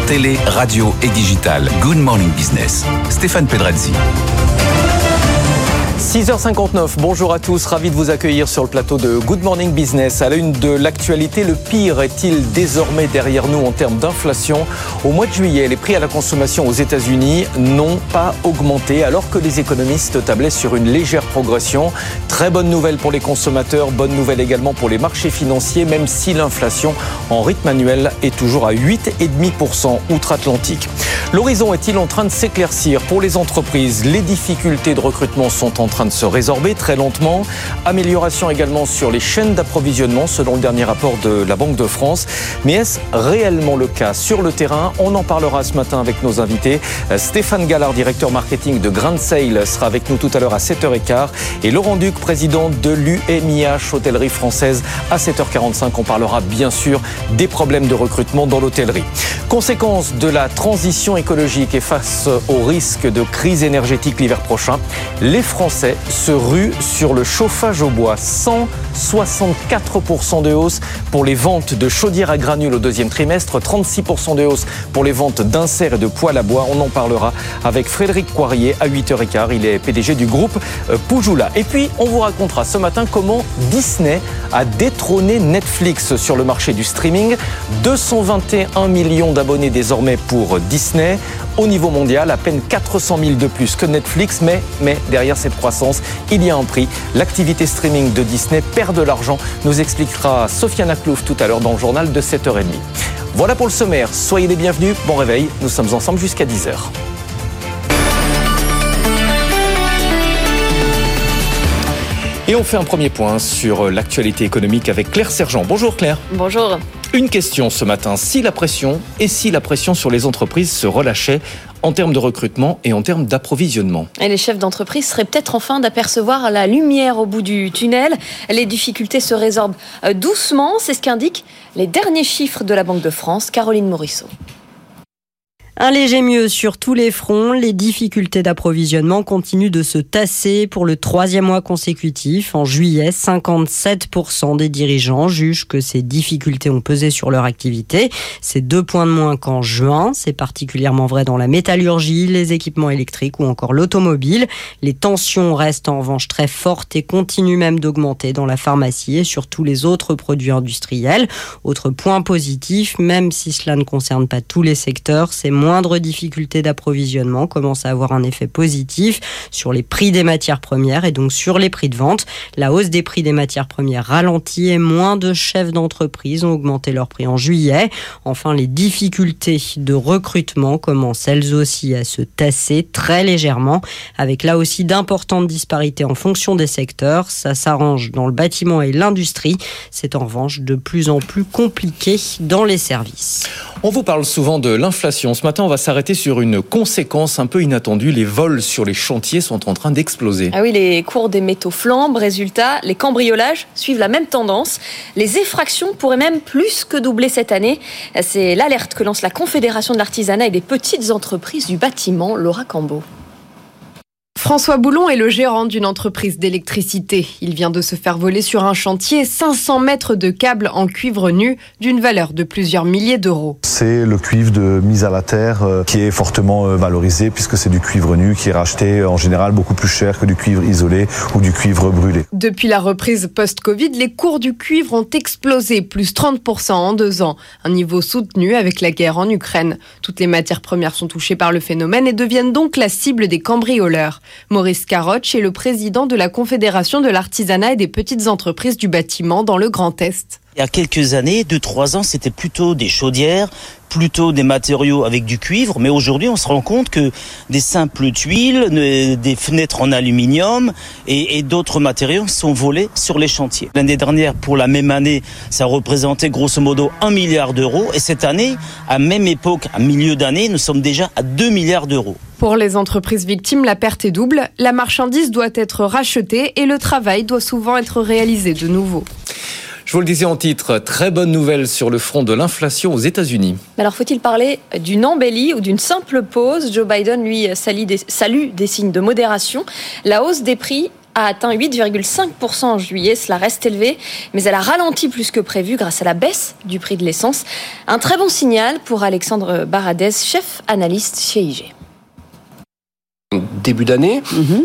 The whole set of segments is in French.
télé, radio et digital. Good Morning Business. Stéphane Pedrazzi. 6h59, bonjour à tous, ravi de vous accueillir sur le plateau de Good Morning Business. À la une de l'actualité, le pire est-il désormais derrière nous en termes d'inflation ? Au mois de juillet, les prix à la consommation aux États-Unis n'ont pas augmenté alors que les économistes tablaient sur une légère progression. Très bonne nouvelle pour les consommateurs, bonne nouvelle également pour les marchés financiers, même si l'inflation en rythme annuel est toujours à 8,5% outre-Atlantique. L'horizon est-il en train de s'éclaircir pour les entreprises ? Les difficultés de recrutement sont en train de se résorber très lentement. Amélioration également sur les chaînes d'approvisionnement selon le dernier rapport de la Banque de France. Mais est-ce réellement le cas sur le terrain ? On en parlera ce matin avec nos invités. Stéphane Gallard, directeur marketing de Grand Sail, sera avec nous tout à l'heure à 7h15. Et Laurent Duc, président de l'UMIH Hôtellerie Française, à 7h45. On parlera bien sûr des problèmes de recrutement dans l'hôtellerie. Conséquence de la transition écologique et face au risque de crise énergétique l'hiver prochain, les Français se ruent sur le chauffage au bois. 164% de hausse pour les ventes de chaudières à granules au deuxième trimestre, 36% de hausse pour les ventes d'inserts et de poêles à bois. On en parlera avec Frédéric Coirier à 8h15. Il est PDG du groupe Poujoula. Et puis, on vous racontera ce matin comment Disney a détrôné Netflix sur le marché du streaming. 221 millions d'abonnés désormais pour Disney. Au niveau mondial, à peine 400 000 de plus que Netflix, mais derrière cette croissance, il y a un prix. L'activité streaming de Disney perd de l'argent, nous expliquera Sofiane Aklouf tout à l'heure dans le journal de 7h30. Voilà pour le sommaire, soyez les bienvenus, bon réveil, nous sommes ensemble jusqu'à 10h. Et on fait un premier point sur l'actualité économique avec Claire Sergent. Bonjour Claire. Bonjour. Une question ce matin, si la pression sur les entreprises se relâchait en termes de recrutement et en termes d'approvisionnement. Et les chefs d'entreprise seraient peut-être enfin d'apercevoir la lumière au bout du tunnel. Les difficultés se résorbent doucement, c'est ce qu'indiquent les derniers chiffres de la Banque de France. Caroline Morisseau. Un léger mieux sur tous les fronts, les difficultés d'approvisionnement continuent de se tasser pour le 3e mois consécutif. En juillet, 57% des dirigeants jugent que ces difficultés ont pesé sur leur activité. C'est 2 points de moins qu'en juin. C'est particulièrement vrai dans la métallurgie, les équipements électriques ou encore l'automobile. Les tensions restent en revanche très fortes et continuent même d'augmenter dans la pharmacie et sur tous les autres produits industriels. Autre point positif, même si cela ne concerne pas tous les secteurs, c'est moindre difficulté d'approvisionnement commence à avoir un effet positif sur les prix des matières premières et donc sur les prix de vente. La hausse des prix des matières premières ralentit et moins de chefs d'entreprise ont augmenté leurs prix en juillet. Enfin, les difficultés de recrutement commencent elles aussi à se tasser très légèrement, avec là aussi d'importantes disparités en fonction des secteurs. Ça s'arrange dans le bâtiment et l'industrie. C'est en revanche de plus en plus compliqué dans les services. On vous parle souvent de l'inflation. Ce matin, on va s'arrêter sur une conséquence un peu inattendue. Les vols sur les chantiers sont en train d'exploser. Ah oui, les cours des métaux flambent. Résultat, les cambriolages suivent la même tendance. Les effractions pourraient même plus que doubler cette année. C'est l'alerte que lance la Confédération de l'artisanat et des petites entreprises du bâtiment, Laura Cambo. François Boulon est le gérant d'une entreprise d'électricité. Il vient de se faire voler sur un chantier 500 mètres de câbles en cuivre nu d'une valeur de plusieurs milliers d'euros. C'est le cuivre de mise à la terre qui est fortement valorisé puisque c'est du cuivre nu qui est racheté en général beaucoup plus cher que du cuivre isolé ou du cuivre brûlé. Depuis la reprise post-Covid, les cours du cuivre ont explosé, plus 30% en 2 ans. Un niveau soutenu avec la guerre en Ukraine. Toutes les matières premières sont touchées par le phénomène et deviennent donc la cible des cambrioleurs. Maurice Caroche est le président de la Confédération de l'artisanat et des petites entreprises du bâtiment dans le Grand Est. Il y a quelques années, 2-3 ans, c'était plutôt des chaudières, plutôt des matériaux avec du cuivre. Mais aujourd'hui, on se rend compte que des simples tuiles, des fenêtres en aluminium et d'autres matériaux sont volés sur les chantiers. L'année dernière, pour la même année, ça représentait grosso modo 1 milliard d'euros. Et cette année, à même époque, à milieu d'année, nous sommes déjà à 2 milliards d'euros. Pour les entreprises victimes, la perte est double. La marchandise doit être rachetée et le travail doit souvent être réalisé de nouveau. Je vous le disais en titre, très bonne nouvelle sur le front de l'inflation aux États-Unis. Alors faut-il parler d'une embellie ou d'une simple pause ? Joe Biden, lui, salue des signes de modération. La hausse des prix a atteint 8,5% en juillet. Cela reste élevé, mais elle a ralenti plus que prévu grâce à la baisse du prix de l'essence. Un très bon signal pour Alexandre Baradez, chef analyste chez IG. Début d'année,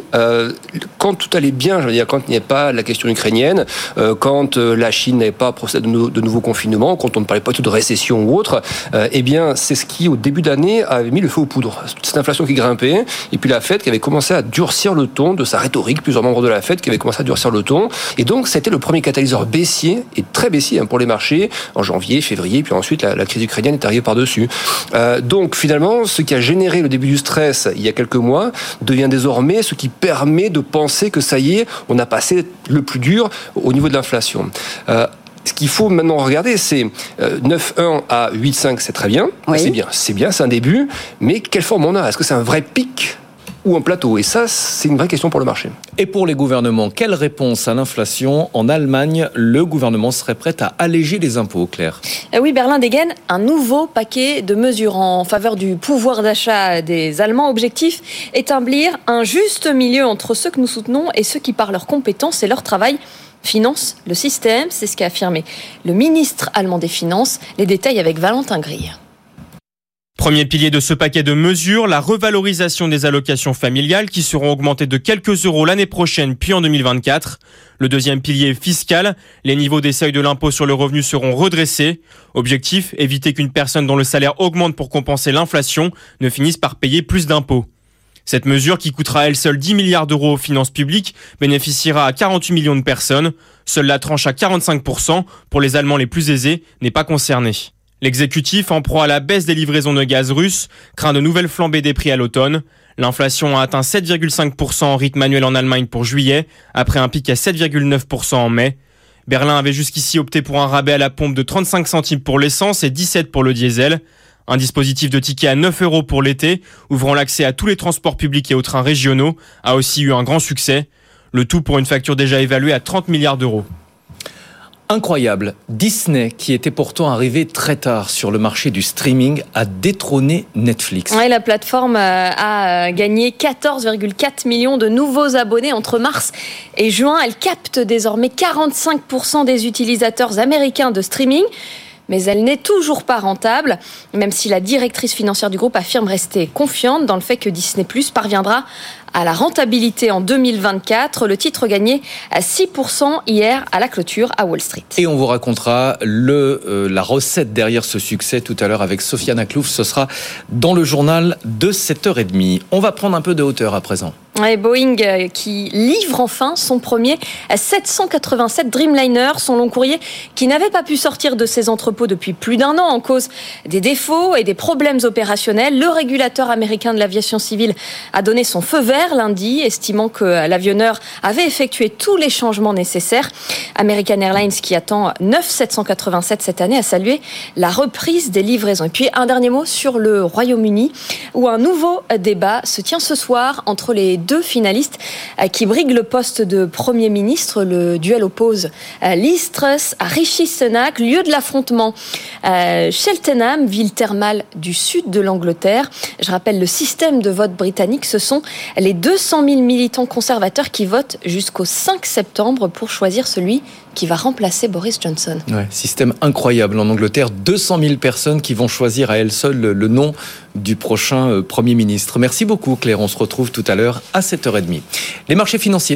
quand tout allait bien, je veux dire, quand il n'y avait pas la question ukrainienne, quand la Chine n'avait pas procédé de nouveaux confinements, quand on ne parlait pas tout de récession ou autre, eh bien, c'est ce qui, au début d'année, avait mis le feu aux poudres. Cette inflation qui grimpait, et puis la Fed qui avait commencé à durcir le ton de sa rhétorique, plusieurs membres de la Fed qui avaient commencé à durcir le ton, et donc c'était le premier catalyseur baissier, et très baissier pour les marchés, en janvier, février, puis ensuite la crise ukrainienne est arrivée par-dessus. Donc finalement, ce qui a généré le début du stress il y a quelques mois, devient désormais ce qui permet de penser que ça y est, on a passé le plus dur au niveau de l'inflation. Ce qu'il faut maintenant regarder, c'est 9,1 à 8,5, c'est très bien, oui. C'est bien, c'est un début, mais quelle forme on a ? Est-ce que c'est un vrai pic ou un plateau ? Et ça, c'est une vraie question pour le marché. Et pour les gouvernements, quelle réponse à l'inflation ? En Allemagne, le gouvernement serait prêt à alléger les impôts, Claire. Oui, Berlin dégaine un nouveau paquet de mesures en faveur du pouvoir d'achat des Allemands. Objectif, établir un juste milieu entre ceux que nous soutenons et ceux qui, par leurs compétences et leur travail, financent le système. C'est ce qu'a affirmé le ministre allemand des Finances. Les détails avec Valentin Grille. Premier pilier de ce paquet de mesures, la revalorisation des allocations familiales qui seront augmentées de quelques euros l'année prochaine puis en 2024. Le deuxième pilier fiscal, les niveaux des seuils de l'impôt sur le revenu seront redressés. Objectif, éviter qu'une personne dont le salaire augmente pour compenser l'inflation ne finisse par payer plus d'impôts. Cette mesure, qui coûtera à elle seule 10 milliards d'euros aux finances publiques, bénéficiera à 48 millions de personnes. Seule la tranche à 45% pour les Allemands les plus aisés n'est pas concernée. L'exécutif, en proie à la baisse des livraisons de gaz russe, craint de nouvelles flambées des prix à l'automne. L'inflation a atteint 7,5% en rythme annuel en Allemagne pour juillet, après un pic à 7,9% en mai. Berlin avait jusqu'ici opté pour un rabais à la pompe de 35 centimes pour l'essence et 17 pour le diesel. Un dispositif de ticket à 9 euros pour l'été, ouvrant l'accès à tous les transports publics et aux trains régionaux, a aussi eu un grand succès. Le tout pour une facture déjà évaluée à 30 milliards d'euros. Incroyable, Disney, qui était pourtant arrivé très tard sur le marché du streaming, a détrôné Netflix. Ouais, la plateforme a gagné 14,4 millions de nouveaux abonnés entre mars et juin. Elle capte désormais 45% des utilisateurs américains de streaming. Mais elle n'est toujours pas rentable, même si la directrice financière du groupe affirme rester confiante dans le fait que Disney+ parviendra à la rentabilité en 2024. Le titre gagnait à 6% hier à la clôture à Wall Street. Et on vous racontera la recette derrière ce succès tout à l'heure avec Sofiane Aklouf. Ce sera dans le journal de 7h30. On va prendre un peu de hauteur à présent. Ouais, Boeing qui livre enfin son premier 787 Dreamliner, son long courrier qui n'avait pas pu sortir de ses entrepôts depuis plus d'un an en cause des défauts et des problèmes opérationnels. Le régulateur américain de l'aviation civile a donné son feu vert lundi, estimant que l'avionneur avait effectué tous les changements nécessaires. American Airlines, qui attend 9 787 cette année, a salué la reprise des livraisons. Et puis un dernier mot sur le Royaume-Uni, où un nouveau débat se tient ce soir entre les deux finalistes qui briguent le poste de Premier ministre. Le duel oppose Liz Truss à Rishi Sunak. Lieu de l'affrontement, Cheltenham, ville thermale du sud de l'Angleterre. Je rappelle le système de vote britannique. Ce sont les 200 000 militants conservateurs qui votent jusqu'au 5 septembre pour choisir celui qui va remplacer Boris Johnson. Ouais, système incroyable en Angleterre. 200 000 personnes qui vont choisir à elles seules le nom du prochain Premier ministre. Merci beaucoup Claire, on se retrouve tout à l'heure à 7h30. Les marchés financiers.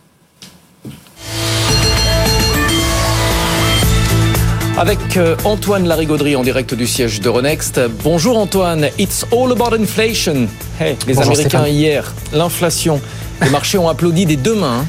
Avec Antoine Larigauderie en direct du siège d'Euronext. Bonjour Antoine, it's all about inflation. Hey, les Bonjour Américains Stéphane. Hier, l'inflation. Les marchés ont applaudi des deux mains.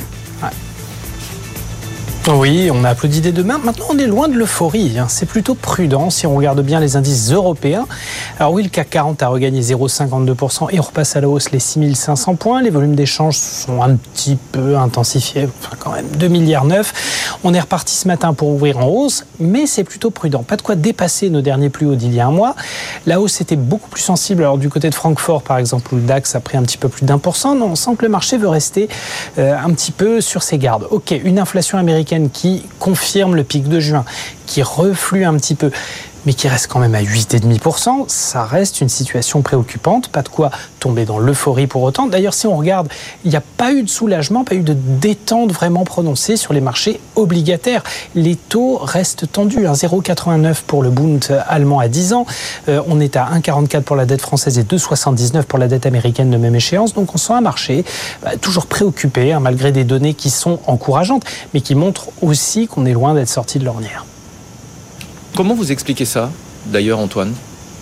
Oui, on a applaudi des deux mains. Maintenant, on est loin de l'euphorie. C'est plutôt prudent si on regarde bien les indices européens. Alors oui, le CAC 40 a regagné 0,52% et on repasse à la hausse les 6500 points. Les volumes d'échange sont un petit peu intensifiés, enfin quand même 2,9 milliards. On est reparti ce matin pour ouvrir en hausse, mais c'est plutôt prudent. Pas de quoi dépasser nos derniers plus hauts d'il y a un mois. La hausse était beaucoup plus sensible. Alors du côté de Francfort, par exemple, où le DAX a pris un petit peu plus d'1%. Non, on sent que le marché veut rester un petit peu sur ses gardes. Ok, une inflation américaine qui confirme le pic de juin, qui reflue un petit peu. mais qui reste quand même à 8,5%. Ça reste une situation préoccupante, pas de quoi tomber dans l'euphorie pour autant. D'ailleurs, si on regarde, il n'y a pas eu de soulagement, pas eu de détente vraiment prononcée sur les marchés obligataires. Les taux restent tendus, 0,89 pour le Bund allemand à 10 ans. On est à 1,44 pour la dette française et 2,79 pour la dette américaine de même échéance. Donc on sent un marché toujours préoccupé, malgré des données qui sont encourageantes, mais qui montrent aussi qu'on est loin d'être sorti de l'ornière. Comment vous expliquez ça, d'ailleurs, Antoine ?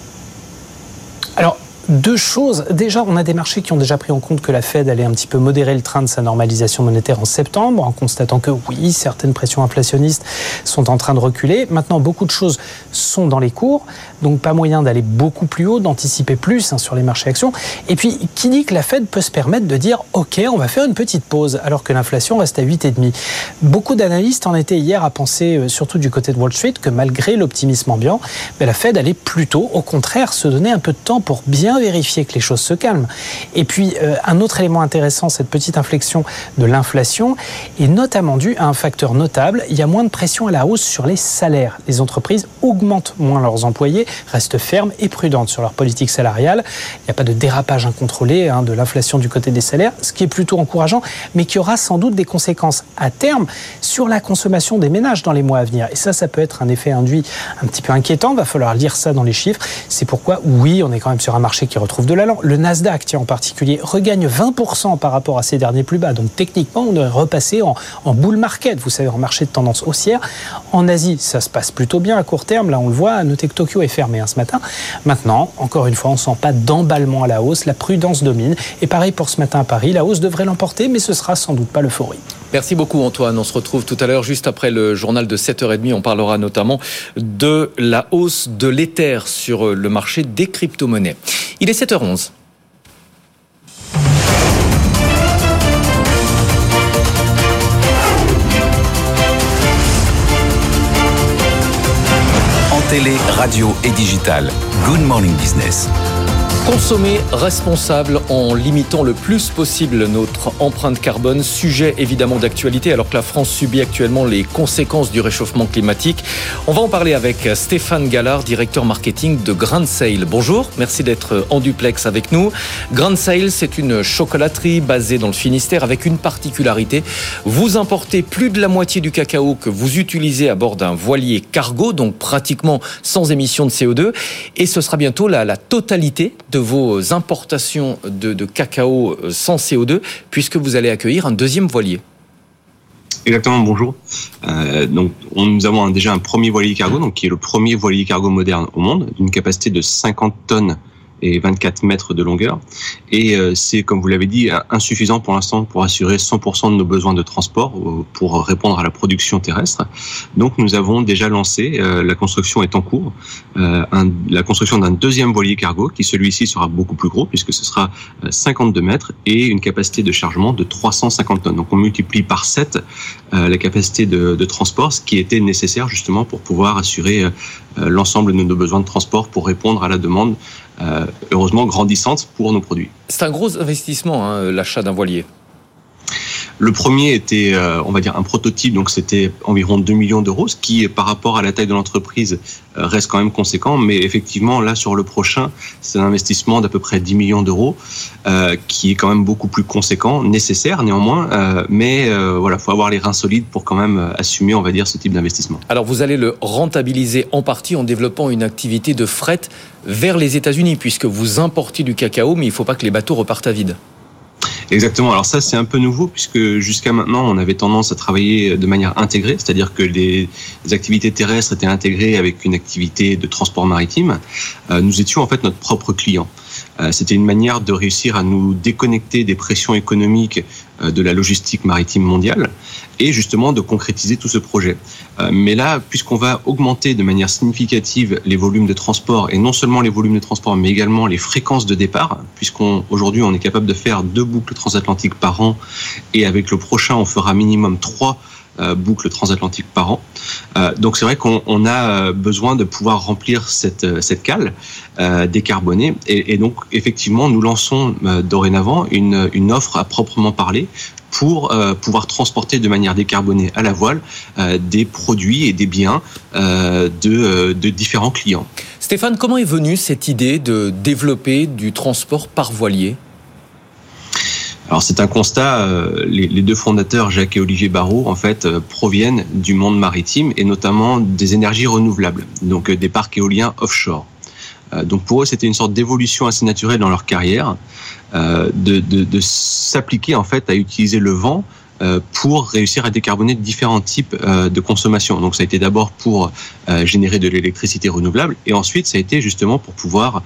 Alors, deux choses. Déjà, on a des marchés qui ont déjà pris en compte que la Fed allait un petit peu modérer le train de sa normalisation monétaire en septembre, en constatant que oui, certaines pressions inflationnistes sont en train de reculer. Maintenant, beaucoup de choses sont dans les cours, donc pas moyen d'aller beaucoup plus haut, d'anticiper plus sur les marchés actions. Et puis, qui dit que la Fed peut se permettre de dire « Ok, on va faire une petite pause », alors que l'inflation reste à 8,5. Beaucoup d'analystes en étaient hier à penser, surtout du côté de Wall Street, que malgré l'optimisme ambiant, la Fed allait plutôt, au contraire, se donner un peu de temps pour bien vérifier que les choses se calment. Et puis, un autre élément intéressant, cette petite inflexion de l'inflation, est notamment due à un facteur notable. Il y a moins de pression à la hausse sur les salaires. Les entreprises augmentent moins leurs employés, restent fermes et prudentes sur leur politique salariale. Il n'y a pas de dérapage incontrôlé de l'inflation du côté des salaires, ce qui est plutôt encourageant, mais qui aura sans doute des conséquences à terme sur la consommation des ménages dans les mois à venir. Et ça peut être un effet induit un petit peu inquiétant. Il va falloir lire ça dans les chiffres. C'est pourquoi, oui, on est quand même sur un marché qui retrouve de l'allant. Le Nasdaq, en particulier, regagne 20% par rapport à ses derniers plus bas. Donc techniquement, on est repassé en bull market, vous savez, en marché de tendance haussière. En Asie, ça se passe plutôt bien à court terme. Là, on le voit, à noter que Tokyo est fermé ce matin. Maintenant, encore une fois, on ne sent pas d'emballement à la hausse. La prudence domine. Et pareil pour ce matin à Paris, la hausse devrait l'emporter, mais ce sera sans doute pas l'euphorie. Merci beaucoup Antoine. On se retrouve tout à l'heure, juste après le journal de 7h30. On parlera notamment de la hausse de l'Ether sur le marché des crypto-monnaies. Il est 7h11. En télé, radio et digital. Good Morning Business. Consommer responsable en limitant le plus possible notre empreinte carbone, sujet évidemment d'actualité alors que la France subit actuellement les conséquences du réchauffement climatique. On va en parler avec Stéphane Gallard, directeur marketing de Grand Sale. Bonjour, merci d'être en duplex avec nous. Grand Sale, c'est une chocolaterie basée dans le Finistère avec une particularité. Vous importez plus de la moitié du cacao que vous utilisez à bord d'un voilier cargo, donc pratiquement sans émission de CO2. Et ce sera bientôt la totalité de vos importations de cacao sans CO2, puisque vous allez accueillir un deuxième voilier. Exactement, bonjour. Nous avons déjà un premier voilier cargo, qui est le premier voilier cargo moderne au monde, d'une capacité de 50 tonnes et 24 mètres de longueur. Et c'est, comme vous l'avez dit, insuffisant pour l'instant pour assurer 100% de nos besoins de transport, pour répondre à la production terrestre. Donc nous avons déjà lancé, la construction est en cours, la construction d'un deuxième voilier cargo, qui celui-ci sera beaucoup plus gros, puisque ce sera 52 mètres et une capacité de chargement de 350 tonnes. Donc on multiplie par 7 la capacité de transport, ce qui était nécessaire justement pour pouvoir assurer l'ensemble de nos besoins de transport pour répondre à la demande heureusement grandissante pour nos produits. C'est un gros investissement, l'achat d'un voilier. Le premier était, on va dire, un prototype, donc c'était environ 2 millions d'euros, ce qui, par rapport à la taille de l'entreprise, reste quand même conséquent. Mais effectivement, là, sur le prochain, c'est un investissement d'à peu près 10 millions d'euros, qui est quand même beaucoup plus conséquent, nécessaire néanmoins. Mais voilà, faut avoir les reins solides pour quand même assumer, on va dire, ce type d'investissement. Alors, vous allez le rentabiliser en partie en développant une activité de fret vers les États-Unis, puisque vous importez du cacao, mais il ne faut pas que les bateaux repartent à vide. Exactement. Alors ça, c'est un peu nouveau puisque jusqu'à maintenant, on avait tendance à travailler de manière intégrée, c'est-à-dire que les activités terrestres étaient intégrées avec une activité de transport maritime. Nous étions en fait notre propre client. C'était une manière de réussir à nous déconnecter des pressions économiques de la logistique maritime mondiale et justement de concrétiser tout ce projet. Mais là, puisqu'on va augmenter de manière significative les volumes de transport, et non seulement les volumes de transport, mais également les fréquences de départ, puisqu'aujourd'hui on est capable de faire 2 boucles transatlantiques par an, et avec le prochain on fera minimum 3 boucles transatlantiques par an. Donc c'est vrai qu'on a besoin de pouvoir remplir cette cale décarbonée, et donc effectivement nous lançons dorénavant une offre à proprement parler pour pouvoir transporter de manière décarbonée à la voile des produits et des biens de différents clients. Stéphane, comment est venue cette idée de développer du transport par voilier ? Alors c'est un constat, les deux fondateurs, Jacques et Olivier Barrault, en fait, proviennent du monde maritime et notamment des énergies renouvelables, donc des parcs éoliens offshore. Donc pour eux, c'était une sorte d'évolution assez naturelle dans leur carrière, de s'appliquer en fait à utiliser le vent pour réussir à décarboner différents types de consommation. Donc ça a été d'abord pour générer de l'électricité renouvelable et ensuite ça a été justement pour pouvoir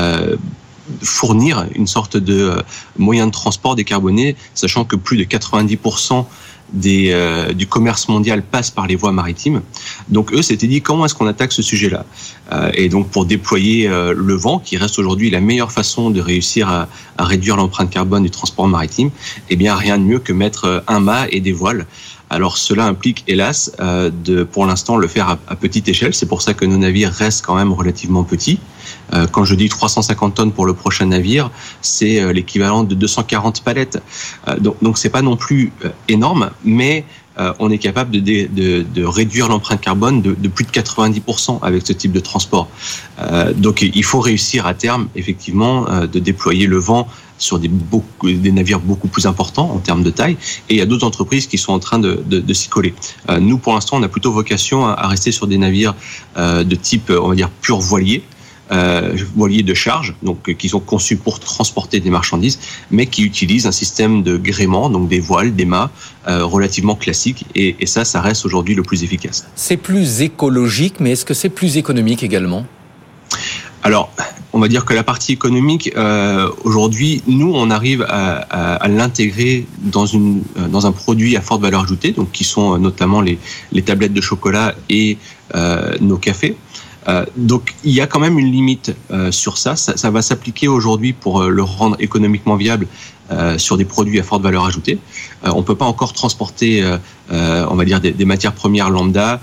fournir une sorte de moyen de transport décarboné, sachant que plus de 90% du commerce mondial passe par les voies maritimes. Donc eux s'étaient dit comment est-ce qu'on attaque ce sujet-là, et donc pour déployer le vent, qui reste aujourd'hui la meilleure façon de réussir à réduire l'empreinte carbone du transport maritime, eh bien rien de mieux que mettre un mât et des voiles. Alors cela implique hélas pour l'instant le faire à petite échelle. C'est pour ça que nos navires restent quand même relativement petits. Quand je dis 350 tonnes pour le prochain navire, c'est l'équivalent de 240 palettes. Donc c'est pas non plus énorme, mais on est capable de réduire l'empreinte carbone de plus de 90% avec ce type de transport. Donc il faut réussir à terme effectivement de déployer le vent sur des navires beaucoup plus importants en termes de taille, et il y a d'autres entreprises qui sont en train de s'y coller. Nous, pour l'instant, on a plutôt vocation à rester sur des navires de type, on va dire, pur voilier, voiliers de charge, donc qui sont conçus pour transporter des marchandises, mais qui utilisent un système de gréement, donc des voiles, des mâts, relativement classiques, et ça reste aujourd'hui le plus efficace. C'est plus écologique, mais est-ce que c'est plus économique également ? Alors, on va dire que la partie économique, aujourd'hui, nous, on arrive à l'intégrer dans un produit à forte valeur ajoutée, donc qui sont notamment les tablettes de chocolat et nos cafés. Donc, il y a quand même une limite sur ça. Ça va s'appliquer aujourd'hui pour le rendre économiquement viable sur des produits à forte valeur ajoutée. On peut pas encore transporter, on va dire, des matières premières lambda,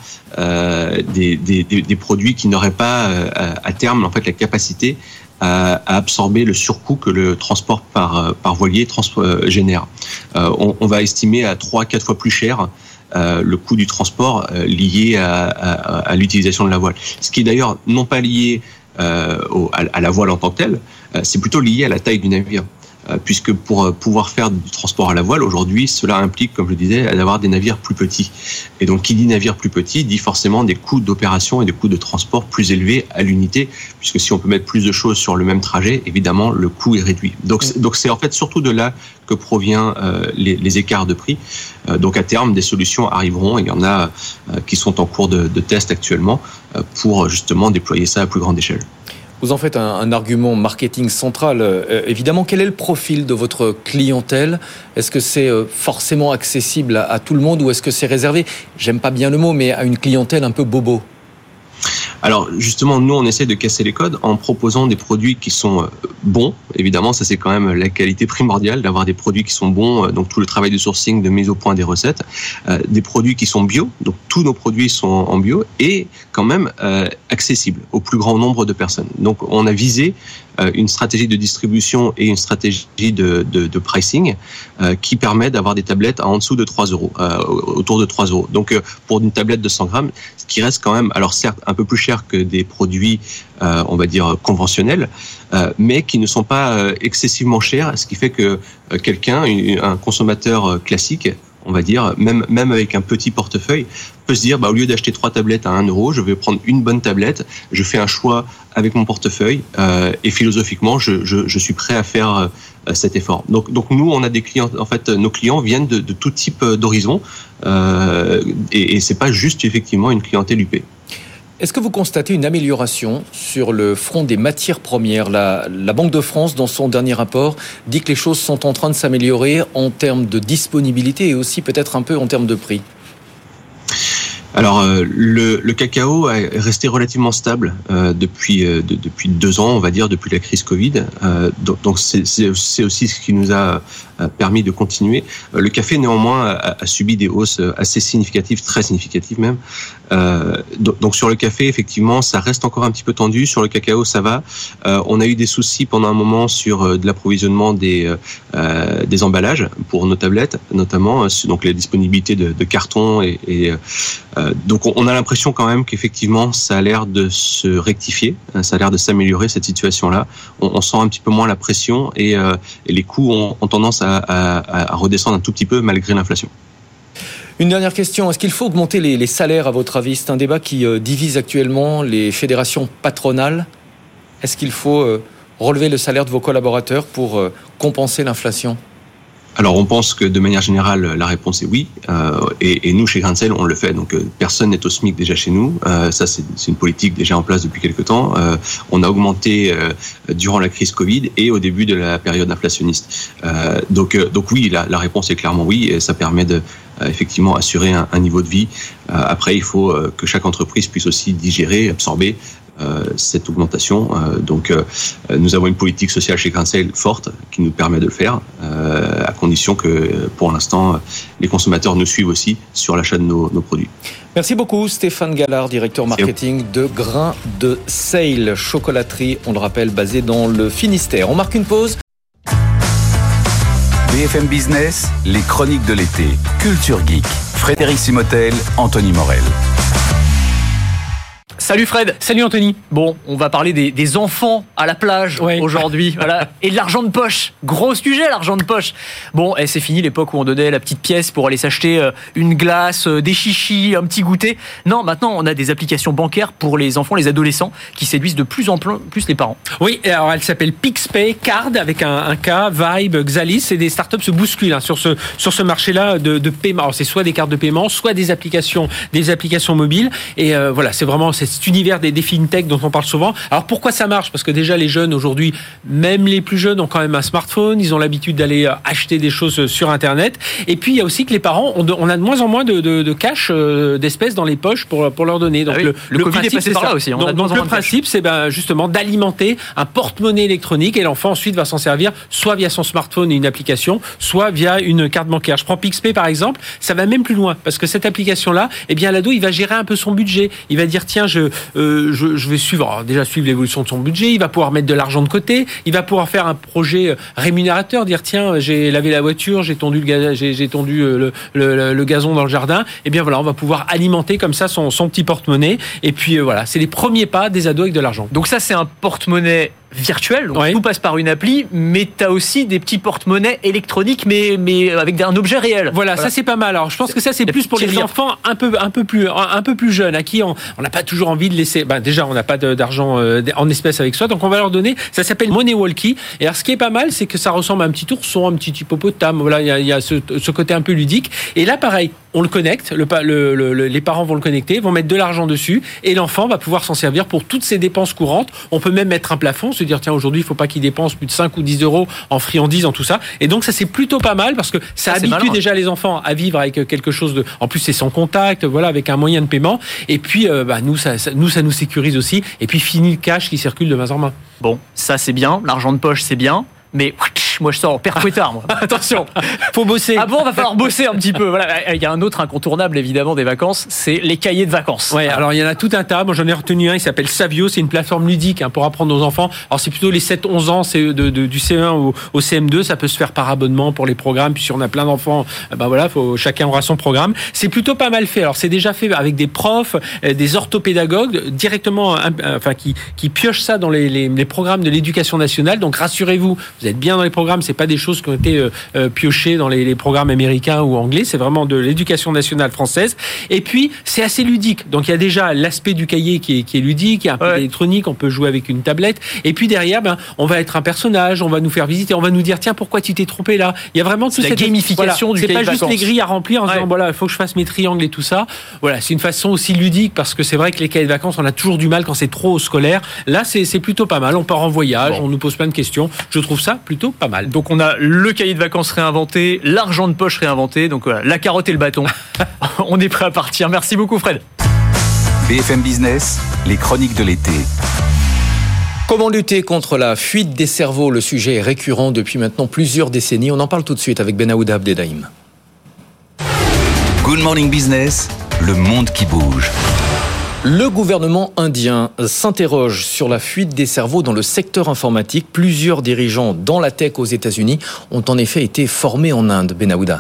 des produits qui n'auraient pas à terme en fait la capacité à absorber le surcoût que le transport par voilier génère. On va estimer à 3-4 fois plus cher le coût du transport lié à l'utilisation de la voile. Ce qui est d'ailleurs non pas lié à la voile en tant que telle, c'est plutôt lié à la taille du navire. Puisque pour pouvoir faire du transport à la voile, aujourd'hui, cela implique, comme je disais, d'avoir des navires plus petits. Et donc, qui dit navire plus petit, dit forcément des coûts d'opération et des coûts de transport plus élevés à l'unité, puisque si on peut mettre plus de choses sur le même trajet, évidemment, le coût est réduit. Donc c'est en fait surtout de là que provient les écarts de prix. Donc, à terme, des solutions arriveront, et il y en a qui sont en cours de test actuellement, pour justement déployer ça à plus grande échelle. Vous en faites un argument marketing central. Évidemment, quel est le profil de votre clientèle ? Est-ce que c'est forcément accessible à tout le monde, ou est-ce que c'est réservé, j'aime pas bien le mot, mais à une clientèle un peu bobo ? Alors justement, nous on essaie de casser les codes en proposant des produits qui sont bons. Évidemment, ça c'est quand même la qualité primordiale, d'avoir des produits qui sont bons. Donc tout le travail de sourcing, de mise au point des recettes, des produits qui sont bio. Donc tous nos produits sont en bio et quand même accessibles au plus grand nombre de personnes. Donc on a visé une stratégie de distribution et une stratégie de pricing qui permet d'avoir des tablettes en dessous de 3 euros, autour de 3 euros. Donc pour une tablette de 100 grammes, ce qui reste quand même, alors certes un peu plus cher que des produits, on va dire, conventionnels, mais qui ne sont pas excessivement chers, ce qui fait que un consommateur classique, on va dire, même avec un petit portefeuille, peut se dire, au lieu d'acheter 3 tablettes à 1 euro, je vais prendre une bonne tablette, je fais un choix avec mon portefeuille, et philosophiquement, je suis prêt à faire cet effort. Donc nous, on a des clients, en fait, nos clients viennent de tout type d'horizon, et c'est pas juste effectivement une clientèle UP. Est-ce que vous constatez une amélioration sur le front des matières premières ? La Banque de France, dans son dernier rapport, dit que les choses sont en train de s'améliorer en termes de disponibilité et aussi peut-être un peu en termes de prix. Alors le cacao est resté relativement stable depuis 2 ans, on va dire, depuis la crise Covid. Donc c'est aussi ce qui nous a permis de continuer. Le café néanmoins a subi des hausses assez significatives, très significatives même. Donc sur le café, effectivement, ça reste encore un petit peu tendu. Sur le cacao, ça va. On a eu des soucis pendant un moment sur de l'approvisionnement des emballages pour nos tablettes, notamment, donc la disponibilité de carton donc on a l'impression quand même qu'effectivement ça a l'air de se rectifier, ça a l'air de s'améliorer cette situation-là. On sent un petit peu moins la pression et les coûts ont tendance à redescendre un tout petit peu malgré l'inflation. Une dernière question, est-ce qu'il faut augmenter les salaires à votre avis ? C'est un débat qui divise actuellement les fédérations patronales. Est-ce qu'il faut relever le salaire de vos collaborateurs pour compenser l'inflation ? Alors on pense que de manière générale la réponse est oui, et nous chez Grain de Sel on le fait, donc personne n'est au SMIC déjà chez nous, ça c'est une politique déjà en place depuis quelque temps. On a augmenté durant la crise Covid et au début de la période inflationniste. Donc oui, la réponse est clairement oui, et ça permet de effectivement assurer un niveau de vie. Après il faut que chaque entreprise puisse aussi digérer, absorber cette augmentation. Donc nous avons une politique sociale chez Grain de Sel forte qui nous permet de le faire, à condition que pour l'instant les consommateurs nous suivent aussi sur l'achat de nos produits. Merci beaucoup Stéphane Gallard, directeur marketing de Grain de Sel, chocolaterie, on le rappelle, basée dans le Finistère. On marque une pause. BFM Business, les chroniques de l'été, Culture Geek, Frédéric Simotel, Anthony Morel. Salut Fred, salut Anthony. Bon, on va parler des enfants à la plage aujourd'hui, voilà, et de l'argent de poche. Gros sujet, l'argent de poche. Bon, c'est fini l'époque où on donnait la petite pièce pour aller s'acheter une glace, des chichis, un petit goûter. Non, maintenant on a des applications bancaires pour les enfants, les adolescents, qui séduisent de plus en plus les parents. Oui, alors elle s'appelle PixPay Card avec un K, Vibe, Xalis, et des startups se bousculent sur ce marché-là de paiement. Alors c'est soit des cartes de paiement, soit des applications mobiles. Et voilà, c'est vraiment cet univers des fintech dont on parle souvent. Alors pourquoi ça marche ? Parce que déjà les jeunes aujourd'hui, même les plus jeunes, ont quand même un smartphone, ils ont l'habitude d'aller acheter des choses sur Internet. Et puis il y a aussi que les parents, on a de moins en moins de cash, d'espèces dans les poches pour leur donner. Donc le Covid est passé par là aussi. Donc le principe, c'est justement d'alimenter un porte-monnaie électronique et l'enfant ensuite va s'en servir soit via son smartphone et une application, soit via une carte bancaire. Je prends PixPay par exemple, ça va même plus loin parce que cette application-là, eh bien l'ado, il va gérer un peu son budget. Il va dire tiens, je vais suivre l'évolution de son budget, il va pouvoir mettre de l'argent de côté, il va pouvoir faire un projet rémunérateur, dire tiens, j'ai lavé la voiture, j'ai tondu le gazon dans le jardin, et bien voilà, on va pouvoir alimenter comme ça son petit porte-monnaie, et puis voilà, c'est les premiers pas des ados avec de l'argent. Donc ça, c'est un porte-monnaie virtuel, donc tout passe par une appli, mais tu as aussi des petits porte-monnaies électroniques, mais avec un objet réel. Voilà, ça c'est pas mal. Alors je pense que ça c'est plus pour les enfants un peu plus jeunes, à qui on n'a pas toujours envie de laisser. Déjà, on n'a pas d'argent en espèces avec soi, donc on va leur donner. Ça s'appelle Money Walkie. Et alors ce qui est pas mal, c'est que ça ressemble à un petit ourson, un petit hippopotame. Voilà, il y a ce côté un peu ludique. Et là, pareil, on le connecte. Les parents vont le connecter, vont mettre de l'argent dessus, et l'enfant va pouvoir s'en servir pour toutes ses dépenses courantes. On peut même mettre un plafond, se dire tiens, aujourd'hui il faut pas qu'il dépense plus de 5 ou 10 euros en friandises, en tout ça. Et donc ça c'est plutôt pas mal parce que ça habitue déjà les enfants à vivre avec quelque chose de, en plus c'est sans contact, voilà, avec un moyen de paiement. Et puis nous ça nous sécurise aussi. Et puis fini le cash qui circule de main en main. Bon, ça c'est bien, l'argent de poche c'est bien. Mais moi je sors en père fouettard, moi. Attention, faut bosser. Ah bon, va falloir bosser un petit peu. Voilà, il y a un autre incontournable évidemment des vacances, c'est les cahiers de vacances. Ouais, alors il y en a tout un tas. Moi j'en ai retenu un, il s'appelle Savio, c'est une plateforme ludique pour apprendre aux enfants. Alors c'est plutôt les 7-11 ans, c'est du CE1 au CM2, ça peut se faire par abonnement pour les programmes. Puis si on a plein d'enfants, voilà, chacun aura son programme. C'est plutôt pas mal fait. Alors c'est déjà fait avec des profs, des orthopédagogues directement, qui piochent ça dans les programmes de l'éducation nationale. Donc rassurez-vous, vous êtes bien dans les programmes, c'est pas des choses qui ont été piochées dans les programmes américains ou anglais, c'est vraiment de l'éducation nationale française. Et puis c'est assez ludique, donc il y a déjà l'aspect du cahier qui est ludique, il y a un peu d'électronique, on peut jouer avec une tablette, et puis derrière on va être un personnage, on va nous faire visiter, on va nous dire tiens, pourquoi tu t'es trompé là. Il y a vraiment toute cette gamification du cahier de vacances. C'est pas juste les grilles à remplir en disant voilà, il faut que je fasse mes triangles et tout ça. Voilà, c'est une façon aussi ludique, parce que c'est vrai que les cahiers de vacances, on a toujours du mal quand c'est trop scolaire. Là c'est plutôt pas mal, on part en voyage, on nous pose plein de questions, je trouve ça plutôt pas mal. mal. Donc on a le cahier de vacances réinventé, l'argent de poche réinventé, donc voilà, la carotte et le bâton. On est prêt à partir. Merci beaucoup Fred. BFM Business, les chroniques de l'été. Comment lutter contre la fuite des cerveaux? Le sujet est récurrent depuis maintenant plusieurs décennies. On en parle tout de suite avec Benahouda Abdeldaïm. Good Morning Business, le monde qui bouge. Le gouvernement indien s'interroge sur la fuite des cerveaux dans le secteur informatique. Plusieurs dirigeants dans la tech aux États-Unis ont en effet été formés en Inde. Benahouda.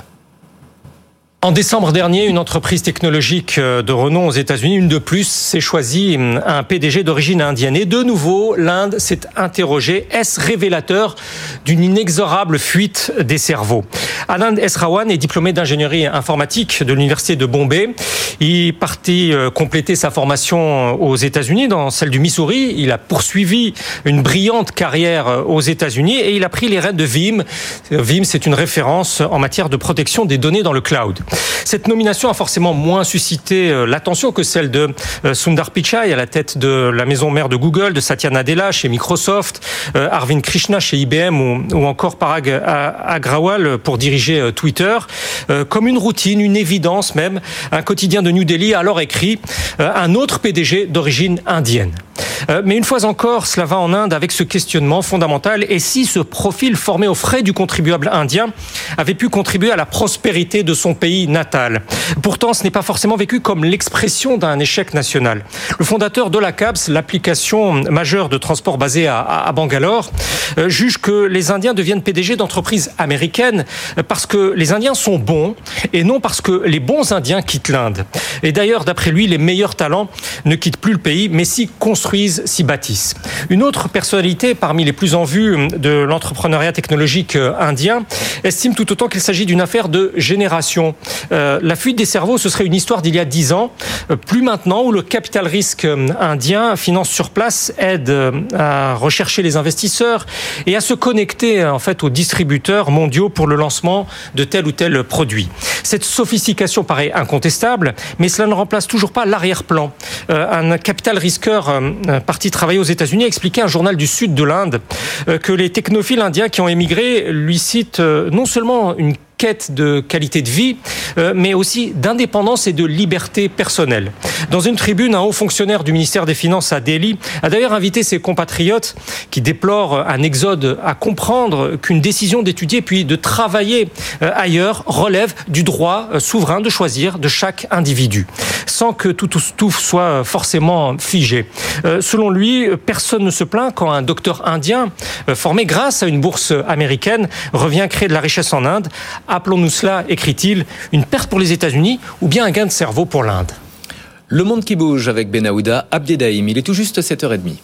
En décembre dernier, une entreprise technologique de renom aux États-Unis, une de plus, s'est choisie un PDG d'origine indienne. Et de nouveau, l'Inde s'est interrogée. Est-ce révélateur d'une inexorable fuite des cerveaux? Anand Esrawan est diplômé d'ingénierie informatique de l'université de Bombay. Il partit compléter sa formation aux États-Unis, dans celle du Missouri. Il a poursuivi une brillante carrière aux États-Unis et il a pris les rênes de Veeam. Veeam, c'est une référence en matière de protection des données dans le cloud. Cette nomination a forcément moins suscité l'attention que celle de Sundar Pichai à la tête de la maison mère de Google, de Satya Nadella chez Microsoft, Arvind Krishna chez IBM ou encore Parag Agrawal pour diriger Twitter. Comme une routine, une évidence même, un quotidien de New Delhi a alors écrit un autre PDG d'origine indienne. Mais une fois encore, cela va en Inde avec ce questionnement fondamental. Et si ce profil formé aux frais du contribuable indien avait pu contribuer à la prospérité de son pays natal? Pourtant, ce n'est pas forcément vécu comme l'expression d'un échec national. Le fondateur de la CABS, l'application majeure de transport basée à Bangalore, juge que les Indiens deviennent PDG d'entreprises américaines parce que les Indiens sont bons et non parce que les bons Indiens quittent l'Inde. Et d'ailleurs, d'après lui, les meilleurs talents ne quittent plus le pays, mais s'y construisent, s'y bâtissent. Une autre personnalité parmi les plus en vue de l'entrepreneuriat technologique indien estime tout autant qu'il s'agit d'une affaire de génération. La fuite des cerveaux, ce serait une histoire d'il y a 10 ans, plus maintenant, où le capital risque indien, finance sur place, aide à rechercher les investisseurs et à se connecter en fait aux distributeurs mondiaux pour le lancement de tel ou tel produit. Cette sophistication paraît incontestable, mais cela ne remplace toujours pas l'arrière-plan. Un capital risqueur parti travailler aux États-Unis a expliqué à un journal du sud de l'Inde que les technophiles indiens qui ont émigré lui citent non seulement une quête de qualité de vie, mais aussi d'indépendance et de liberté personnelle. Dans une tribune, un haut fonctionnaire du ministère des Finances à Delhi a d'ailleurs invité ses compatriotes qui déplorent un exode à comprendre qu'une décision d'étudier puis de travailler ailleurs relève du droit souverain de choisir de chaque individu, sans que tout soit forcément figé. Selon lui, personne ne se plaint quand un docteur indien formé grâce à une bourse américaine revient créer de la richesse en Inde. Appelons-nous cela, écrit-il, une perte pour les États-Unis ou bien un gain de cerveau pour l'Inde. Le monde qui bouge avec Benahouda Abdeldaïm. Il est tout juste 7h30.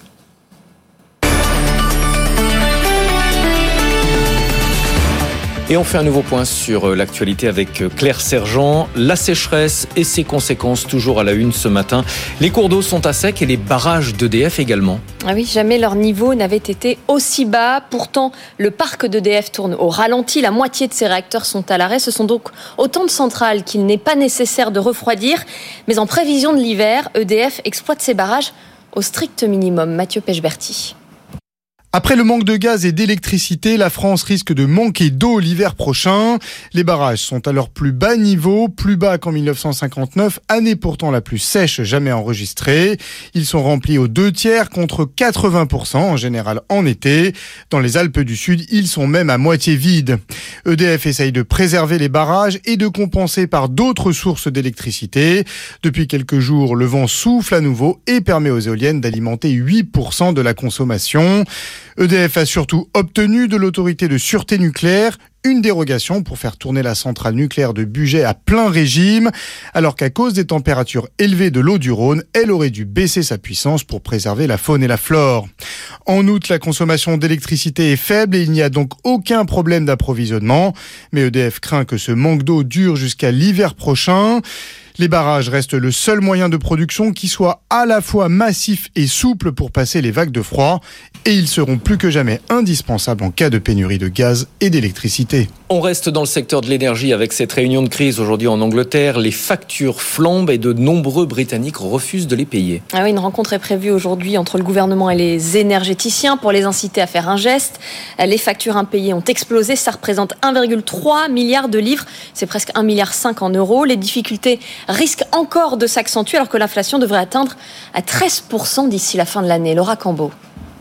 Et on fait un nouveau point sur l'actualité avec Claire Sergent. La sécheresse et ses conséquences toujours à la une ce matin. Les cours d'eau sont à sec et les barrages d'EDF également. Ah oui, jamais leur niveau n'avait été aussi bas. Pourtant, le parc d'EDF tourne au ralenti. La moitié de ses réacteurs sont à l'arrêt. Ce sont donc autant de centrales qu'il n'est pas nécessaire de refroidir. Mais en prévision de l'hiver, EDF exploite ses barrages au strict minimum. Mathieu Pechberti. Après le manque de gaz et d'électricité, la France risque de manquer d'eau l'hiver prochain. Les barrages sont à leur plus bas niveau, plus bas qu'en 1959, année pourtant la plus sèche jamais enregistrée. Ils sont remplis aux 2/3 contre 80% en général en été. Dans les Alpes du Sud, ils sont même à moitié vides. EDF essaye de préserver les barrages et de compenser par d'autres sources d'électricité. Depuis quelques jours, le vent souffle à nouveau et permet aux éoliennes d'alimenter 8% de la consommation. EDF a surtout obtenu de l'autorité de sûreté nucléaire une dérogation pour faire tourner la centrale nucléaire de Bugey à plein régime, alors qu'à cause des températures élevées de l'eau du Rhône, elle aurait dû baisser sa puissance pour préserver la faune et la flore. En août, la consommation d'électricité est faible et il n'y a donc aucun problème d'approvisionnement, mais EDF craint que ce manque d'eau dure jusqu'à l'hiver prochain. Les barrages restent le seul moyen de production qui soit à la fois massif et souple pour passer les vagues de froid. Et ils seront plus que jamais indispensables en cas de pénurie de gaz et d'électricité. On reste dans le secteur de l'énergie avec cette réunion de crise aujourd'hui en Angleterre. Les factures flambent et de nombreux Britanniques refusent de les payer. Ah oui, une rencontre est prévue aujourd'hui entre le gouvernement et les énergéticiens pour les inciter à faire un geste. Les factures impayées ont explosé. Ça représente 1,3 milliard de livres. C'est presque 1,5 milliard en euros. Les difficultés risquent encore de s'accentuer alors que l'inflation devrait atteindre à 13% d'ici la fin de l'année. Laura Cambeau.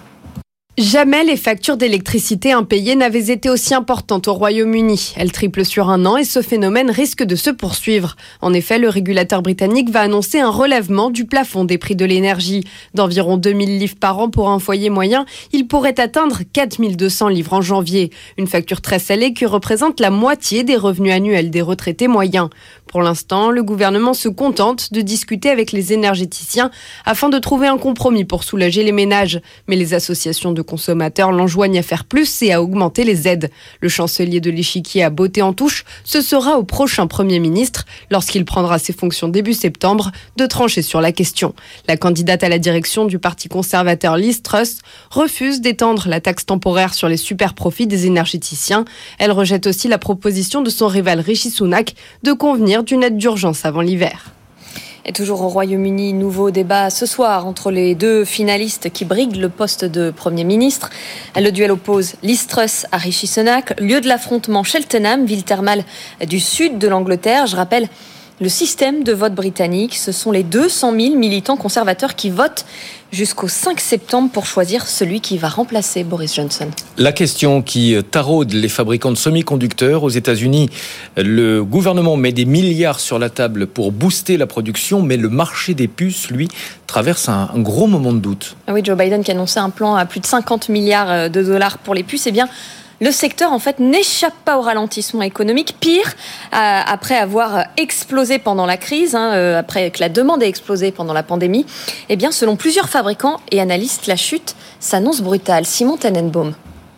Jamais les factures d'électricité impayées n'avaient été aussi importantes au Royaume-Uni. Elles triplent sur un an et ce phénomène risque de se poursuivre. En effet, le régulateur britannique va annoncer un relèvement du plafond des prix de l'énergie. D'environ 2000 livres par an pour un foyer moyen, il pourrait atteindre 4200 livres en janvier. Une facture très salée qui représente la moitié des revenus annuels des retraités moyens. Pour l'instant, le gouvernement se contente de discuter avec les énergéticiens afin de trouver un compromis pour soulager les ménages. Mais les associations de consommateurs l'enjoignent à faire plus et à augmenter les aides. Le chancelier de l'échiquier a botté en touche. Ce sera au prochain Premier ministre, lorsqu'il prendra ses fonctions début septembre, de trancher sur la question. La candidate à la direction du parti conservateur Liz Truss refuse d'étendre la taxe temporaire sur les super profits des énergéticiens. Elle rejette aussi la proposition de son rival Rishi Sunak de convenir d'une aide d'urgence avant l'hiver. Et toujours au Royaume-Uni, nouveau débat ce soir entre les deux finalistes qui briguent le poste de Premier ministre. Le duel oppose Liz Truss à Rishi Sunak. Lieu de l'affrontement, Cheltenham, ville thermale du sud de l'Angleterre. Je rappelle le système de vote britannique. Ce sont les 200 000 militants conservateurs qui votent jusqu'au 5 septembre pour choisir celui qui va remplacer Boris Johnson. La question qui taraude les fabricants de semi-conducteurs aux États-Unis, le gouvernement met des milliards sur la table pour booster la production, mais le marché des puces, lui, traverse un gros moment de doute. Ah oui, Joe Biden qui annonçait un plan à plus de 50 milliards de dollars pour les puces, eh bien, le secteur, en fait, n'échappe pas au ralentissement économique. Pire, après avoir explosé pendant la crise, après que la demande ait explosé pendant la pandémie, eh bien, selon plusieurs fabricants et analystes, la chute s'annonce brutale. Simon Tenenbaum.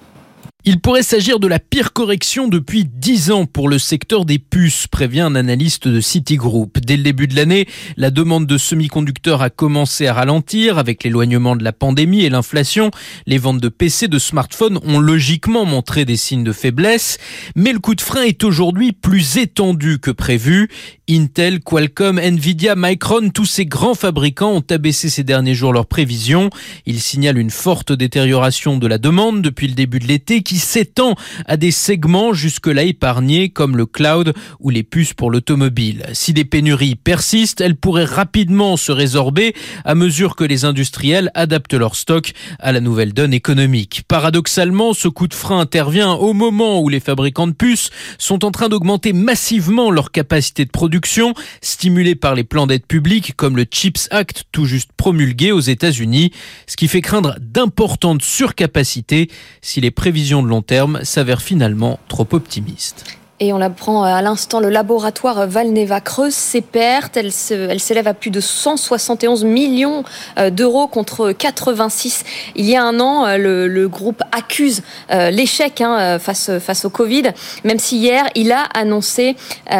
Il pourrait s'agir de la pire correction depuis 10 ans pour le secteur des puces, prévient un analyste de Citigroup. Dès le début de l'année, la demande de semi-conducteurs a commencé à ralentir avec l'éloignement de la pandémie et l'inflation. Les ventes de PC, de smartphones ont logiquement montré des signes de faiblesse, mais le coup de frein est aujourd'hui plus étendu que prévu. Intel, Qualcomm, Nvidia, Micron, tous ces grands fabricants ont abaissé ces derniers jours leurs prévisions. Ils signalent une forte détérioration de la demande depuis le début de l'été qui s'étend à des segments jusque-là épargnés comme le cloud ou les puces pour l'automobile. Si des pénuries persistent, elles pourraient rapidement se résorber à mesure que les industriels adaptent leur stock à la nouvelle donne économique. Paradoxalement, ce coup de frein intervient au moment où les fabricants de puces sont en train d'augmenter massivement leur capacité de production, stimulée par les plans d'aide publique comme le CHIPS Act tout juste promulgué aux États-Unis, ce qui fait craindre d'importantes surcapacités si les prévisions de long terme s'avèrent finalement trop optimistes. Et on l'apprend à l'instant, le laboratoire Valneva creuse ses pertes. Elle s'élève à plus de 171 millions d'euros contre 86 il y a un an. Le groupe accuse l'échec face au Covid, même si hier, il a annoncé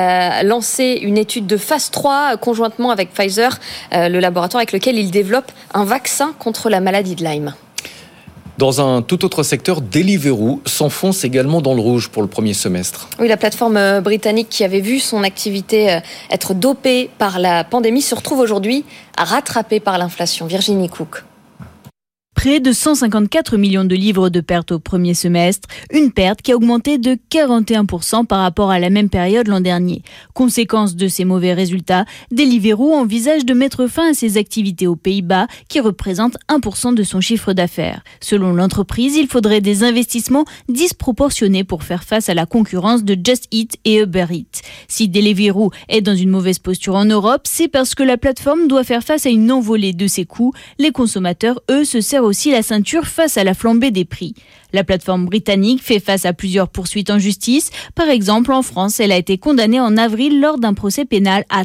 lancer une étude de phase 3 conjointement avec Pfizer, le laboratoire avec lequel il développe un vaccin contre la maladie de Lyme. Dans un tout autre secteur, Deliveroo s'enfonce également dans le rouge pour le premier semestre. Oui, la plateforme britannique qui avait vu son activité être dopée par la pandémie se retrouve aujourd'hui rattrapée par l'inflation. Virginie Cook. Près de 154 millions de livres de pertes au premier semestre, une perte qui a augmenté de 41% par rapport à la même période l'an dernier. Conséquence de ces mauvais résultats, Deliveroo envisage de mettre fin à ses activités aux Pays-Bas qui représentent 1% de son chiffre d'affaires. Selon l'entreprise, il faudrait des investissements disproportionnés pour faire face à la concurrence de Just Eat et Uber Eats. Si Deliveroo est dans une mauvaise posture en Europe, c'est parce que la plateforme doit faire face à une envolée de ses coûts. Les consommateurs, eux, se serrent aussi la ceinture face à la flambée des prix. La plateforme britannique fait face à plusieurs poursuites en justice. Par exemple, en France, elle a été condamnée en avril lors d'un procès pénal à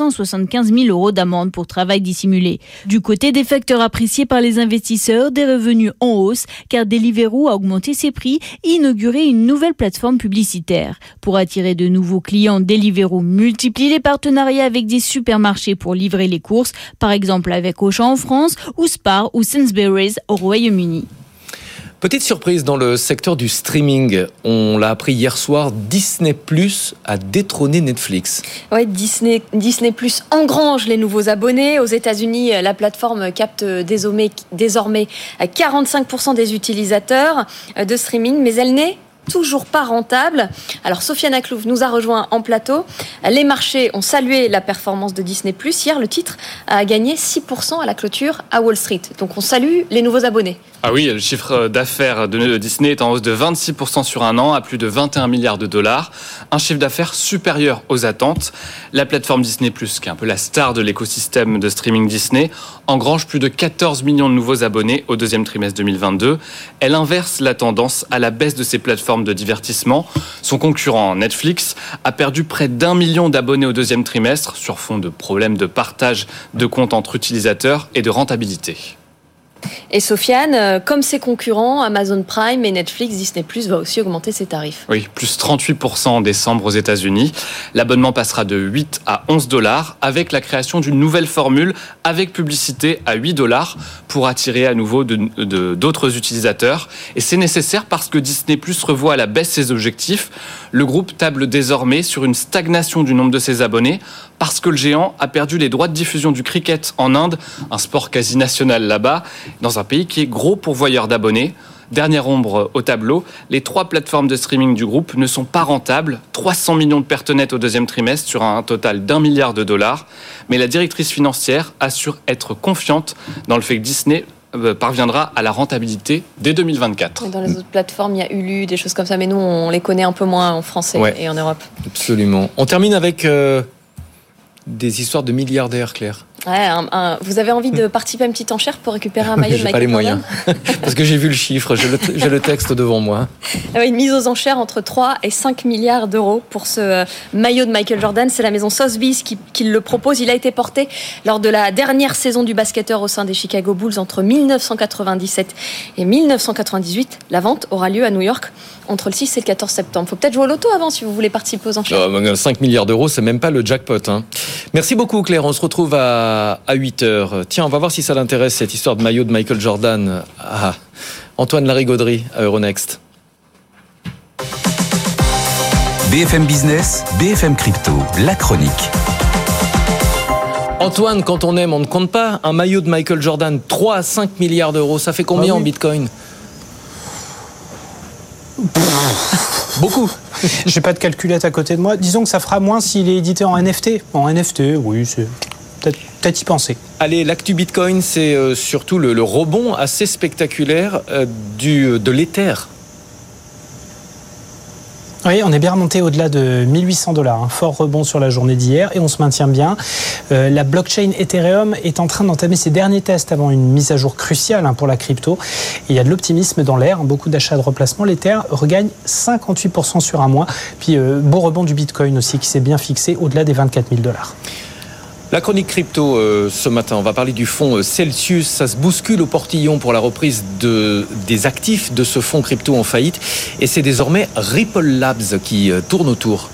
375 000 euros d'amende pour travail dissimulé. Du côté des facteurs appréciés par les investisseurs, des revenus en hausse, car Deliveroo a augmenté ses prix et inauguré une nouvelle plateforme publicitaire. Pour attirer de nouveaux clients, Deliveroo multiplie les partenariats avec des supermarchés pour livrer les courses, par exemple avec Auchan en France ou Spar ou Sainsbury's au Royaume-Uni. Petite surprise dans le secteur du streaming. On l'a appris hier soir, Disney+ a détrôné Netflix. Ouais, Disney+ engrange les nouveaux abonnés. Aux États-Unis, la plateforme capte désormais 45% des utilisateurs de streaming, mais elle n'est toujours pas rentable. Alors Sofiane Aklouf nous a rejoint en plateau. Les marchés ont salué la performance de Disney+. Hier, le titre a gagné 6% à la clôture à Wall Street. Donc on salue les nouveaux abonnés. Ah oui, le chiffre d'affaires de Disney est en hausse de 26% sur un an à plus de 21 milliards de dollars. Un chiffre d'affaires supérieur aux attentes. La plateforme Disney+, qui est un peu la star de l'écosystème de streaming Disney, engrange plus de 14 millions de nouveaux abonnés au deuxième trimestre 2022. Elle inverse la tendance à la baisse de ses plateformes de divertissement. Son concurrent Netflix a perdu près d'1 million d'abonnés au deuxième trimestre sur fond de problèmes de partage de comptes entre utilisateurs et de rentabilité. Et Sofiane, comme ses concurrents, Amazon Prime et Netflix, Disney+ va aussi augmenter ses tarifs. Oui, plus 38% en décembre aux États-Unis. L'abonnement passera de 8 à 11 $ avec la création d'une nouvelle formule avec publicité à 8 $ pour attirer à nouveau d'autres utilisateurs. Et c'est nécessaire parce que Disney+ revoit à la baisse ses objectifs. Le groupe table désormais sur une stagnation du nombre de ses abonnés parce que le géant a perdu les droits de diffusion du cricket en Inde, un sport quasi national là-bas, dans un pays qui est gros pourvoyeur d'abonnés. Dernière ombre au tableau, les 3 plateformes de streaming du groupe ne sont pas rentables. 300 millions de pertes nettes au deuxième trimestre sur un total d'1 milliard de dollars. Mais la directrice financière assure être confiante dans le fait que Disney parviendra à la rentabilité dès 2024. Dans les autres plateformes, il y a Hulu, des choses comme ça, mais nous, on les connaît un peu moins en français et en Europe. Absolument. On termine avec des histoires de milliardaires, Claire. Ouais, vous avez envie de participer à une petite enchère pour récupérer un maillot de Michael Jordan ? J'ai pas les moyens. Parce que j'ai vu le chiffre, j'ai le texte devant moi. Une mise aux enchères entre 3 et 5 milliards d'euros pour ce maillot de Michael Jordan. C'est la maison Sotheby's qui le propose. Il a été porté lors de la dernière saison du basketteur au sein des Chicago Bulls entre 1997 et 1998. La vente aura lieu à New York entre le 6 et le 14 septembre. Faut peut-être jouer au loto avant si vous voulez participer aux enchères. 5 milliards d'euros, c'est même pas le jackpot. Merci beaucoup, Claire. On se retrouve à 8h. Tiens, on va voir si ça l'intéresse, cette histoire de maillot de Michael Jordan. Antoine Larigauderie à Euronext. BFM Business, BFM Crypto, la chronique. Antoine, quand on aime, on ne compte pas. Un maillot de Michael Jordan, 3 à 5 milliards d'euros, ça fait combien en Bitcoin ? Beaucoup. J'ai pas de calculette à côté de moi. Disons que ça fera moins s'il est édité en NFT. En NFT, oui, c'est peut-être y penser. Allez, l'actu Bitcoin, c'est surtout le rebond assez spectaculaire de l'Ether. Oui, on est bien remonté au-delà de 1800 $. Un fort rebond sur la journée d'hier et on se maintient bien. La blockchain Ethereum est en train d'entamer ses derniers tests avant une mise à jour cruciale pour la crypto. Et il y a de l'optimisme dans l'air, beaucoup d'achats de replacement. L'Ether regagne 58% sur un mois. Puis beau rebond du Bitcoin aussi qui s'est bien fixé au-delà des 24 000 $. La chronique crypto ce matin, on va parler du fonds Celsius. Ça se bouscule au portillon pour la reprise des actifs de ce fonds crypto en faillite. Et c'est désormais Ripple Labs qui tourne autour.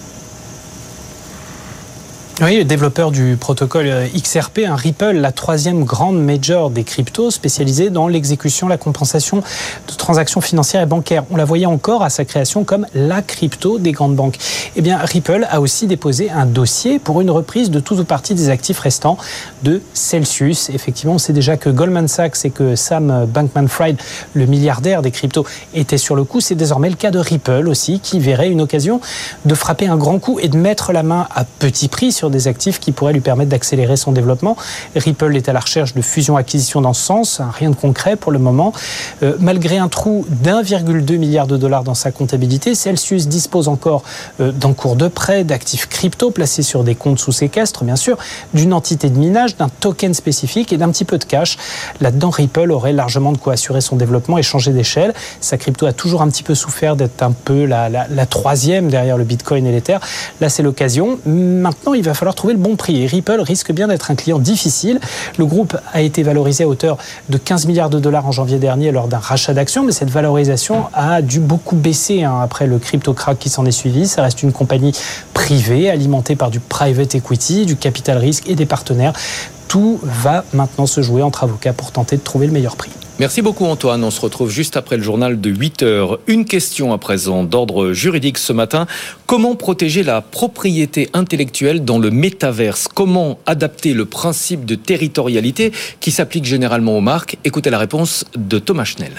Oui, le développeur du protocole XRP, Ripple, la 3e grande major des cryptos, spécialisée dans l'exécution, la compensation de transactions financières et bancaires. On la voyait encore à sa création comme la crypto des grandes banques. Eh bien, Ripple a aussi déposé un dossier pour une reprise de tout ou partie des actifs restants de Celsius. Effectivement, on sait déjà que Goldman Sachs et que Sam Bankman-Fried, le milliardaire des cryptos, étaient sur le coup. C'est désormais le cas de Ripple aussi, qui verrait une occasion de frapper un grand coup et de mettre la main à petit prix sur des actifs qui pourraient lui permettre d'accélérer son développement. Ripple est à la recherche de fusion-acquisition dans ce sens, rien de concret pour le moment. Malgré un trou d'1,2 milliard de dollars dans sa comptabilité, Celsius dispose encore d'encours de prêt, d'actifs crypto placés sur des comptes sous séquestre, bien sûr, d'une entité de minage, d'un token spécifique et d'un petit peu de cash. Là-dedans, Ripple aurait largement de quoi assurer son développement et changer d'échelle. Sa crypto a toujours un petit peu souffert d'être un peu la 3e derrière le Bitcoin et l'Ether. Là, c'est l'occasion. Maintenant, il va falloir trouver le bon prix. Et Ripple risque bien d'être un client difficile. Le groupe a été valorisé à hauteur de 15 milliards de dollars en janvier dernier lors d'un rachat d'actions, mais cette valorisation a dû beaucoup baisser après le crypto crack qui s'en est suivi. Ça reste une compagnie privée, alimentée par du private equity, du capital risque et des partenaires. Tout va maintenant se jouer entre avocats pour tenter de trouver le meilleur prix. Merci beaucoup Antoine, on se retrouve juste après le journal de 8h. Une question à présent d'ordre juridique ce matin. Comment protéger la propriété intellectuelle dans le métaverse ? Comment adapter le principe de territorialité qui s'applique généralement aux marques ? Écoutez la réponse de Thomas Schnell.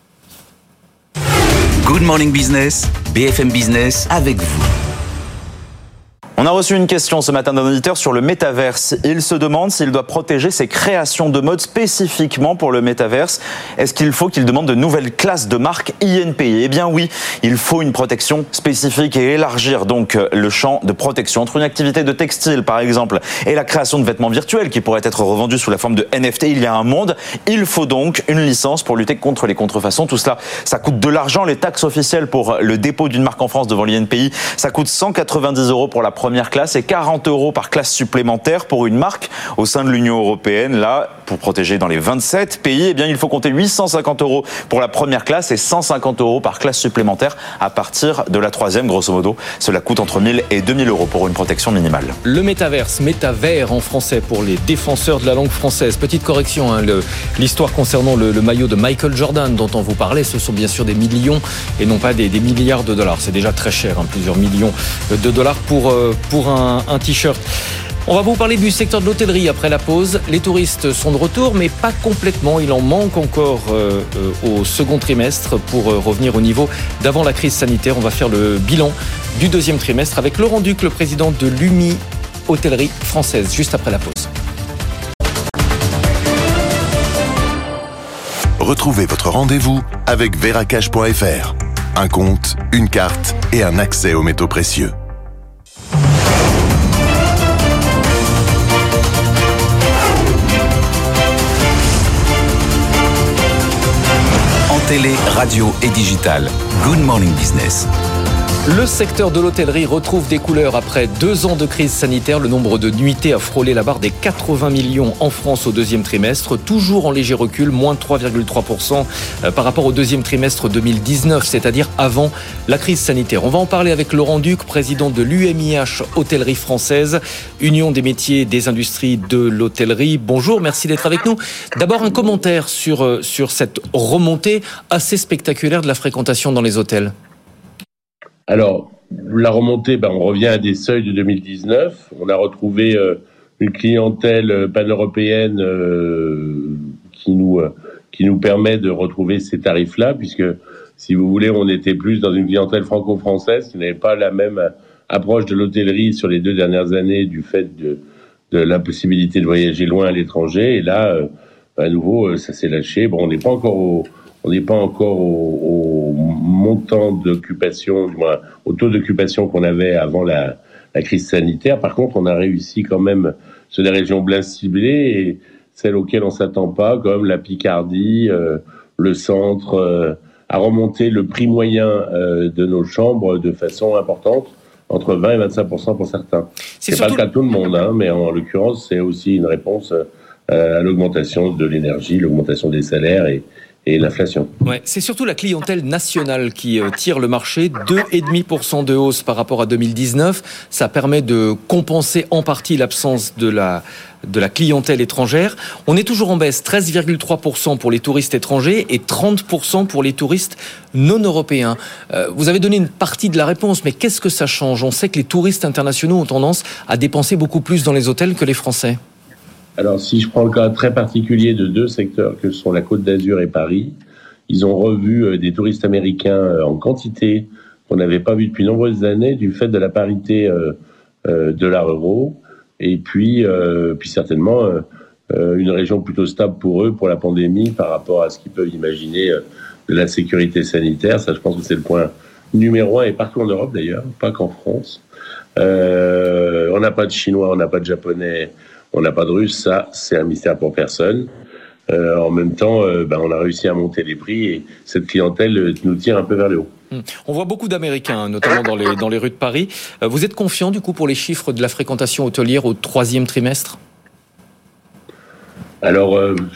Good Morning Business, BFM Business avec vous. On a reçu une question ce matin d'un auditeur sur le métaverse. Il se demande s'il doit protéger ses créations de mode spécifiquement pour le métaverse. Est-ce qu'il faut qu'il demande de nouvelles classes de marque INPI ? Eh bien oui, il faut une protection spécifique et élargir donc le champ de protection entre une activité de textile par exemple et la création de vêtements virtuels qui pourraient être revendus sous la forme de NFT. Il y a un monde. Il faut donc une licence pour lutter contre les contrefaçons. Tout cela, ça coûte de l'argent. Les taxes officielles pour le dépôt d'une marque en France devant l'INPI, ça coûte 190 € pour la première classe et 40 € par classe supplémentaire pour une marque au sein de l'Union européenne. Là, pour protéger dans les 27 pays, eh bien, il faut compter 850 € pour la première classe et 150 € par classe supplémentaire à partir de la troisième, grosso modo. Cela coûte entre 1000 et 2000 € pour une protection minimale. Le métaverse, métavers en français pour les défenseurs de la langue française. Petite correction, l'histoire concernant le maillot de Michael Jordan dont on vous parlait, ce sont bien sûr des millions et non pas des milliards de dollars. C'est déjà très cher, plusieurs millions de dollars pour un t-shirt. On va vous parler du secteur de l'hôtellerie après la pause. Les touristes sont de retour, mais pas complètement. Il en manque encore au second trimestre pour revenir au niveau d'avant la crise sanitaire. On va faire le bilan du deuxième trimestre avec Laurent Duc, le président de l'UMI Hôtellerie Française, juste après la pause. Retrouvez votre rendez-vous avec Veracash.fr. Un compte, une carte et un accès aux métaux précieux. Télé, radio et digital. Good Morning Business. Le secteur de l'hôtellerie retrouve des couleurs après 2 ans de crise sanitaire. Le nombre de nuitées a frôlé la barre des 80 millions en France au deuxième trimestre, toujours en léger recul, moins 3,3% par rapport au deuxième trimestre 2019, c'est-à-dire avant la crise sanitaire. On va en parler avec Laurent Duc, président de l'UMIH Hôtellerie Française, Union des métiers des industries de l'hôtellerie. Bonjour, merci d'être avec nous. D'abord un commentaire sur cette remontée assez spectaculaire de la fréquentation dans les hôtels. Alors, la remontée, on revient à des seuils de 2019. On a retrouvé une clientèle pan-européenne qui nous permet de retrouver ces tarifs-là, puisque, si vous voulez, on était plus dans une clientèle franco-française qui n'avait pas la même approche de l'hôtellerie sur les 2 dernières années du fait de l'impossibilité de voyager loin à l'étranger. Et là, à nouveau, ça s'est lâché. Bon, on n'est pas encore au montant d'occupation, du moins au taux d'occupation qu'on avait avant la crise sanitaire. Par contre, on a réussi quand même sur des régions bien ciblées et celles auxquelles on s'attend pas, comme la Picardie, le centre, à remonter le prix moyen de nos chambres de façon importante, entre 20 et 25% pour certains. C'est pas le cas de tout le monde, mais en l'occurrence, c'est aussi une réponse à l'augmentation de l'énergie, l'augmentation des salaires et l'inflation. Ouais, c'est surtout la clientèle nationale qui tire le marché, 2,5% de hausse par rapport à 2019. Ça permet de compenser en partie l'absence de la clientèle étrangère. On est toujours en baisse, 13,3% pour les touristes étrangers et 30% pour les touristes non européens. Vous avez donné une partie de la réponse, mais qu'est-ce que ça change ? On sait que les touristes internationaux ont tendance à dépenser beaucoup plus dans les hôtels que les Français. Alors, si je prends le cas très particulier de 2 secteurs que sont la Côte d'Azur et Paris, ils ont revu des touristes américains en quantité qu'on n'avait pas vu depuis nombreuses années du fait de la parité dollar-euro. Et puis certainement, une région plutôt stable pour eux, pour la pandémie, par rapport à ce qu'ils peuvent imaginer de la sécurité sanitaire. Ça, je pense que c'est le point numéro 1, et partout en Europe d'ailleurs, pas qu'en France. On n'a pas de Chinois, on n'a pas de Japonais, on n'a pas de Russes, ça, c'est un mystère pour personne. En même temps, on a réussi à monter les prix et cette clientèle nous tire un peu vers le haut. On voit beaucoup d'Américains, notamment dans les rues de Paris. Vous êtes confiant, du coup, pour les chiffres de la fréquentation hôtelière au 3e trimestre ? Alors,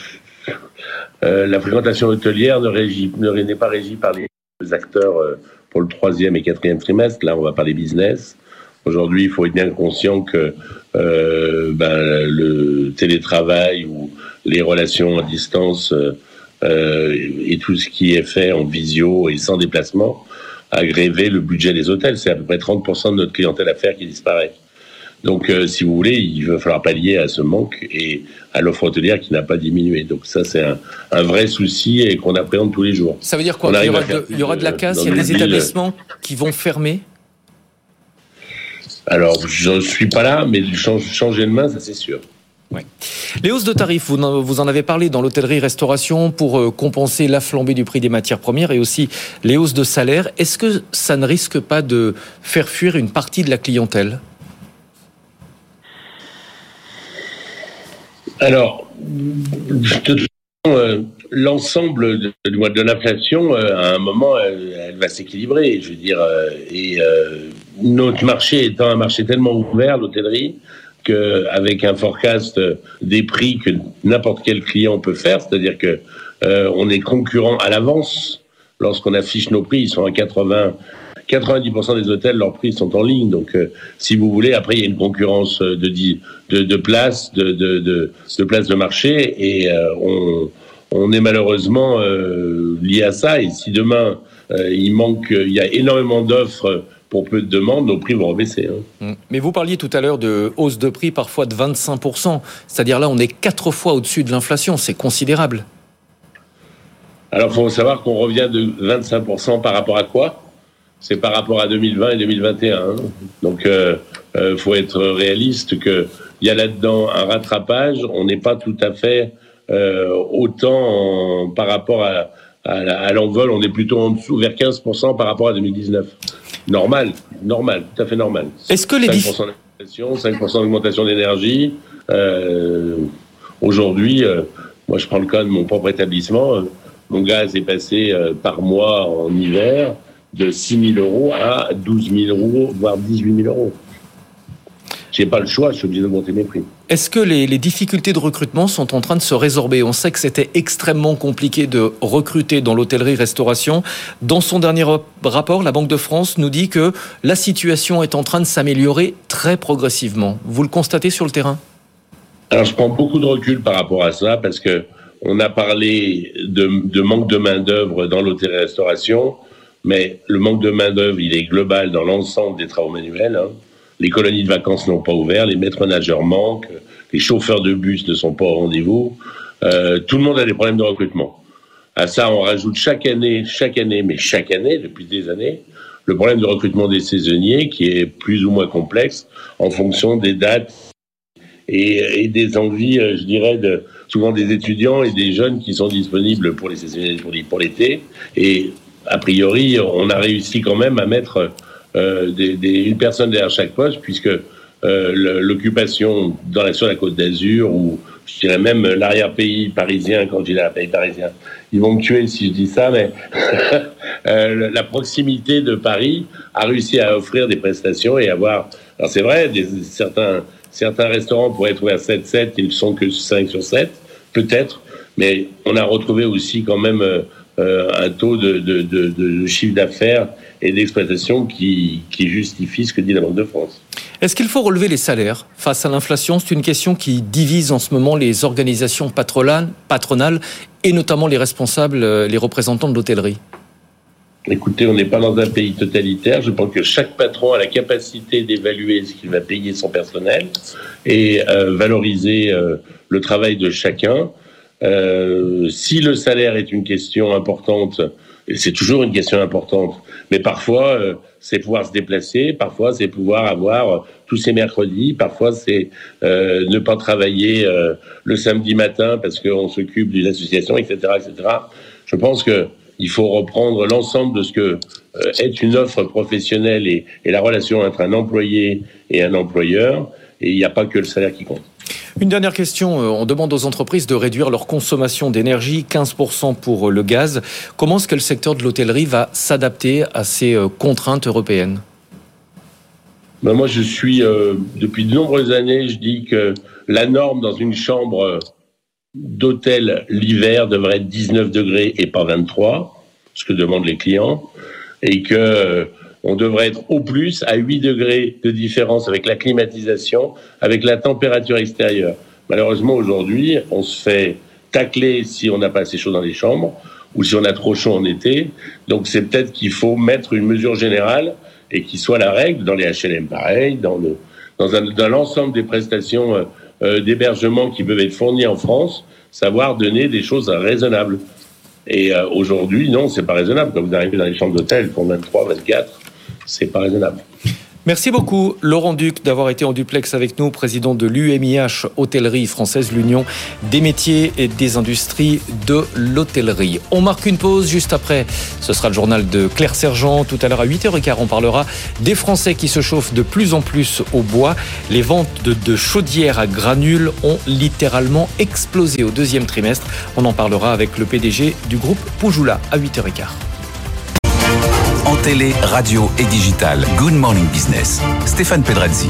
la fréquentation hôtelière n'est pas régie par les acteurs pour le 3e et 4e trimestre. Là, on va parler business. Aujourd'hui, il faut être bien conscient que le télétravail ou les relations à distance et tout ce qui est fait en visio et sans déplacement a grévé le budget des hôtels. C'est à peu près 30% de notre clientèle affaires qui disparaît. Donc, si vous voulez, il va falloir pallier à ce manque et à l'offre hôtelière qui n'a pas diminué. Donc ça, c'est un vrai souci et qu'on appréhende tous les jours. Ça veut dire quoi? Il y aura de la casse, il y a des établissements qui vont fermer? Alors, je ne suis pas là, mais changer de main, ça c'est sûr. Oui. Les hausses de tarifs, vous en avez parlé dans l'hôtellerie-restauration pour compenser la flambée du prix des matières premières et aussi les hausses de salaire. Est-ce que ça ne risque pas de faire fuir une partie de la clientèle? Alors, de toute façon, l'ensemble de l'inflation, à un moment, elle va s'équilibrer. Je veux dire, notre marché étant un marché tellement ouvert, l'hôtellerie, qu'avec un forecast des prix que n'importe quel client peut faire, c'est-à-dire que on est concurrent à l'avance. Lorsqu'on affiche nos prix, ils sont à 90% des hôtels, leurs prix sont en ligne. Donc, si vous voulez, après, il y a une concurrence de places, de places de marché, et on est malheureusement lié à ça. Et si demain, il y a énormément d'offres pour peu de demandes, nos prix vont rebaisser. Mais vous parliez tout à l'heure de hausse de prix parfois de 25%. C'est-à-dire là, on est 4 fois au-dessus de l'inflation. C'est considérable. Alors, il faut savoir qu'on revient de 25% par rapport à quoi ? C'est par rapport à 2020 et 2021. Donc, faut être réaliste qu'il y a là-dedans un rattrapage. On n'est pas tout à fait autant par rapport à l'envol. On est plutôt en dessous, vers 15% par rapport à 2019. Normal, tout à fait normal. Est-ce que les 5% d'inflation, 5% d'augmentation d'énergie. Aujourd'hui, moi je prends le cas de mon propre établissement. Mon gaz est passé par mois en hiver de 6 000 euros à 12 000 euros, voire 18 000 euros. J'ai pas le choix, je suis obligé d'augmenter mes prix. Est-ce que les difficultés de recrutement sont en train de se résorber? On sait que c'était extrêmement compliqué de recruter dans l'hôtellerie-restauration. Dans son dernier rapport, la Banque de France nous dit que la situation est en train de s'améliorer très progressivement. Vous le constatez sur le terrain? Alors, je prends beaucoup de recul par rapport à ça, parce que on a parlé de manque de main-d'œuvre dans l'hôtellerie-restauration, mais le manque de main-d'œuvre, il est global dans l'ensemble des travaux manuels. Les colonies de vacances n'ont pas ouvert, les maîtres nageurs manquent, les chauffeurs de bus ne sont pas au rendez-vous. Tout le monde a des problèmes de recrutement. À ça, on rajoute chaque année, depuis des années, le problème de recrutement des saisonniers qui est plus ou moins complexe en fonction des dates et des envies, je dirais, souvent des étudiants et des jeunes qui sont disponibles pour les saisonniers pour l'été. Et a priori, on a réussi quand même à mettre une personne derrière chaque poste, puisque l'occupation sur la Côte d'Azur, ou je dirais même l'arrière-pays parisien, quand je dis l'arrière-pays parisien, ils vont me tuer si je dis ça, mais la proximité de Paris a réussi à offrir des prestations et avoir... Alors c'est vrai, certains restaurants pourraient être ouverts 7/7, ils ne sont que 5 sur 7, peut-être, mais on a retrouvé aussi quand même un taux de chiffre d'affaires et d'exploitation qui justifie ce que dit la Banque de France. Est-ce qu'il faut relever les salaires face à l'inflation? C'est une question qui divise en ce moment les organisations patronales et notamment les responsables, les représentants de l'hôtellerie. Écoutez, on n'est pas dans un pays totalitaire. Je pense que chaque patron a la capacité d'évaluer ce qu'il va payer son personnel et valoriser le travail de chacun. Si le salaire est une question importante, et c'est toujours une question importante, mais parfois c'est pouvoir se déplacer, parfois c'est pouvoir avoir tous ces mercredis, parfois c'est ne pas travailler le samedi matin parce qu'on s'occupe d'une association, etc., etc. Je pense que il faut reprendre l'ensemble de ce que est une offre professionnelle et la relation entre un employé et un employeur, et il n'y a pas que le salaire qui compte. Une dernière question, on demande aux entreprises de réduire leur consommation d'énergie, 15% pour le gaz. Comment est-ce que le secteur de l'hôtellerie va s'adapter à ces contraintes européennes? Moi, je suis, depuis de nombreuses années, je dis que la norme dans une chambre d'hôtel l'hiver devrait être 19 degrés et pas 23, ce que demandent les clients, et que on devrait être au plus à 8 degrés de différence avec la climatisation, avec la température extérieure. Malheureusement, aujourd'hui, on se fait tacler si on n'a pas assez chaud dans les chambres ou si on a trop chaud en été. Donc c'est peut-être qu'il faut mettre une mesure générale et qui soit la règle dans les HLM pareil, dans l'ensemble des prestations d'hébergement qui peuvent être fournies en France, savoir donner des choses raisonnables. Et aujourd'hui, non, c'est pas raisonnable. Quand vous arrivez dans les chambres d'hôtel pour 23, 24, c'est pas raisonnable. Merci beaucoup Laurent Duc d'avoir été en duplex avec nous, président de l'UMIH Hôtellerie Française, l'Union des métiers et des industries de l'hôtellerie. On marque une pause juste après. Ce sera le journal de Claire Sergent. Tout à l'heure à 8h15, on parlera des Français qui se chauffent de plus en plus au bois. Les ventes de chaudières à granules ont littéralement explosé au deuxième trimestre. On en parlera avec le PDG du groupe Poujoula à 8h15. En télé, radio et digital, Good Morning Business. Stéphane Pedrazzi.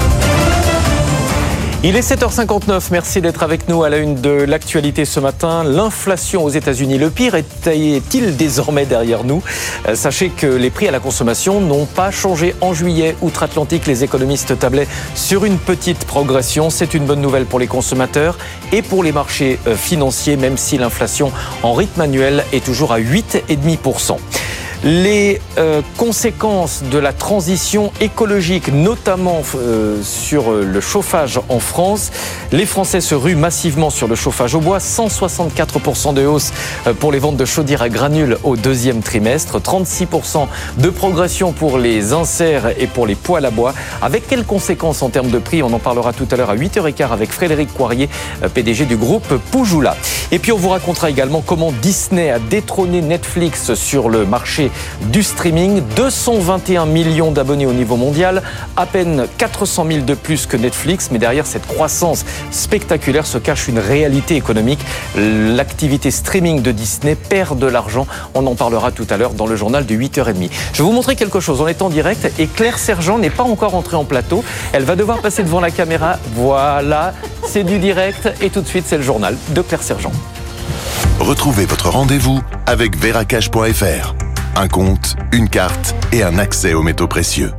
Il est 7h59, merci d'être avec nous à la une de l'actualité ce matin. L'inflation aux États-Unis, le pire est-il désormais derrière nous ? Sachez que les prix à la consommation n'ont pas changé en juillet. Outre-Atlantique, les économistes tablaient sur une petite progression. C'est une bonne nouvelle pour les consommateurs et pour les marchés financiers, même si l'inflation en rythme annuel est toujours à 8,5%. Les conséquences de la transition écologique, notamment sur le chauffage en France. Les Français se ruent massivement sur le chauffage au bois. 164% de hausse pour les ventes de chaudières à granules au deuxième trimestre. 36% de progression pour les inserts et pour les poêles à bois. Avec quelles conséquences en termes de prix ? On en parlera tout à l'heure à 8h15 avec Frédéric Coirier, PDG du groupe Poujoula. Et puis on vous racontera également comment Disney a détrôné Netflix sur le marché du streaming. 221 millions d'abonnés au niveau mondial, à peine 400 000 de plus que Netflix, mais derrière cette croissance spectaculaire se cache une réalité économique. L'activité streaming de Disney perd de l'argent. On en parlera tout à l'heure dans le journal de 8h30. Je vais vous montrer quelque chose. On est en direct et Claire Sergent n'est pas encore entrée en plateau. Elle va devoir passer devant la caméra. Voilà, c'est du direct et tout de suite c'est le journal de Claire Sergent. Retrouvez votre rendez-vous avec Veracash.fr. Un compte, une carte et un accès aux métaux précieux.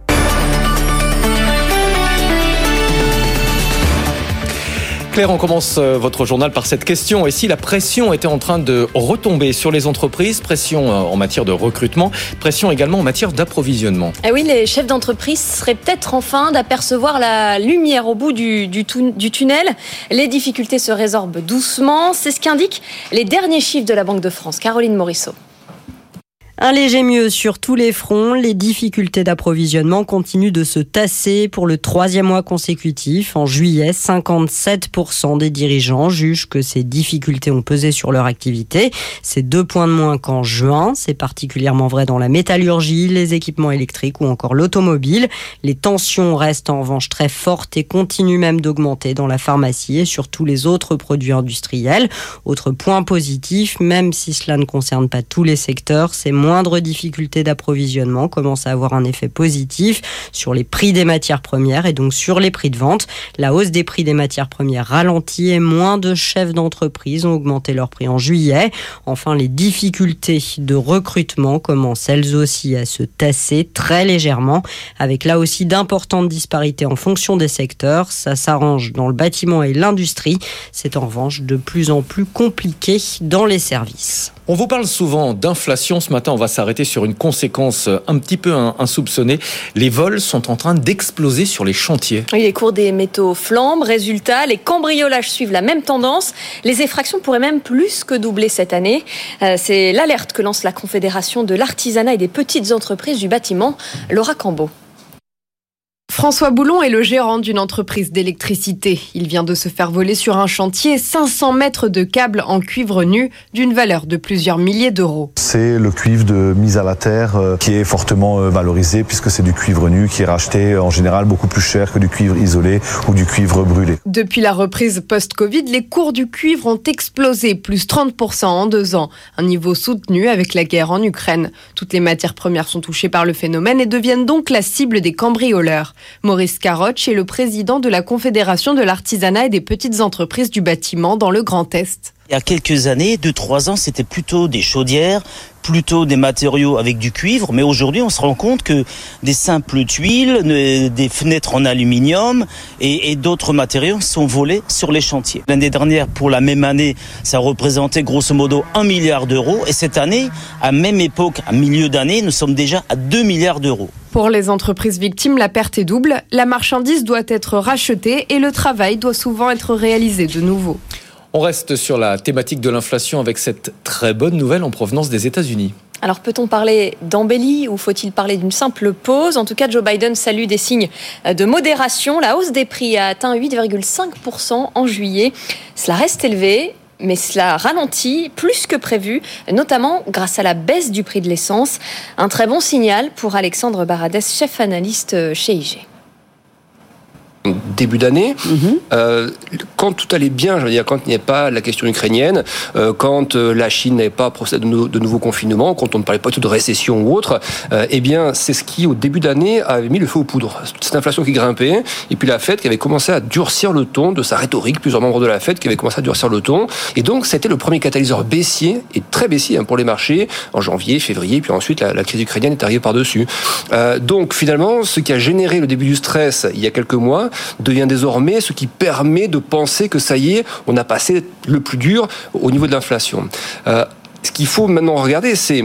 Claire, on commence votre journal par cette question. Et si la pression était en train de retomber sur les entreprises, pression en matière de recrutement, pression également en matière d'approvisionnement. Eh oui, les chefs d'entreprise seraient peut-être en fin d'apercevoir la lumière au bout du tunnel. Les difficultés se résorbent doucement. C'est ce qu'indiquent les derniers chiffres de la Banque de France. Caroline Morisseau. Un léger mieux sur tous les fronts, les difficultés d'approvisionnement continuent de se tasser pour le troisième mois consécutif. En juillet, 57% des dirigeants jugent que ces difficultés ont pesé sur leur activité. C'est 2 points de moins qu'en juin. C'est particulièrement vrai dans la métallurgie, les équipements électriques ou encore l'automobile. Les tensions restent en revanche très fortes et continuent même d'augmenter dans la pharmacie et sur tous les autres produits industriels. Autre point positif, même si cela ne concerne pas tous les secteurs, c'est moindre difficulté d'approvisionnement commence à avoir un effet positif sur les prix des matières premières et donc sur les prix de vente. La hausse des prix des matières premières ralentit et moins de chefs d'entreprise ont augmenté leurs prix en juillet. Enfin, les difficultés de recrutement commencent elles aussi à se tasser très légèrement, avec là aussi d'importantes disparités en fonction des secteurs. Ça s'arrange dans le bâtiment et l'industrie. C'est en revanche de plus en plus compliqué dans les services. On vous parle souvent d'inflation. Ce matin, on va s'arrêter sur une conséquence un petit peu insoupçonnée. Les vols sont en train d'exploser sur les chantiers. Oui, les cours des métaux flambent. Résultat, les cambriolages suivent la même tendance. Les effractions pourraient même plus que doubler cette année. C'est l'alerte que lance la Confédération de l'artisanat et des petites entreprises du bâtiment, Laura Cambeau. François Boulon est le gérant d'une entreprise d'électricité. Il vient de se faire voler sur un chantier 500 mètres de câbles en cuivre nu d'une valeur de plusieurs milliers d'euros. C'est le cuivre de mise à la terre qui est fortement valorisé puisque c'est du cuivre nu qui est racheté en général beaucoup plus cher que du cuivre isolé ou du cuivre brûlé. Depuis la reprise post-Covid, les cours du cuivre ont explosé, plus 30% en 2 ans. Un niveau soutenu avec la guerre en Ukraine. Toutes les matières premières sont touchées par le phénomène et deviennent donc la cible des cambrioleurs. Maurice Caroche est le président de la Confédération de l'artisanat et des petites entreprises du bâtiment dans le Grand Est. Il y a quelques années, 2-3 ans, c'était plutôt des chaudières, plutôt des matériaux avec du cuivre. Mais aujourd'hui, on se rend compte que des simples tuiles, des fenêtres en aluminium et d'autres matériaux sont volés sur les chantiers. L'année dernière, pour la même année, ça représentait grosso modo 1 milliard d'euros. Et cette année, à même époque, à milieu d'année, nous sommes déjà à 2 milliards d'euros. Pour les entreprises victimes, la perte est double. La marchandise doit être rachetée et le travail doit souvent être réalisé de nouveau. On reste sur la thématique de l'inflation avec cette très bonne nouvelle en provenance des États-Unis. Alors peut-on parler d'embellie ou faut-il parler d'une simple pause ? En tout cas, Joe Biden salue des signes de modération. La hausse des prix a atteint 8,5% en juillet. Cela reste élevé, mais cela ralentit plus que prévu, notamment grâce à la baisse du prix de l'essence. Un très bon signal pour Alexandre Baradès, chef analyste chez IG. Début d'année, quand tout allait bien, je veux dire, quand il n'y avait pas la question ukrainienne, quand la Chine n'avait pas procédé de nouveaux confinements, quand on ne parlait pas tout de récession ou autre, eh bien, c'est ce qui, au début d'année, avait mis le feu aux poudres. Cette inflation qui grimpait, et puis la Fed qui avait commencé à durcir le ton de sa rhétorique, plusieurs membres de la Fed qui avaient commencé à durcir le ton, et donc c'était le premier catalyseur baissier, et très baissier pour les marchés, en janvier, février, puis ensuite la crise ukrainienne est arrivée par-dessus. Donc finalement, ce qui a généré le début du stress il y a quelques mois, devient désormais ce qui permet de penser que ça y est, on a passé le plus dur au niveau de l'inflation. Ce qu'il faut maintenant regarder, c'est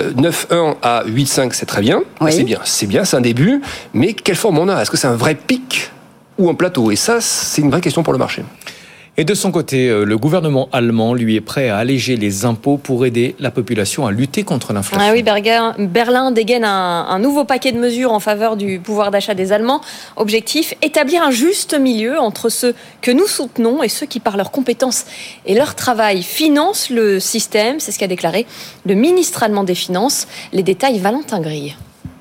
9,1 à 8,5, c'est très bien, oui. c'est bien, c'est un début, mais quelle forme on a ? Est-ce que c'est un vrai pic ou un plateau ? Et ça, c'est une vraie question pour le marché. Et de son côté, le gouvernement allemand, lui, est prêt à alléger les impôts pour aider la population à lutter contre l'inflation. Ah oui, Berlin dégaine un nouveau paquet de mesures en faveur du pouvoir d'achat des Allemands. Objectif, établir un juste milieu entre ceux que nous soutenons et ceux qui, par leurs compétences et leur travail, financent le système. C'est ce qu'a déclaré le ministre allemand des Finances. Les détails, Valentin Grille.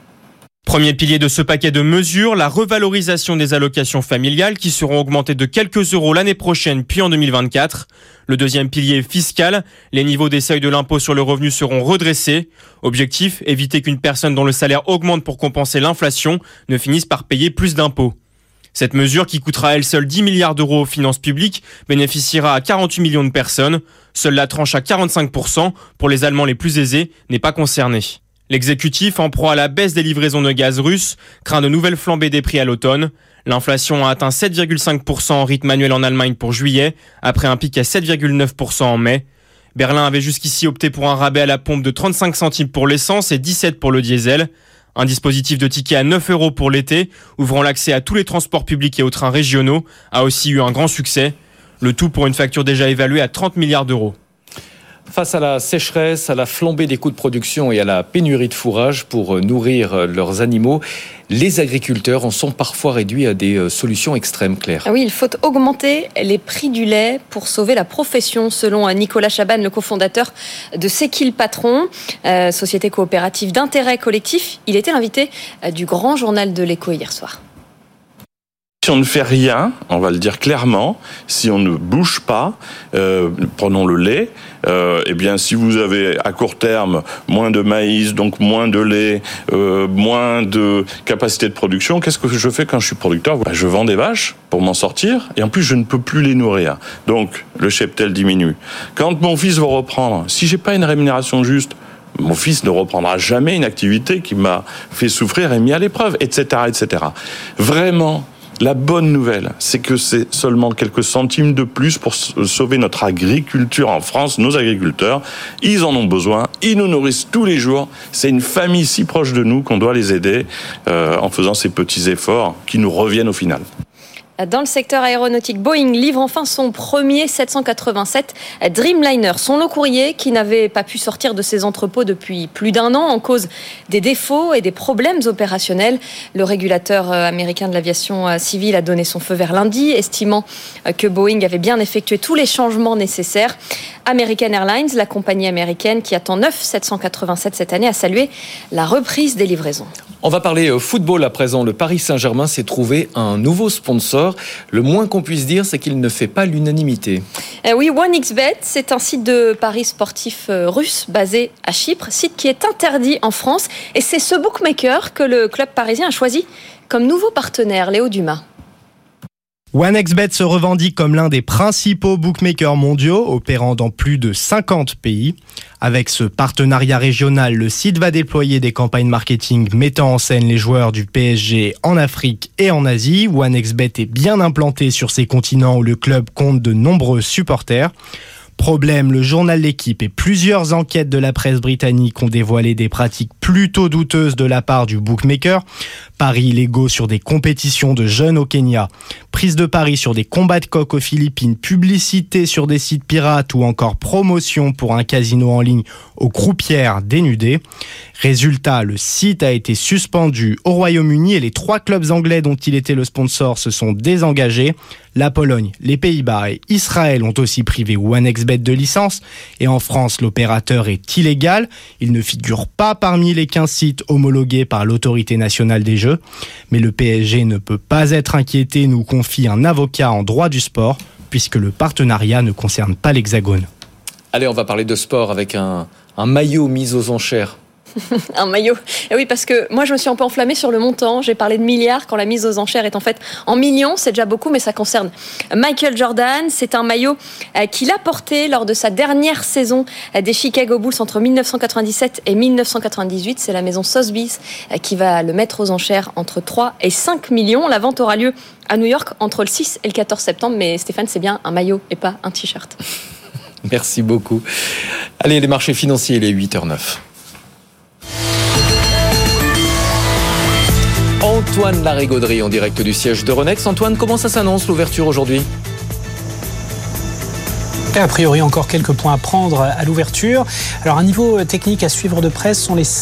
Premier pilier de ce paquet de mesures, la revalorisation des allocations familiales qui seront augmentées de quelques euros l'année prochaine puis en 2024. Le deuxième pilier fiscal, les niveaux des seuils de l'impôt sur le revenu seront redressés. Objectif, éviter qu'une personne dont le salaire augmente pour compenser l'inflation ne finisse par payer plus d'impôts. Cette mesure, qui coûtera à elle seule 10 milliards d'euros aux finances publiques, bénéficiera à 48 millions de personnes. Seule la tranche à 45% pour les Allemands les plus aisés n'est pas concernée. L'exécutif, en proie à la baisse des livraisons de gaz russe, craint de nouvelles flambées des prix à l'automne. L'inflation a atteint 7,5% en rythme annuel en Allemagne pour juillet, après un pic à 7,9% en mai. Berlin avait jusqu'ici opté pour un rabais à la pompe de 35 centimes pour l'essence et 17 pour le diesel. Un dispositif de ticket à 9 euros pour l'été, ouvrant l'accès à tous les transports publics et aux trains régionaux, a aussi eu un grand succès. Le tout pour une facture déjà évaluée à 30 milliards d'euros. Face à la sécheresse, à la flambée des coûts de production et à la pénurie de fourrage pour nourrir leurs animaux, les agriculteurs en sont parfois réduits à des solutions extrêmes, Claire. Oui, il faut augmenter les prix du lait pour sauver la profession, selon Nicolas Chaban, le cofondateur de C'est qui le patron, société coopérative d'intérêt collectif. Il était l'invité du grand journal de l'Écho hier soir. Si on ne fait rien, on va le dire clairement, si on ne bouge pas, prenons le lait, eh bien si vous avez à court terme moins de maïs, donc moins de lait, moins de capacité de production, qu'est-ce que je fais quand je suis producteur ? Je vends des vaches pour m'en sortir et en plus je ne peux plus les nourrir. Donc le cheptel diminue. Quand mon fils va reprendre, si j'ai pas une rémunération juste, mon fils ne reprendra jamais une activité qui m'a fait souffrir et mis à l'épreuve, etc., etc. Vraiment, la bonne nouvelle, c'est que c'est seulement quelques centimes de plus pour sauver notre agriculture en France, nos agriculteurs. Ils en ont besoin, ils nous nourrissent tous les jours. C'est une famille si proche de nous qu'on doit les aider en faisant ces petits efforts qui nous reviennent au final. Dans le secteur aéronautique, Boeing livre enfin son premier 787 Dreamliner. Son lot courrier qui n'avait pas pu sortir de ses entrepôts depuis plus d'un an en cause des défauts et des problèmes opérationnels. Le régulateur américain de l'aviation civile a donné son feu vert lundi, estimant que Boeing avait bien effectué tous les changements nécessaires. American Airlines, la compagnie américaine qui attend 9 787 cette année, a salué la reprise des livraisons. On va parler football à présent. Le Paris Saint-Germain s'est trouvé un nouveau sponsor. Le moins qu'on puisse dire, c'est qu'il ne fait pas l'unanimité. Oui, OneXBet, c'est un site de paris sportif russe basé à Chypre, site qui est interdit en France. Et c'est ce bookmaker que le club parisien a choisi comme nouveau partenaire. Léo Dumas. OneXBet se revendique comme l'un des principaux bookmakers mondiaux, opérant dans plus de 50 pays. Avec ce partenariat régional, le site va déployer des campagnes marketing mettant en scène les joueurs du PSG en Afrique et en Asie. OneXBet est bien implanté sur ces continents où le club compte de nombreux supporters. Problème, le journal L'Équipe et plusieurs enquêtes de la presse britannique ont dévoilé des pratiques plutôt douteuses de la part du bookmaker. Paris illégaux sur des compétitions de jeunes au Kenya, prise de paris sur des combats de coqs aux Philippines, publicité sur des sites pirates ou encore promotion pour un casino en ligne aux croupières dénudées. Résultat, le site a été suspendu au Royaume-Uni et les 3 clubs anglais dont il était le sponsor se sont désengagés. La Pologne, les Pays-Bas et Israël ont aussi privé OneXBet de licence. Et en France, l'opérateur est illégal. Il ne figure pas parmi les 15 sites homologués par l'autorité nationale des jeux. Mais le PSG ne peut pas être inquiété, nous confie un avocat en droit du sport, puisque le partenariat ne concerne pas l'Hexagone. Allez, on va parler de sport avec un maillot mis aux enchères. Un maillot. Et oui, parce que moi, je me suis un peu enflammée sur le montant. J'ai parlé de milliards quand la mise aux enchères est en fait en millions. C'est déjà beaucoup, mais ça concerne Michael Jordan. C'est un maillot qu'il a porté lors de sa dernière saison des Chicago Bulls entre 1997 et 1998. C'est la maison Sotheby's qui va le mettre aux enchères entre 3 et 5 millions. La vente aura lieu à New York entre le 6 et le 14 septembre. Mais Stéphane, c'est bien un maillot et pas un t-shirt. Merci beaucoup. Allez, les marchés financiers, il est 8h09. Antoine Larigauderie en direct du siège d'Euronext. Antoine, comment ça s'annonce l'ouverture aujourd'hui ? A priori, encore quelques points à prendre à l'ouverture. Alors, un niveau technique à suivre de près sont les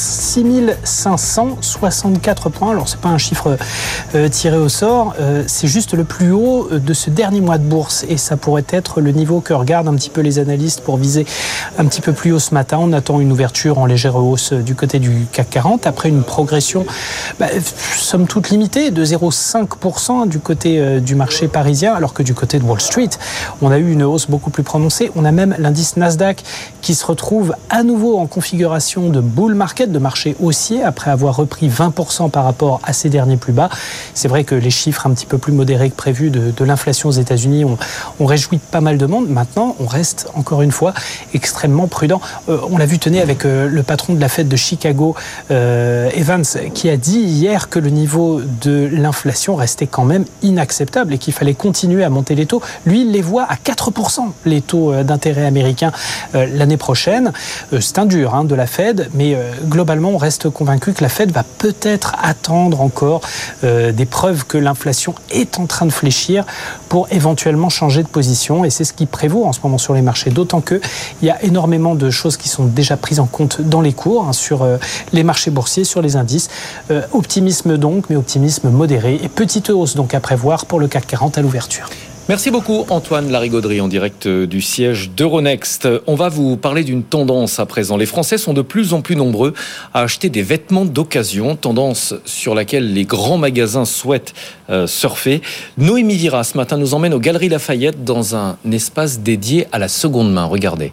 6564 points. Alors, c'est pas un chiffre tiré au sort, c'est juste le plus haut de ce dernier mois de bourse. Et ça pourrait être le niveau que regardent un petit peu les analystes pour viser un petit peu plus haut ce matin. On attend une ouverture en légère hausse du côté du CAC 40, après une progression, somme toute limitée, de 0,5% du côté du marché parisien, alors que du côté de Wall Street, on a eu une hausse beaucoup plus prononcée. On a même l'indice Nasdaq qui se retrouve à nouveau en configuration de bull market, de marché haussier, après avoir repris 20% par rapport à ses derniers plus bas. C'est vrai que les chiffres un petit peu plus modérés que prévu de l'inflation aux États-Unis ont réjoui pas mal de monde. Maintenant, on reste encore une fois extrêmement prudent. On l'a vu, tenez, avec le patron de la Fed de Chicago, Evans, qui a dit hier que le niveau de l'inflation restait quand même inacceptable et qu'il fallait continuer à monter les taux. Lui, il les voit à 4%, les taux d'intérêt américains l'année prochaine. C'est un dur de la Fed, mais globalement, on reste convaincu que la Fed va peut-être attendre encore des preuves que l'inflation est en train de fléchir pour éventuellement changer de position. Et c'est ce qui prévaut en ce moment sur les marchés, d'autant qu'il y a énormément de choses qui sont déjà prises en compte dans les cours, sur les marchés boursiers, sur les indices. Optimisme donc, mais optimisme modéré et petite hausse donc à prévoir pour le CAC 40 à l'ouverture. Merci beaucoup Antoine Larigauderie en direct du siège d'Euronext. On va vous parler d'une tendance à présent. Les Français sont de plus en plus nombreux à acheter des vêtements d'occasion, tendance sur laquelle les grands magasins souhaitent surfer. Noémie Vira ce matin nous emmène aux Galeries Lafayette dans un espace dédié à la seconde main. Regardez.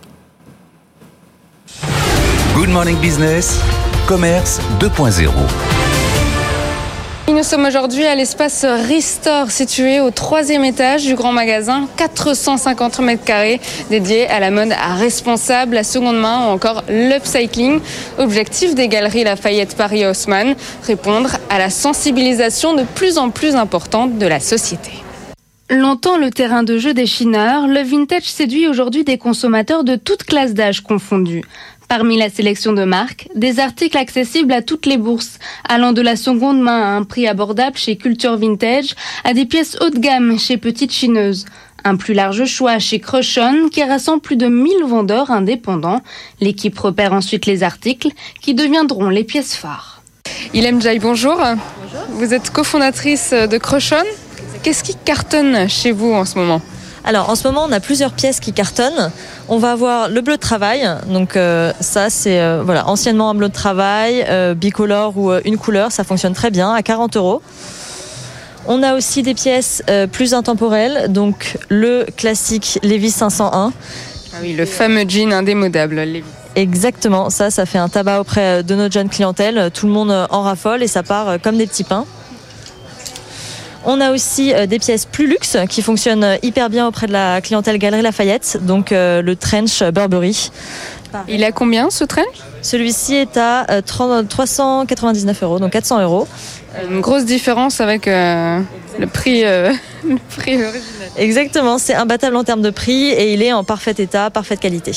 Good Morning Business, commerce 2.0. Nous sommes aujourd'hui à l'espace Restore, situé au 3e étage du grand magasin, 450 m² dédié à la mode responsable, la seconde main ou encore l'upcycling. Objectif des Galeries Lafayette Paris Haussmann, répondre à la sensibilisation de plus en plus importante de la société. Longtemps le terrain de jeu des chineurs, le vintage séduit aujourd'hui des consommateurs de toutes classes d'âge confondues. Parmi la sélection de marques, des articles accessibles à toutes les bourses, allant de la seconde main à un prix abordable chez Culture Vintage à des pièces haut de gamme chez Petite Chineuse. Un plus large choix chez Crochon qui rassemble plus de 1000 vendeurs indépendants. L'équipe repère ensuite les articles qui deviendront les pièces phares. Ilem Jai, bonjour. Bonjour. Vous êtes cofondatrice de Crochon. Qu'est-ce qui cartonne chez vous en ce moment ? Alors, en ce moment, on a plusieurs pièces qui cartonnent. On va avoir le bleu de travail. Donc, ça, c'est anciennement un bleu de travail, bicolore ou une couleur. Ça fonctionne très bien, à 40 €. On a aussi des pièces plus intemporelles. Donc, le classique Levi's 501. Ah oui, le fameux jean indémodable, Levi's. Exactement, ça fait un tabac auprès de notre jeune clientèle. Tout le monde en raffole et ça part comme des petits pains. On a aussi des pièces plus luxe qui fonctionnent hyper bien auprès de la clientèle Galeries Lafayette. Donc le trench Burberry. Il a combien ce trench ? Celui-ci est à 399 €, donc 400 €. Une grosse différence avec le prix original. Exactement, c'est imbattable en termes de prix et il est en parfait état, parfaite qualité.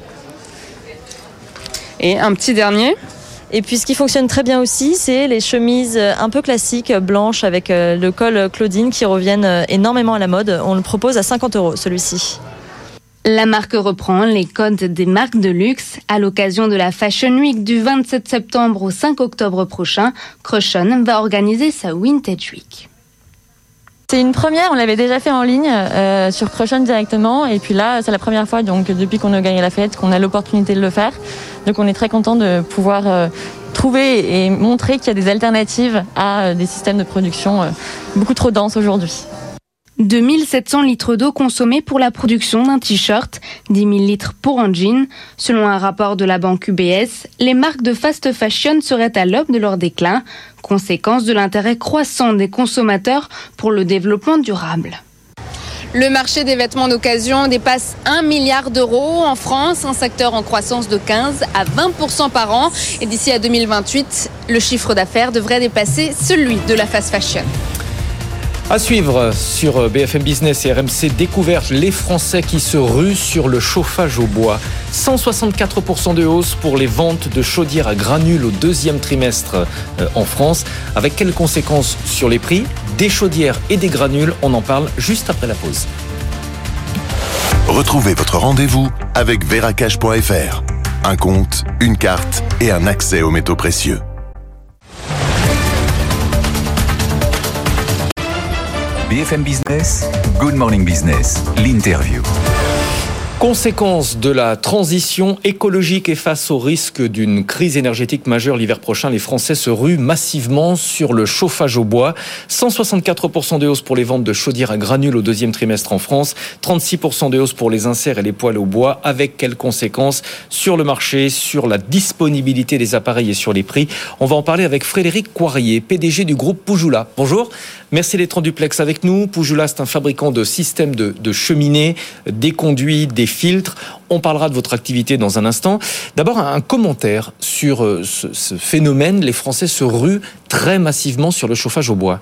Et un petit dernier. Et puis ce qui fonctionne très bien aussi, c'est les chemises un peu classiques, blanches, avec le col Claudine qui reviennent énormément à la mode. On le propose à 50 € celui-ci. La marque reprend les codes des marques de luxe. À l'occasion de la Fashion Week du 27 septembre au 5 octobre prochain, Crushon va organiser sa Vintage Week. C'est une première, on l'avait déjà fait en ligne sur Crushon directement et puis là c'est la première fois donc depuis qu'on a gagné la fête qu'on a l'opportunité de le faire. Donc on est très content de pouvoir trouver et montrer qu'il y a des alternatives à des systèmes de production beaucoup trop denses aujourd'hui. 2700 litres d'eau consommés pour la production d'un t-shirt, 10 000 litres pour un jean. Selon un rapport de la banque UBS, les marques de fast fashion seraient à l'aube de leur déclin, conséquence de l'intérêt croissant des consommateurs pour le développement durable. Le marché des vêtements d'occasion dépasse 1 milliard d'euros en France, un secteur en croissance de 15 à 20% par an. Et d'ici à 2028, le chiffre d'affaires devrait dépasser celui de la fast fashion. À suivre sur BFM Business et RMC Découverte, les Français qui se ruent sur le chauffage au bois. 164% de hausse pour les ventes de chaudières à granules au deuxième trimestre en France. Avec quelles conséquences sur les prix des chaudières et des granules? On en parle juste après la pause. Retrouvez votre rendez-vous avec Veracash.fr. Un compte, une carte et un accès aux métaux précieux. BFM Business, Good Morning Business, l'interview. Conséquence de la transition écologique et face au risque d'une crise énergétique majeure l'hiver prochain, les Français se ruent massivement sur le chauffage au bois. 164% de hausse pour les ventes de chaudières à granules au deuxième trimestre en France, 36% de hausse pour les inserts et les poêles au bois. Avec quelles conséquences sur le marché, sur la disponibilité des appareils et sur les prix? On va en parler avec Frédéric Coirier, PDG du groupe Poujoula. Bonjour, merci d'être en duplex avec nous. Poujoula, c'est un fabricant de systèmes de cheminées, des conduits, des filtres. On parlera de votre activité dans un instant. D'abord, un commentaire sur ce phénomène. Les Français se ruent très massivement sur le chauffage au bois.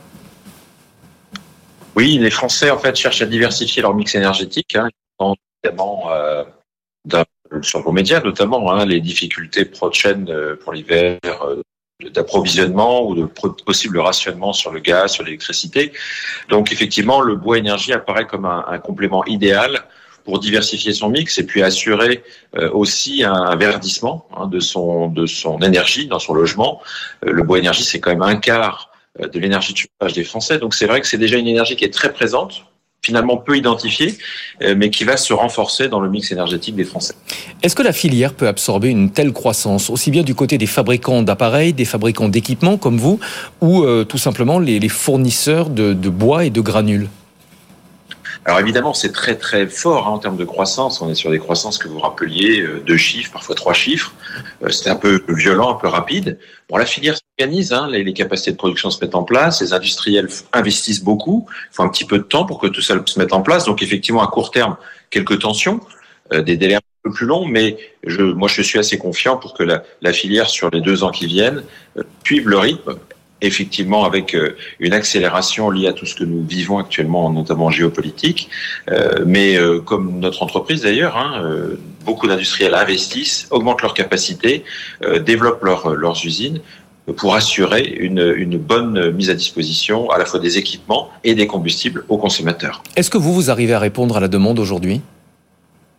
Oui, les Français en fait cherchent à diversifier leur mix énergétique, notamment sur vos médias, notamment les difficultés prochaines pour l'hiver d'approvisionnement ou de possible rationnement sur le gaz, sur l'électricité. Donc effectivement, le bois énergie apparaît comme un complément idéal pour diversifier son mix et puis assurer aussi un verdissement de son énergie dans son logement. Le bois énergie, c'est quand même un quart de l'énergie de chauffage des Français. Donc c'est vrai que c'est déjà une énergie qui est très présente, finalement peu identifiée, mais qui va se renforcer dans le mix énergétique des Français. Est-ce que la filière peut absorber une telle croissance, aussi bien du côté des fabricants d'appareils, des fabricants d'équipements comme vous, ou tout simplement les fournisseurs de bois et de granules ? Alors évidemment, c'est très très fort en termes de croissance. On est sur des croissances que vous rappeliez, 2 chiffres, parfois 3 chiffres. C'est un peu violent, un peu rapide. Bon, la filière s'organise, les capacités de production se mettent en place, les industriels investissent beaucoup. Il faut un petit peu de temps pour que tout ça se mette en place. Donc effectivement, à court terme, quelques tensions, des délais un peu plus longs, mais je suis assez confiant pour que la filière, sur les 2 ans qui viennent, suive le rythme. Effectivement, avec une accélération liée à tout ce que nous vivons actuellement, notamment géopolitique, mais comme notre entreprise d'ailleurs, beaucoup d'industriels investissent, augmentent leurs capacités, développent leurs usines pour assurer une bonne mise à disposition à la fois des équipements et des combustibles aux consommateurs. Est-ce que vous arrivez à répondre à la demande aujourd'hui ?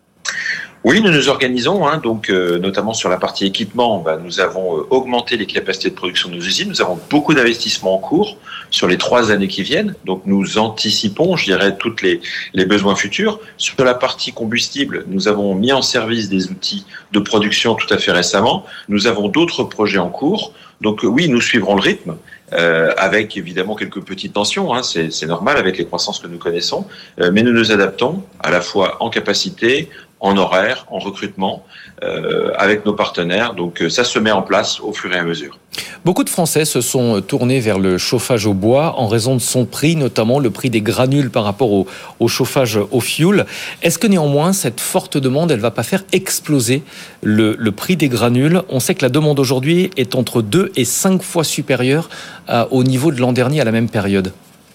Oui, nous nous organisons, donc notamment sur la partie équipement, nous avons augmenté les capacités de production de nos usines. Nous avons beaucoup d'investissements en cours sur les 3 années qui viennent. Donc nous anticipons, je dirais, tous les besoins futurs. Sur la partie combustible, nous avons mis en service des outils de production tout à fait récemment. Nous avons d'autres projets en cours. Donc oui, nous suivrons le rythme. Avec évidemment quelques petites tensions, c'est normal avec les croissances que nous connaissons, mais nous nous adaptons à la fois en capacité, en horaire, en recrutement, avec nos partenaires. Donc ça se met en place au fur et à mesure. Beaucoup de Français se sont tournés vers le chauffage au bois en raison de son prix, notamment le prix des granules par rapport au chauffage au fioul. Est-ce que néanmoins, cette forte demande, elle ne va pas faire exploser le prix des granules ? On sait que la demande aujourd'hui est entre 2 et 5 fois supérieure au niveau de l'an dernier à la même période.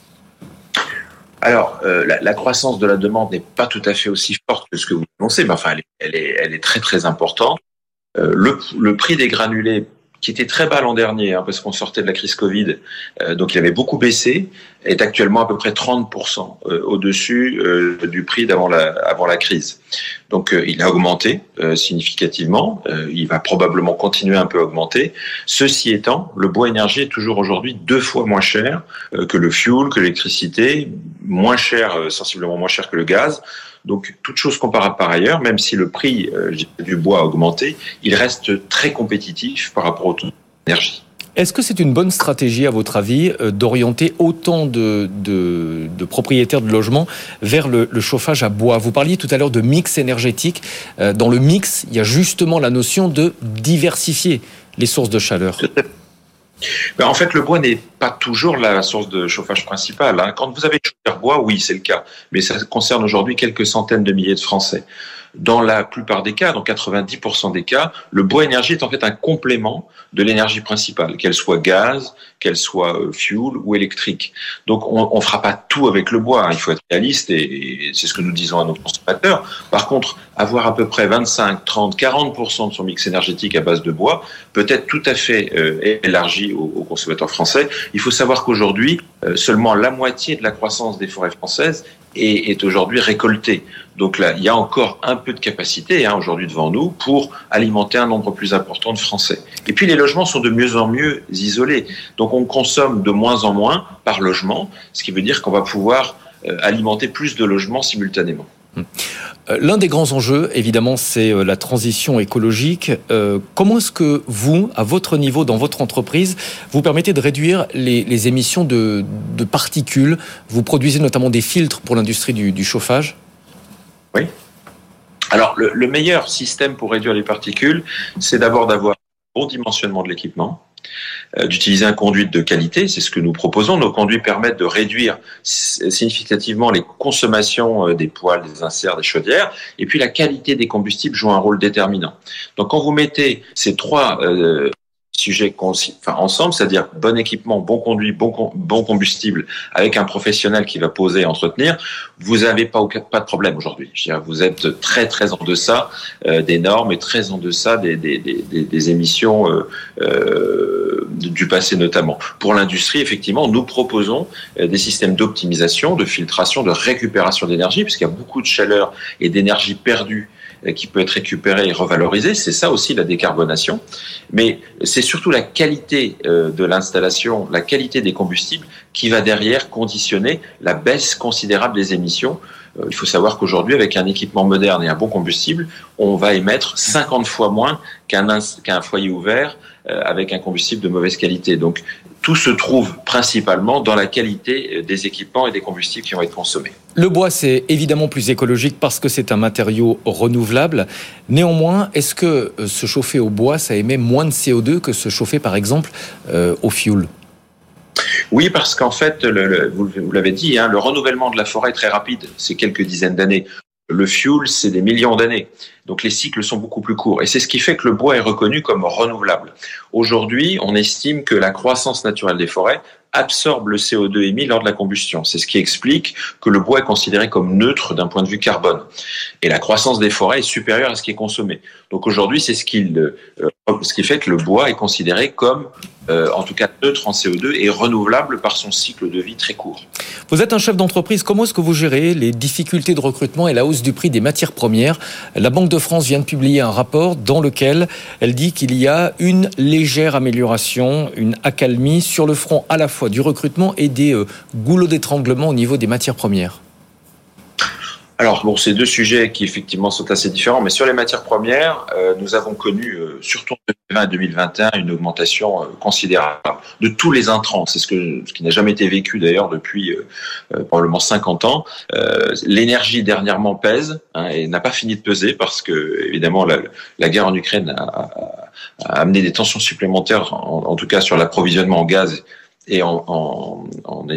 Alors, la croissance de la demande n'est pas tout à fait aussi forte que ce que vous annoncez, mais enfin, elle est très très importante. Le prix des granulés, qui était très bas l'an dernier, parce qu'on sortait de la crise Covid, donc il avait beaucoup baissé, est actuellement à peu près 30% au-dessus du prix avant la crise. Donc il a augmenté significativement, il va probablement continuer un peu à augmenter. Ceci étant, le bois énergie est toujours aujourd'hui 2 fois moins cher que le fuel, que l'électricité, moins cher, sensiblement moins cher que le gaz. Donc, toute chose comparable par ailleurs, même si le prix du bois a augmenté, il reste très compétitif par rapport au taux d'énergie. Est-ce que c'est une bonne stratégie, à votre avis, d'orienter autant de propriétaires de logements vers le chauffage à bois ? Vous parliez tout à l'heure de mix énergétique. Dans le mix, il y a justement la notion de diversifier les sources de chaleur. En fait, le bois n'est pas toujours la source de chauffage principale. Quand vous avez une chaudière bois, oui, c'est le cas. Mais ça concerne aujourd'hui quelques centaines de milliers de Français. Dans la plupart des cas, dans 90% des cas, le bois énergie est en fait un complément de l'énergie principale, qu'elle soit gaz, qu'elle soit fuel ou électrique. Donc on fera pas tout avec le bois, il faut être réaliste et c'est ce que nous disons à nos consommateurs. Par contre, avoir à peu près 25, 30, 40% de son mix énergétique à base de bois peut être tout à fait élargi aux consommateurs français. Il faut savoir qu'aujourd'hui, seulement la moitié de la croissance des forêts françaises est aujourd'hui récoltée. Donc là, il y a encore un peu de capacité aujourd'hui devant nous pour alimenter un nombre plus important de Français. Et puis les logements sont de mieux en mieux isolés. Donc on consomme de moins en moins par logement, ce qui veut dire qu'on va pouvoir alimenter plus de logements simultanément. L'un des grands enjeux, évidemment, c'est la transition écologique. Comment est-ce que vous, à votre niveau, dans votre entreprise, vous permettez de réduire les émissions de particules ? Vous produisez notamment des filtres pour l'industrie du chauffage ? Oui. Alors, le meilleur système pour réduire les particules, c'est d'abord d'avoir un bon dimensionnement de l'équipement, d'utiliser un conduit de qualité, c'est ce que nous proposons. Nos conduits permettent de réduire significativement les consommations des poêles, des inserts, des chaudières, et puis la qualité des combustibles joue un rôle déterminant. Donc quand vous mettez ces 3 sujets ensemble, c'est-à-dire bon équipement, bon conduit, bon combustible, avec un professionnel qui va poser et entretenir, vous n'avez pas de problème aujourd'hui. Je dirais, vous êtes très très en deçà des normes et très en deçà des émissions du passé notamment. Pour l'industrie, effectivement, nous proposons des systèmes d'optimisation, de filtration, de récupération d'énergie, puisqu'il y a beaucoup de chaleur et d'énergie perdue qui peut être récupérée et revalorisée. C'est ça aussi la décarbonation. Mais c'est surtout la qualité de l'installation, la qualité des combustibles qui va derrière conditionner la baisse considérable des émissions. Il faut savoir qu'aujourd'hui, avec un équipement moderne et un bon combustible, on va émettre 50 fois moins qu'un foyer ouvert avec un combustible de mauvaise qualité. Donc, tout se trouve principalement dans la qualité des équipements et des combustibles qui vont être consommés. Le bois, c'est évidemment plus écologique parce que c'est un matériau renouvelable. Néanmoins, est-ce que se chauffer au bois, ça émet moins de CO2 que se chauffer, par exemple, au fioul ? Oui, parce qu'en fait, vous l'avez dit, le renouvellement de la forêt est très rapide, c'est quelques dizaines d'années. Le fuel, c'est des millions d'années. Donc les cycles sont beaucoup plus courts. Et c'est ce qui fait que le bois est reconnu comme renouvelable. Aujourd'hui, on estime que la croissance naturelle des forêts absorbe le CO2 émis lors de la combustion. C'est ce qui explique que le bois est considéré comme neutre d'un point de vue carbone. Et la croissance des forêts est supérieure à ce qui est consommé. Donc aujourd'hui, c'est ce qui fait que le bois est considéré comme, en tout cas, neutre en CO2 et renouvelable par son cycle de vie très court. Vous êtes un chef d'entreprise. Comment est-ce que vous gérez les difficultés de recrutement et la hausse du prix des matières premières ? La Banque de France vient de publier un rapport dans lequel elle dit qu'il y a une légère amélioration, une accalmie sur le front à la fois du recrutement et des goulots d'étranglement au niveau des matières premières. Alors, bon, c'est deux sujets qui effectivement sont assez différents, mais sur les matières premières, nous avons connu, surtout en 2020 et 2021, une augmentation considérable de tous les intrants. C'est ce qui n'a jamais été vécu d'ailleurs depuis probablement 50 ans. L'énergie dernièrement pèse et n'a pas fini de peser parce que, évidemment, la guerre en Ukraine a amené des tensions supplémentaires, en tout cas sur l'approvisionnement en gaz et en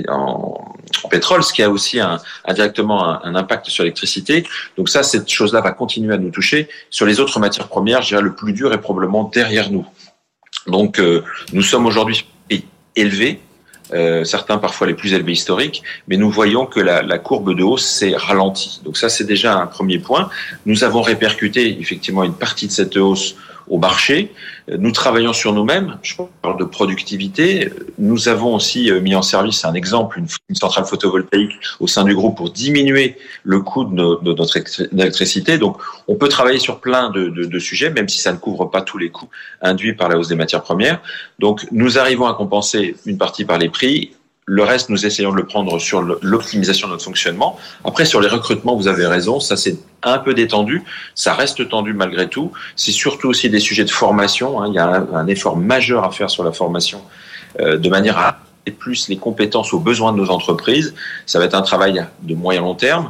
pétrole, ce qui a aussi indirectement un impact sur l'électricité. Donc ça, cette chose-là va continuer à nous toucher. Sur les autres matières premières, je dirais le plus dur est probablement derrière nous. Donc nous sommes aujourd'hui élevés, certains parfois les plus élevés historiques, mais nous voyons que la courbe de hausse s'est ralentie. Donc ça, c'est déjà un premier point. Nous avons répercuté effectivement une partie de cette hausse au marché. Nous travaillons sur nous-mêmes. Je parle de productivité. Nous avons aussi mis en service un exemple, une centrale photovoltaïque au sein du groupe pour diminuer le coût de notre électricité. Donc, on peut travailler sur plein de sujets, même si ça ne couvre pas tous les coûts induits par la hausse des matières premières. Donc, nous arrivons à compenser une partie par les prix. Le reste, nous essayons de le prendre sur l'optimisation de notre fonctionnement. Après, sur les recrutements, vous avez raison, ça c'est un peu détendu, ça reste tendu malgré tout. C'est surtout aussi des sujets de formation. Il y a un effort majeur à faire sur la formation de manière à adapter plus les compétences aux besoins de nos entreprises. Ça va être un travail de moyen long terme,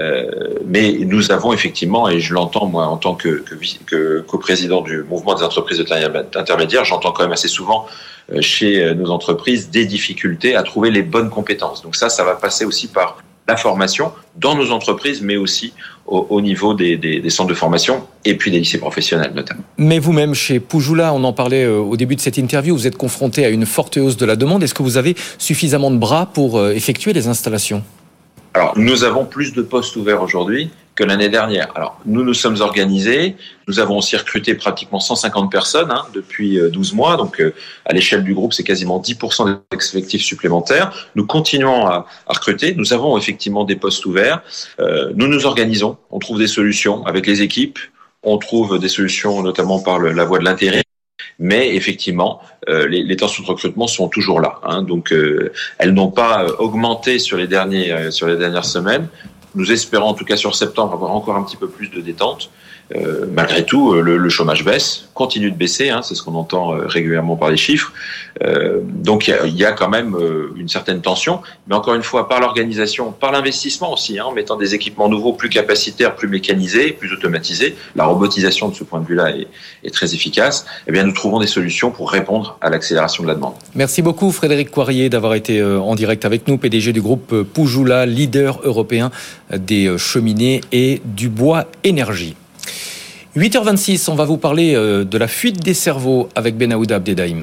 mais nous avons effectivement, et je l'entends moi en tant que coprésident du mouvement des entreprises de taille intermédiaire, j'entends quand même assez souvent chez nos entreprises des difficultés à trouver les bonnes compétences. Donc ça va passer aussi par la formation dans nos entreprises, mais aussi au niveau des centres de formation et puis des lycées professionnels notamment. Mais vous-même, chez Poujoula, on en parlait au début de cette interview, vous êtes confronté à une forte hausse de la demande. Est-ce que vous avez suffisamment de bras pour effectuer les installations ? Alors, nous avons plus de postes ouverts aujourd'hui que l'année dernière. Alors, nous sommes organisés. Nous avons aussi recruté pratiquement 150 personnes depuis 12 mois. Donc, à l'échelle du groupe, c'est quasiment 10% d'effectifs supplémentaires. Nous continuons à recruter. Nous avons effectivement des postes ouverts. Nous nous organisons. On trouve des solutions avec les équipes. On trouve des solutions notamment par la voie de l'intérim. Mais effectivement, les tensions de recrutement sont toujours là. Donc, elles n'ont pas augmenté sur les dernières semaines. Nous espérons, en tout cas sur septembre, avoir encore un petit peu plus de détente. Malgré tout, le chômage baisse, continue de baisser, c'est ce qu'on entend régulièrement par les chiffres. Donc il y a quand même une certaine tension, mais encore une fois, par l'organisation, par l'investissement aussi, en mettant des équipements nouveaux, plus capacitaires, plus mécanisés, plus automatisés, la robotisation de ce point de vue-là est très efficace, eh bien nous trouvons des solutions pour répondre à l'accélération de la demande. Merci beaucoup Frédéric Coirier d'avoir été en direct avec nous, PDG du groupe Poujoula, leader européen des cheminées et du bois énergie. 8h26, on va vous parler de la fuite des cerveaux avec Benaouda Abdelrahim.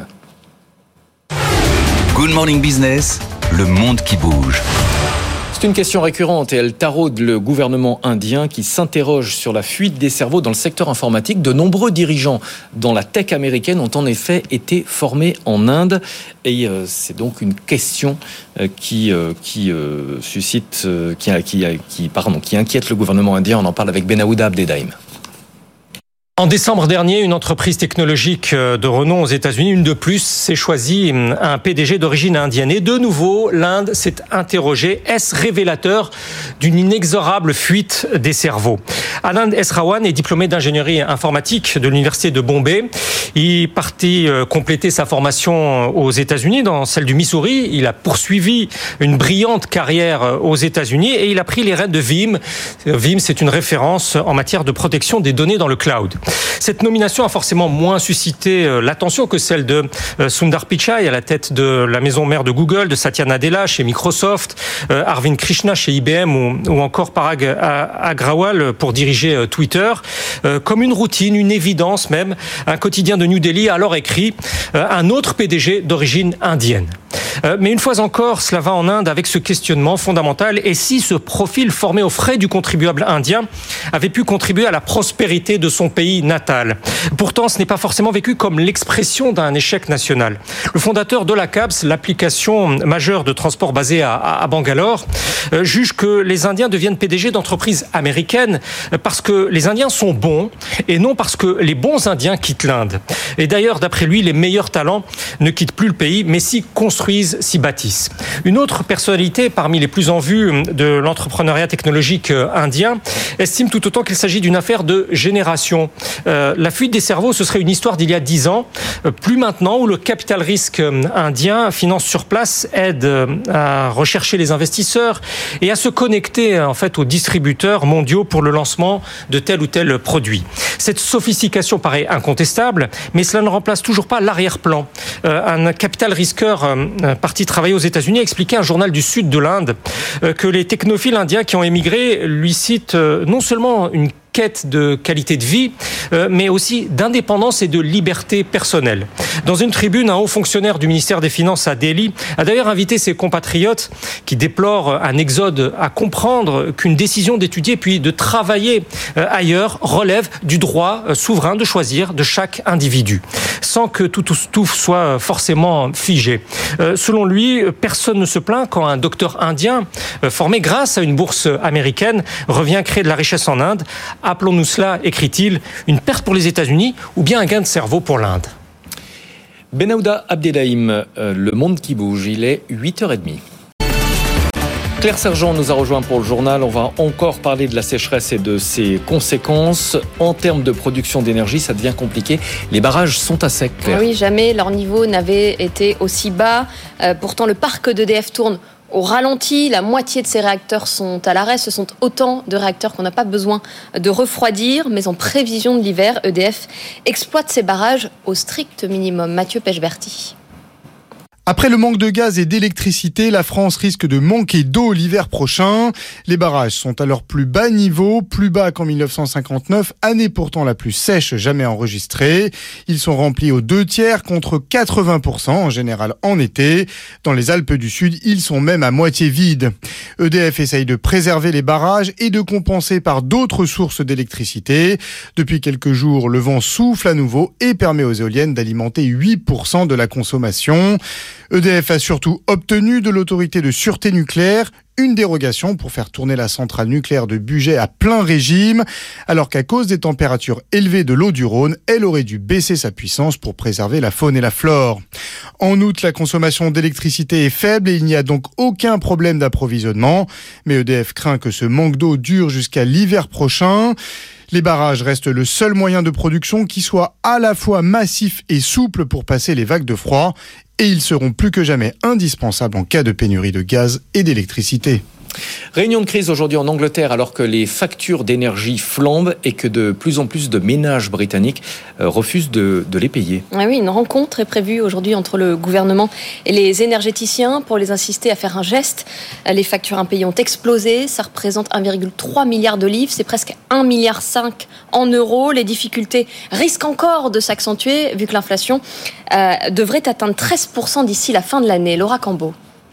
Good Morning Business, le monde qui bouge. C'est une question récurrente et elle taraude le gouvernement indien qui s'interroge sur la fuite des cerveaux dans le secteur informatique. De nombreux dirigeants dans la tech américaine ont en effet été formés en Inde et c'est donc une question qui inquiète le gouvernement indien. On en parle avec Benaouda Abdelrahim. En décembre dernier, une entreprise technologique de renom aux États-Unis, une de plus, s'est choisie un PDG d'origine indienne. Et de nouveau, l'Inde s'est interrogée. Est-ce révélateur d'une inexorable fuite des cerveaux ? Anand Esrawan est diplômé d'ingénierie informatique de l'université de Bombay. Il partit compléter sa formation aux États-Unis, dans celle du Missouri. Il a poursuivi une brillante carrière aux États-Unis et il a pris les rênes de Veeam. Veeam, c'est une référence en matière de protection des données dans le cloud. Cette nomination a forcément moins suscité l'attention que celle de Sundar Pichai à la tête de la maison mère de Google, de Satya Nadella chez Microsoft, Arvind Krishna chez IBM ou encore Parag Agrawal pour diriger Twitter. Comme une routine, une évidence même, un quotidien de New Delhi a alors écrit un autre PDG d'origine indienne. Mais une fois encore, cela va en Inde avec ce questionnement fondamental. Et si ce profil formé aux frais du contribuable indien avait pu contribuer à la prospérité de son pays natal? Pourtant, ce n'est pas forcément vécu comme l'expression d'un échec national. Le fondateur d'Ola Cabs, l'application majeure de transport basée à Bangalore, juge que les Indiens deviennent PDG d'entreprises américaines parce que les Indiens sont bons et non parce que les bons Indiens quittent l'Inde. Et d'ailleurs, d'après lui, les meilleurs talents ne quittent plus le pays, mais s'y construisent, s'y bâtissent. Une autre personnalité parmi les plus en vue de l'entrepreneuriat technologique indien estime tout autant qu'il s'agit d'une affaire de génération. La fuite des cerveaux, ce serait une histoire d'il y a 10 ans, plus maintenant, où le capital risque indien finance sur place, aide à rechercher les investisseurs et à se connecter en fait aux distributeurs mondiaux pour le lancement de tel ou tel produit. Cette sophistication paraît incontestable, mais cela ne remplace toujours pas l'arrière-plan. Un capital risqueur parti travailler aux États-Unis a expliqué à un journal du sud de l'Inde que les technophiles indiens qui ont émigré lui citent non seulement une quête de qualité de vie, mais aussi d'indépendance et de liberté personnelle. Dans une tribune, un haut fonctionnaire du ministère des Finances à Delhi a d'ailleurs invité ses compatriotes qui déplorent un exode à comprendre qu'une décision d'étudier puis de travailler ailleurs relève du droit souverain de choisir de chaque individu, sans que tout soit forcément figé. Selon lui, personne ne se plaint quand un docteur indien formé grâce à une bourse américaine revient créer de la richesse en Inde. Appelons-nous cela, écrit-il, une perte pour les États-Unis ou bien un gain de cerveau pour l'Inde. Benahouda Abdelhaim, Le Monde qui bouge, il est 8h30. Claire Sergent nous a rejoint pour le journal. On va encore parler de la sécheresse et de ses conséquences. En termes de production d'énergie, ça devient compliqué. Les barrages sont à sec, Claire. Oui, jamais leur niveau n'avait été aussi bas. Pourtant, le parc d'EDF tourne au ralenti, la moitié de ces réacteurs sont à l'arrêt. Ce sont autant de réacteurs qu'on n'a pas besoin de refroidir. Mais en prévision de l'hiver, EDF exploite ces barrages au strict minimum. Mathieu Pechberti. Après le manque de gaz et d'électricité, la France risque de manquer d'eau l'hiver prochain. Les barrages sont à leur plus bas niveau, plus bas qu'en 1959, année pourtant la plus sèche jamais enregistrée. Ils sont remplis aux 2/3 contre 80% en général en été. Dans les Alpes du Sud, ils sont même à moitié vides. EDF essaye de préserver les barrages et de compenser par d'autres sources d'électricité. Depuis quelques jours, le vent souffle à nouveau et permet aux éoliennes d'alimenter 8% de la consommation. EDF a surtout obtenu de l'autorité de sûreté nucléaire une dérogation pour faire tourner la centrale nucléaire de Bugey à plein régime, alors qu'à cause des températures élevées de l'eau du Rhône, elle aurait dû baisser sa puissance pour préserver la faune et la flore. En août, la consommation d'électricité est faible et il n'y a donc aucun problème d'approvisionnement, mais EDF craint que ce manque d'eau dure jusqu'à l'hiver prochain. Les barrages restent le seul moyen de production qui soit à la fois massif et souple pour passer les vagues de froid. Et ils seront plus que jamais indispensables en cas de pénurie de gaz et d'électricité. Réunion de crise aujourd'hui en Angleterre alors que les factures d'énergie flambent et que de plus en plus de ménages britanniques refusent de les payer. Ah oui, une rencontre est prévue aujourd'hui entre le gouvernement et les énergéticiens pour les inciter à faire un geste. Les factures impayées ont explosé, ça représente 1,3 milliard de livres, c'est presque 1,5 milliard en euros. Les difficultés risquent encore de s'accentuer vu que l'inflation devrait atteindre 13% d'ici la fin de l'année. Laura Cambeau.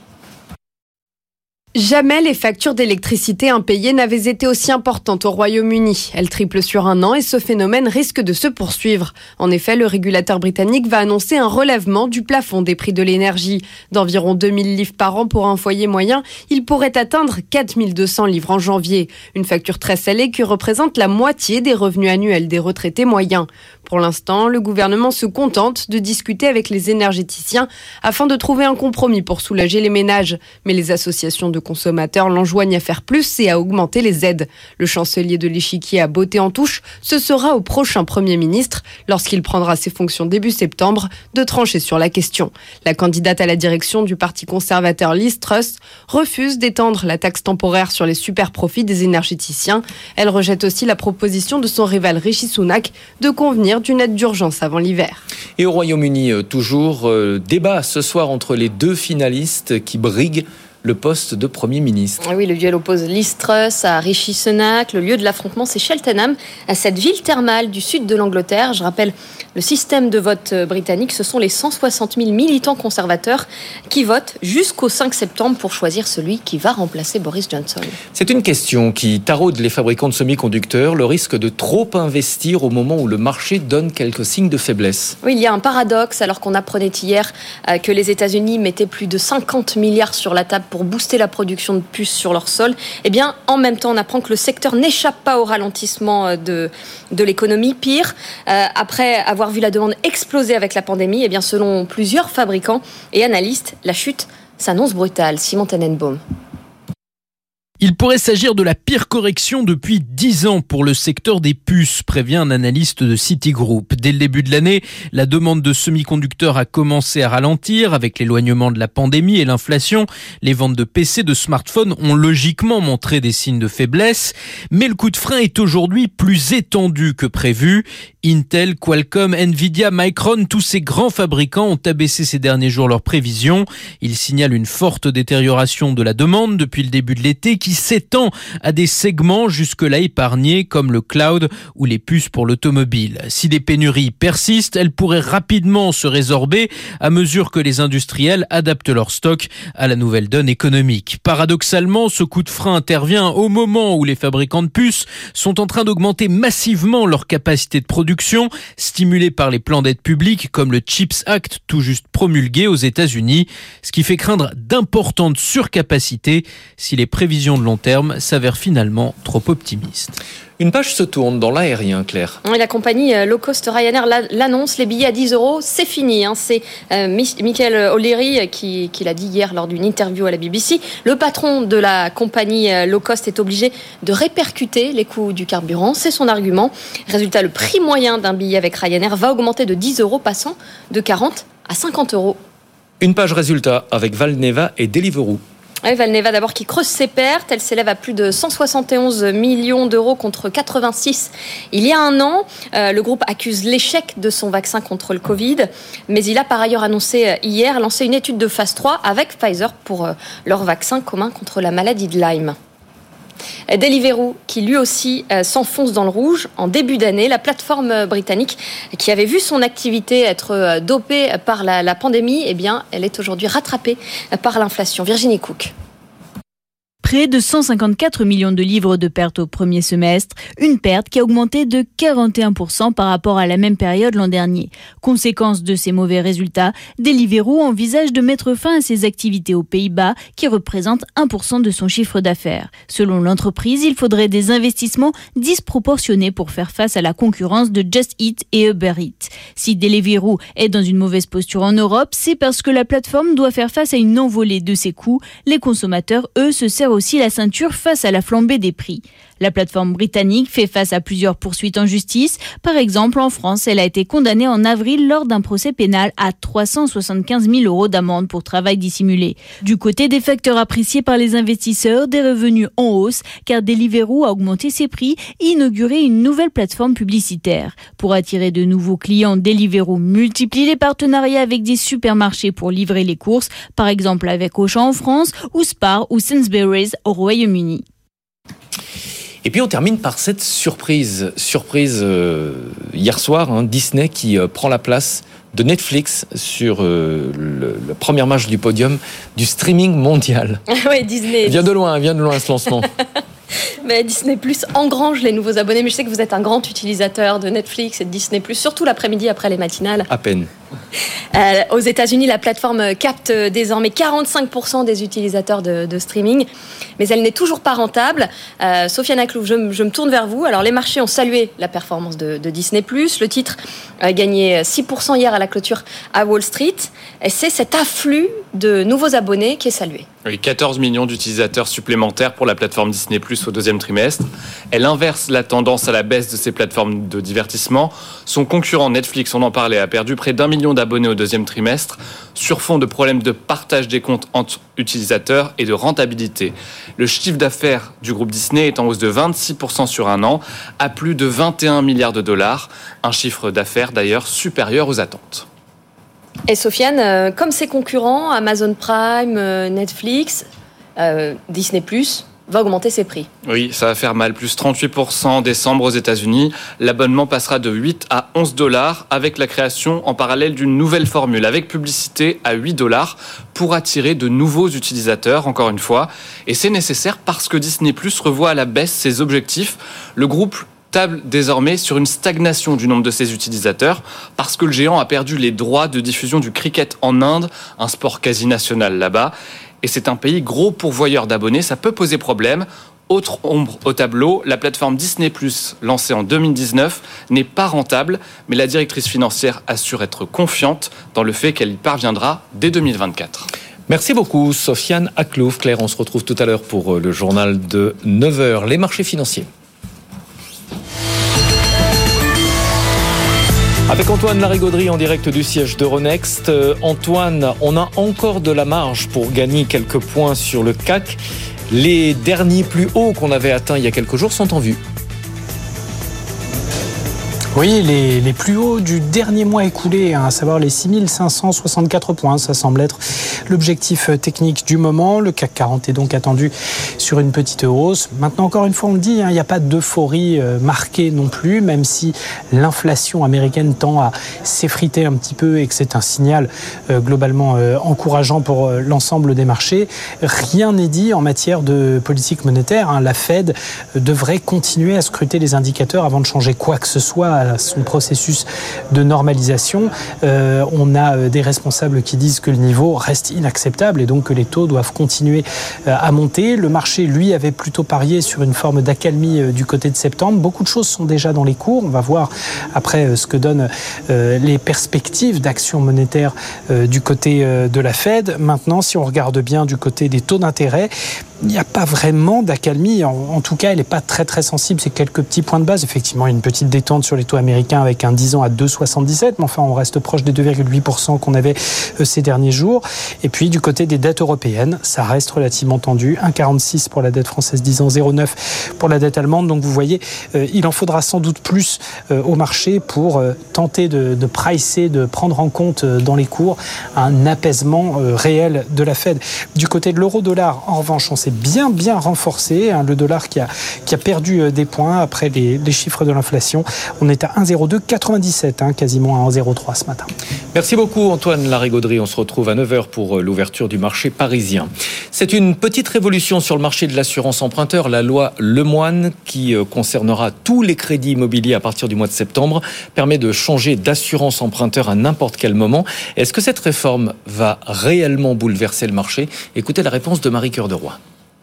Jamais les factures d'électricité impayées n'avaient été aussi importantes au Royaume-Uni. Elles triplent sur un an et ce phénomène risque de se poursuivre. En effet, le régulateur britannique va annoncer un relèvement du plafond des prix de l'énergie. D'environ 2000 livres par an pour un foyer moyen, il pourrait atteindre 4200 livres en janvier. Une facture très salée qui représente la moitié des revenus annuels des retraités moyens. Pour l'instant, le gouvernement se contente de discuter avec les énergéticiens afin de trouver un compromis pour soulager les ménages. Mais les associations de consommateurs l'enjoignent à faire plus et à augmenter les aides. Le chancelier de l'échiquier a botté en touche. Ce sera au prochain Premier ministre, lorsqu'il prendra ses fonctions début septembre, de trancher sur la question. La candidate à la direction du parti conservateur Liz Truss refuse d'étendre la taxe temporaire sur les super-profits des énergéticiens. Elle rejette aussi la proposition de son rival Rishi Sunak de convenir d'une aide d'urgence avant l'hiver. Et au Royaume-Uni, toujours débat ce soir entre les deux finalistes qui briguent le poste de Premier ministre. Oui, le duel oppose Liz Truss à Rishi Sunak. Le lieu de l'affrontement, c'est Cheltenham, à cette ville thermale du sud de l'Angleterre. Je rappelle le système de vote britannique. Ce sont les 160 000 militants conservateurs qui votent jusqu'au 5 septembre pour choisir celui qui va remplacer Boris Johnson. C'est une question qui taraude les fabricants de semi-conducteurs, le risque de trop investir au moment où le marché donne quelques signes de faiblesse. Oui, il y a un paradoxe alors qu'on apprenait hier que les États-Unis mettaient plus de 50 milliards sur la table pour booster la production de puces sur leur sol. Eh bien, en même temps, on apprend que le secteur n'échappe pas au ralentissement de l'économie. Pire, après avoir vu la demande exploser avec la pandémie, eh bien, selon plusieurs fabricants et analystes, la chute s'annonce brutale. Simon Tenenbaum. Il pourrait s'agir de la pire correction depuis 10 ans pour le secteur des puces, prévient un analyste de Citigroup. Dès le début de l'année, la demande de semi-conducteurs a commencé à ralentir avec l'éloignement de la pandémie et l'inflation. Les ventes de PC, de smartphones ont logiquement montré des signes de faiblesse, mais le coup de frein est aujourd'hui plus étendu que prévu. Intel, Qualcomm, Nvidia, Micron, tous ces grands fabricants ont abaissé ces derniers jours leurs prévisions. Ils signalent une forte détérioration de la demande depuis le début de l'été qui s'étend à des segments jusque-là épargnés comme le cloud ou les puces pour l'automobile. Si les pénuries persistent, elles pourraient rapidement se résorber à mesure que les industriels adaptent leur stock à la nouvelle donne économique. Paradoxalement, ce coup de frein intervient au moment où les fabricants de puces sont en train d'augmenter massivement leur capacité de production, stimulés par les plans d'aide publique comme le CHIPS Act tout juste promulgué aux États-Unis, ce qui fait craindre d'importantes surcapacités si les prévisions de long terme s'avèrent finalement trop optimistes. Une page se tourne dans l'aérien, Claire. La compagnie low cost Ryanair l'annonce, les billets à 10 €, c'est fini. C'est Michael O'Leary qui l'a dit hier lors d'une interview à la BBC. Le patron de la compagnie low cost est obligé de répercuter les coûts du carburant. C'est son argument. Résultat, le prix moyen d'un billet avec Ryanair va augmenter de 10 €, passant de 40 à 50 €. Une page résultat avec Valneva et Deliveroo. Oui, Valneva d'abord qui creuse ses pertes. Elle s'élève à plus de 171 millions d'euros contre 86 il y a un an. Le groupe accuse l'échec de son vaccin contre le Covid. Mais il a par ailleurs annoncé hier lancer une étude de phase 3 avec Pfizer pour leur vaccin commun contre la maladie de Lyme. Deliveroo qui lui aussi s'enfonce dans le rouge en début d'année. La plateforme britannique qui avait vu son activité être dopée par la pandémie, eh bien, elle est aujourd'hui rattrapée par l'inflation. Virginie Cook. Près de 154 millions de livres de pertes au premier semestre, une perte qui a augmenté de 41% par rapport à la même période l'an dernier. Conséquence de ces mauvais résultats, Deliveroo envisage de mettre fin à ses activités aux Pays-Bas qui représentent 1% de son chiffre d'affaires. Selon l'entreprise, il faudrait des investissements disproportionnés pour faire face à la concurrence de Just Eat et Uber Eats. Si Deliveroo est dans une mauvaise posture en Europe, c'est parce que la plateforme doit faire face à une envolée de ses coûts. Les consommateurs, eux, se serrent aussi la ceinture face à la flambée des prix. La plateforme britannique fait face à plusieurs poursuites en justice. Par exemple, en France, elle a été condamnée en avril lors d'un procès pénal à 375 000 € d'amende pour travail dissimulé. Du côté des facteurs appréciés par les investisseurs, des revenus en hausse, car Deliveroo a augmenté ses prix et inauguré une nouvelle plateforme publicitaire. Pour attirer de nouveaux clients, Deliveroo multiplie les partenariats avec des supermarchés pour livrer les courses, par exemple avec Auchan en France ou Spar ou Sainsbury's au Royaume-Uni. Et puis on termine par cette surprise hier soir, Disney qui prend la place de Netflix sur la première marche du podium du streaming mondial. Oui, Disney. Vient de loin ce lancement. Mais Disney Plus engrange les nouveaux abonnés. Mais je sais que vous êtes un grand utilisateur de Netflix et de Disney Plus, surtout l'après-midi après les matinales. À peine. Aux États-Unis, la plateforme capte désormais 45% des utilisateurs de streaming, mais elle n'est toujours pas rentable. Sofiane Aklouf, je me tourne vers vous. Alors, les marchés ont salué la performance de Disney+. Le titre a gagné 6% hier à la clôture à Wall Street. Et c'est cet afflux de nouveaux abonnés qui est salué. Oui, 14 millions d'utilisateurs supplémentaires pour la plateforme Disney+ au deuxième trimestre. Elle inverse la tendance à la baisse de ces plateformes de divertissement. Son concurrent Netflix, on en parlait, a perdu près d'1 million d'abonnés au deuxième trimestre sur fond de problèmes de partage des comptes entre utilisateurs et de rentabilité. Le chiffre d'affaires du groupe Disney est en hausse de 26% sur un an à plus de 21 milliards de dollars. Un chiffre d'affaires d'ailleurs supérieur aux attentes. Et Sofiane, comme ses concurrents, Amazon Prime, Netflix, Disney+ va augmenter ses prix. Oui, ça va faire mal. Plus 38% en décembre aux États-Unis. L'abonnement passera de 8 à 11 $ avec la création en parallèle d'une nouvelle formule avec publicité à 8 $ pour attirer de nouveaux utilisateurs, encore une fois. Et c'est nécessaire parce que Disney+ revoit à la baisse ses objectifs. Le groupe table désormais sur une stagnation du nombre de ses utilisateurs parce que le géant a perdu les droits de diffusion du cricket en Inde, un sport quasi national là-bas. Et c'est un pays gros pourvoyeur d'abonnés, ça peut poser problème. Autre ombre au tableau, la plateforme Disney+, lancée en 2019, n'est pas rentable, mais la directrice financière assure être confiante dans le fait qu'elle y parviendra dès 2024. Merci beaucoup, Sofiane Aklouf. Claire, on se retrouve tout à l'heure pour le journal de 9h. Les marchés financiers. Avec Antoine Larigauderie en direct du siège d'Euronext. Antoine, on a encore de la marge pour gagner quelques points sur le CAC. Les derniers plus hauts qu'on avait atteints il y a quelques jours sont en vue. Oui, les plus hauts du dernier mois écoulé, à savoir les 6564 points. Ça semble être l'objectif technique du moment. Le CAC 40 est donc attendu sur une petite hausse. Maintenant, encore une fois, on le dit, il n'y a pas d'euphorie marquée non plus, même si l'inflation américaine tend à s'effriter un petit peu et que c'est un signal globalement encourageant pour l'ensemble des marchés. Rien n'est dit en matière de politique monétaire. La Fed devrait continuer à scruter les indicateurs avant de changer quoi que ce soit à son processus de normalisation. On a des responsables qui disent que le niveau reste inacceptable et donc que les taux doivent continuer à monter. Le marché, lui, avait plutôt parié sur une forme d'accalmie du côté de septembre. Beaucoup de choses sont déjà dans les cours. On va voir après ce que donnent les perspectives d'action monétaire du côté de la Fed. Maintenant, si on regarde bien du côté des taux d'intérêt, il n'y a pas vraiment d'accalmie. En tout cas, elle n'est pas très très sensible. C'est quelques petits points de base. Effectivement, une petite détente sur les taux américains avec un 10 ans à 2,77. Mais enfin, on reste proche des 2,8% qu'on avait ces derniers jours. Et puis, du côté des dettes européennes, ça reste relativement tendu. 1,46 pour la dette française 10 ans, 0,9 pour la dette allemande. Donc, vous voyez, il en faudra sans doute plus au marché pour tenter de pricer, de prendre en compte dans les cours un apaisement réel de la Fed. Du côté de l'euro-dollar, en revanche, on s'est bien renforcé. Le dollar qui a perdu des points après les chiffres de l'inflation. On est à 1,0297, quasiment à 1,03 ce matin. Merci beaucoup Antoine Larigauderie. On se retrouve à 9h pour l'ouverture du marché parisien. C'est une petite révolution sur le marché de l'assurance emprunteur. La loi Lemoine, qui concernera tous les crédits immobiliers à partir du mois de septembre, permet de changer d'assurance emprunteur à n'importe quel moment. Est-ce que cette réforme va réellement bouleverser le marché ? Écoutez la réponse de Marie Cœur de Roy.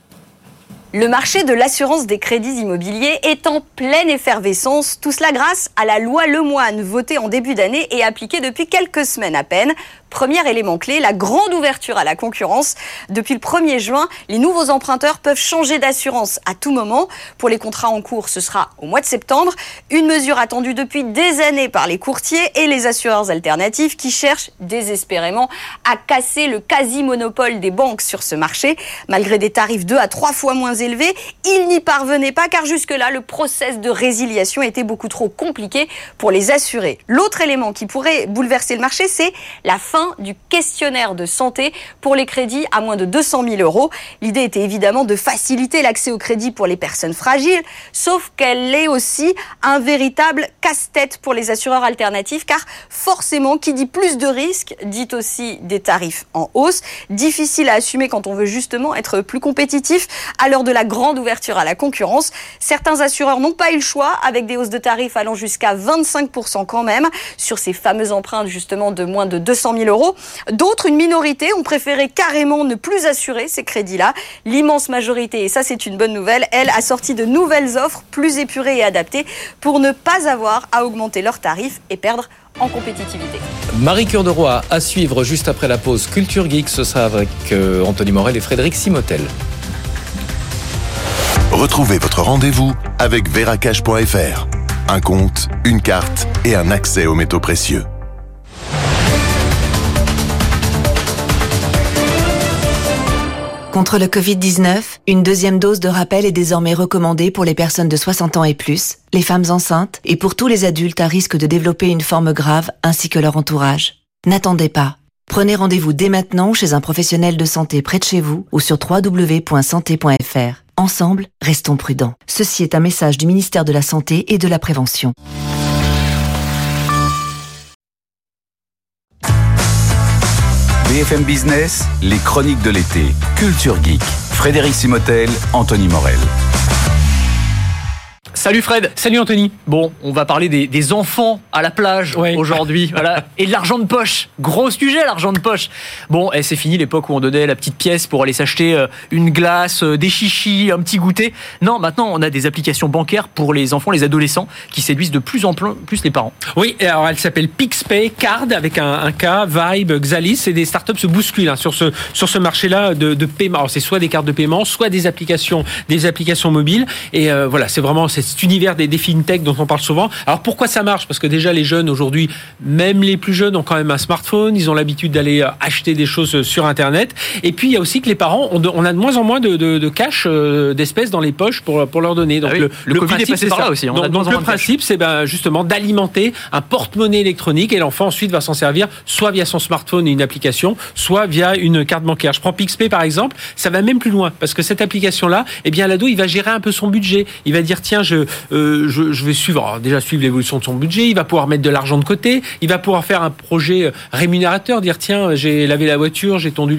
Le marché de l'assurance des crédits immobiliers est en pleine effervescence, tout cela grâce à la loi Lemoine, votée en début d'année et appliquée depuis quelques semaines à peine. Premier élément clé, la grande ouverture à la concurrence. Depuis le 1er juin, les nouveaux emprunteurs peuvent changer d'assurance à tout moment. Pour les contrats en cours, ce sera au mois de septembre. Une mesure attendue depuis des années par les courtiers et les assureurs alternatifs qui cherchent désespérément à casser le quasi-monopole des banques sur ce marché. Malgré des tarifs 2 à 3 fois moins élevés, ils n'y parvenaient pas car jusque-là, le process de résiliation était beaucoup trop compliqué pour les assurés. L'autre élément qui pourrait bouleverser le marché, c'est la fin du questionnaire de santé pour les crédits à moins de 200 000 €. L'idée était évidemment de faciliter l'accès au crédit pour les personnes fragiles, sauf qu'elle est aussi un véritable casse-tête pour les assureurs alternatifs, car forcément, qui dit plus de risques, dit aussi des tarifs en hausse. Difficile à assumer quand on veut justement être plus compétitif à l'heure de la grande ouverture à la concurrence. Certains assureurs n'ont pas eu le choix, avec des hausses de tarifs allant jusqu'à 25% quand même, sur ces fameuses empruntes justement de moins de 200 000 €. D'autres, une minorité, ont préféré carrément ne plus assurer ces crédits-là. L'immense majorité, et ça c'est une bonne nouvelle, elle a sorti de nouvelles offres plus épurées et adaptées pour ne pas avoir à augmenter leurs tarifs et perdre en compétitivité. Marie Cœur de Roy à suivre juste après la pause Culture Geek. Ce sera avec Anthony Morel et Frédéric Simotel. Retrouvez votre rendez-vous avec Veracash.fr. Un compte, une carte et un accès aux métaux précieux. Contre le Covid-19, une deuxième dose de rappel est désormais recommandée pour les personnes de 60 ans et plus, les femmes enceintes et pour tous les adultes à risque de développer une forme grave ainsi que leur entourage. N'attendez pas. Prenez rendez-vous dès maintenant chez un professionnel de santé près de chez vous ou sur www.santé.fr. Ensemble, restons prudents. Ceci est un message du ministère de la Santé et de la Prévention. BFM Business, les chroniques de l'été. Culture Geek. Frédéric Simotel, Anthony Morel. Salut Fred, salut Anthony. Bon, on va parler des enfants à la plage aujourd'hui, voilà, et de l'argent de poche. Gros sujet, l'argent de poche. Bon, c'est fini l'époque où on donnait la petite pièce pour aller s'acheter une glace, des chichis, un petit goûter. Non, maintenant on a des applications bancaires pour les enfants, les adolescents, qui séduisent de plus en plus les parents. Oui, alors elle s'appelle PixPay Card avec un K, Vibe, Xalis, et des startups se bousculent sur ce marché-là de paiement. Alors c'est soit des cartes de paiement, soit des applications mobiles. Et voilà, c'est vraiment cet univers des fintech dont on parle souvent. Alors pourquoi ça marche ? Parce que déjà les jeunes aujourd'hui, même les plus jeunes, ont quand même un smartphone, ils ont l'habitude d'aller acheter des choses sur Internet. Et puis il y a aussi que les parents, on a de moins en moins de cash, d'espèces dans les poches pour leur donner. Donc le Covid est passé par là aussi. Donc le principe, c'est justement d'alimenter un porte-monnaie électronique et l'enfant ensuite va s'en servir soit via son smartphone et une application, soit via une carte bancaire. Je prends PixPay par exemple, ça va même plus loin parce que cette application-là, eh bien l'ado, il va gérer un peu son budget. Il va dire tiens, je vais suivre l'évolution de son budget, il va pouvoir mettre de l'argent de côté, il va pouvoir faire un projet rémunérateur, dire tiens, j'ai lavé la voiture, j'ai tondu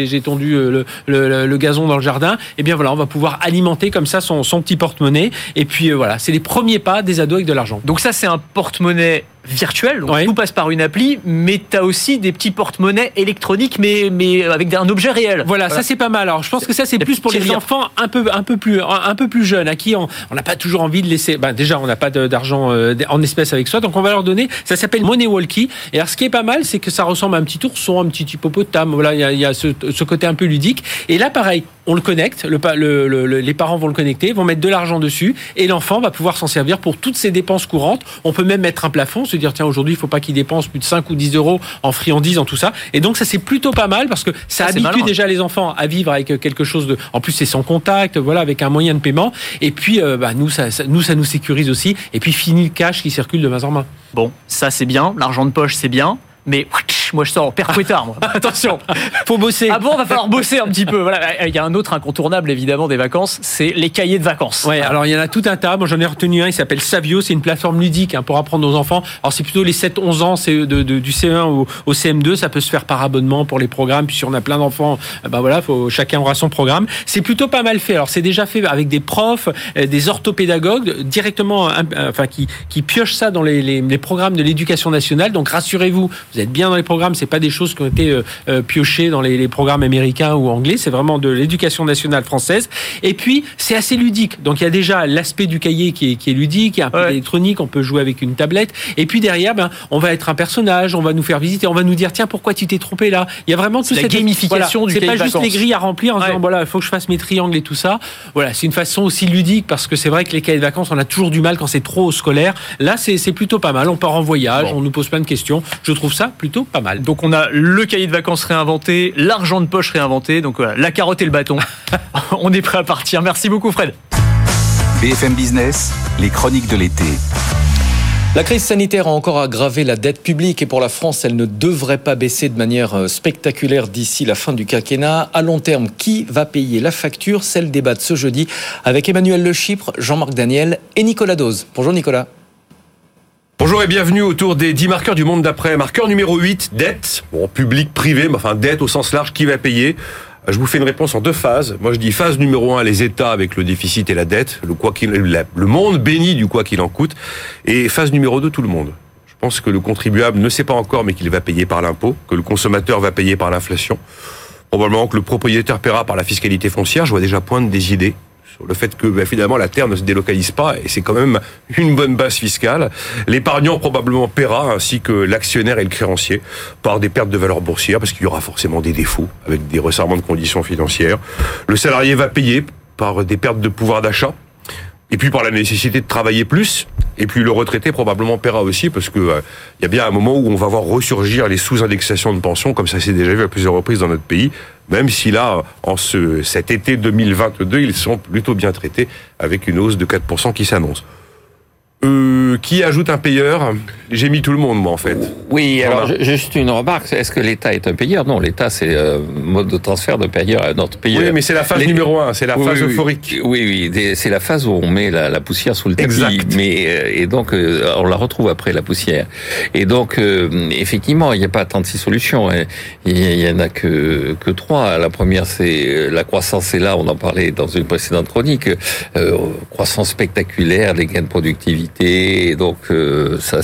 le gazon dans le jardin, et bien voilà, on va pouvoir alimenter comme ça son petit porte-monnaie, et puis voilà, c'est les premiers pas des ados avec de l'argent. Donc ça, c'est un porte-monnaie virtuel, donc tout passe par une appli, mais tu as aussi des petits porte-monnaies électroniques, mais avec un objet réel. Voilà, ça c'est pas mal. Alors je pense que ça c'est plus pour les enfants un peu plus jeunes, à qui on n'a pas toujours envie de laisser. Déjà, on n'a pas d'argent en espèces avec soi, donc on va leur donner. Ça s'appelle Money Walkie. Et alors ce qui est pas mal, c'est que ça ressemble à un petit ourson, un petit hippopotame. Voilà, il y a ce côté un peu ludique. Et là, pareil, on le connecte. Les parents vont le connecter, vont mettre de l'argent dessus, et l'enfant va pouvoir s'en servir pour toutes ses dépenses courantes. On peut même mettre un plafond, se dire tiens, aujourd'hui il faut pas qu'il dépense plus de 5 ou 10 euros en friandises, en tout ça. Et donc ça c'est plutôt pas mal parce que ça habitue déjà les enfants à vivre avec quelque chose de. En plus c'est sans contact, voilà, avec un moyen de paiement. Et puis nous ça nous sécurise aussi. Et puis fini le cash qui circule de main en main. Bon, ça c'est bien, l'argent de poche c'est bien. Mais moi je sors en père fouettard, moi. Attention, faut bosser. Ah bon, va falloir bosser un petit peu. Voilà, il y a un autre incontournable évidemment des vacances, c'est les cahiers de vacances. Ouais, alors il y en a tout un tas. Moi j'en ai retenu un, il s'appelle Savio, c'est une plateforme ludique pour apprendre aux enfants. Alors c'est plutôt les 7-11 ans, c'est du CE1 au CM2, ça peut se faire par abonnement pour les programmes. Puis si on a plein d'enfants, voilà, chacun aura son programme. C'est plutôt pas mal fait. Alors c'est déjà fait avec des profs, des orthopédagogues directement, qui piochent ça dans les programmes de l'éducation nationale. Donc rassurez-vous. Vous êtes bien dans les programmes, c'est pas des choses qui ont été piochées dans les programmes américains ou anglais, c'est vraiment de l'éducation nationale française. Et puis c'est assez ludique. Donc il y a déjà l'aspect du cahier qui est ludique, il y a un peu d'électronique, on peut jouer avec une tablette. Et puis derrière, on va être un personnage, on va nous faire visiter, on va nous dire tiens, pourquoi tu t'es trompé là. Il y a vraiment toute cette gamification du cahier de vacances. C'est pas juste les grilles à remplir en disant voilà, il faut que je fasse mes triangles et tout ça. Voilà, c'est une façon aussi ludique parce que c'est vrai que les cahiers de vacances, on a toujours du mal quand c'est trop scolaire. Là, c'est plutôt pas mal. On part en voyage, on nous pose plein de questions. Je trouve ça plutôt pas mal. Donc on a le cahier de vacances réinventé, l'argent de poche réinventé, donc voilà, la carotte et le bâton. On est prêt à partir. Merci beaucoup Fred. BFM Business, les chroniques de l'été. La crise sanitaire a encore aggravé la dette publique et pour la France, elle ne devrait pas baisser de manière spectaculaire d'ici la fin du quinquennat. À long terme, qui va payer la facture ? C'est le débat de ce jeudi avec Emmanuel Le Chypre, Jean-Marc Daniel et Nicolas Dose. Bonjour Nicolas. Bonjour et bienvenue autour des 10 marqueurs du monde d'après. Marqueur numéro 8, dette. Bon, public, privé, mais enfin dette au sens large, qui va payer ? Je vous fais une réponse en deux phases. Moi je dis phase numéro 1, les États avec le déficit et la dette, le monde béni du quoi qu'il en coûte. Et phase numéro 2, tout le monde. Je pense que le contribuable ne sait pas encore, mais qu'il va payer par l'impôt, que le consommateur va payer par l'inflation. Probablement que le propriétaire paiera par la fiscalité foncière. Je vois déjà poindre des idées sur le fait que finalement la terre ne se délocalise pas et c'est quand même une bonne base fiscale. L'épargnant probablement paiera, ainsi que l'actionnaire et le créancier, par des pertes de valeur boursière, parce qu'il y aura forcément des défauts avec des resserrements de conditions financières. Le salarié va payer par des pertes de pouvoir d'achat, et puis par la nécessité de travailler plus. Et puis le retraité probablement paiera aussi, parce que il y a bien un moment où on va voir ressurgir les sous-indexations de pension, comme ça s'est déjà vu à plusieurs reprises dans notre pays, même si là, cet été 2022, ils sont plutôt bien traités, avec une hausse de 4% qui s'annonce. Qui ajoute un payeur? J'ai mis tout le monde, moi, en fait. Oui, alors, juste une remarque. Est-ce que l'État est un payeur? Non, l'État, c'est un mode de transfert de payeur à un autre payeur. Oui, mais c'est la phase numéro 1, c'est la phase euphorique. Oui, c'est la phase où on met la poussière sous le tapis. Exact. Et donc, on la retrouve après, la poussière. Et donc, effectivement, il n'y a pas 36 solutions. Il y en a que 3. La première, c'est la croissance, c'est là, on en parlait dans une précédente chronique. Croissance spectaculaire, des gains de productivité. Et donc, ça,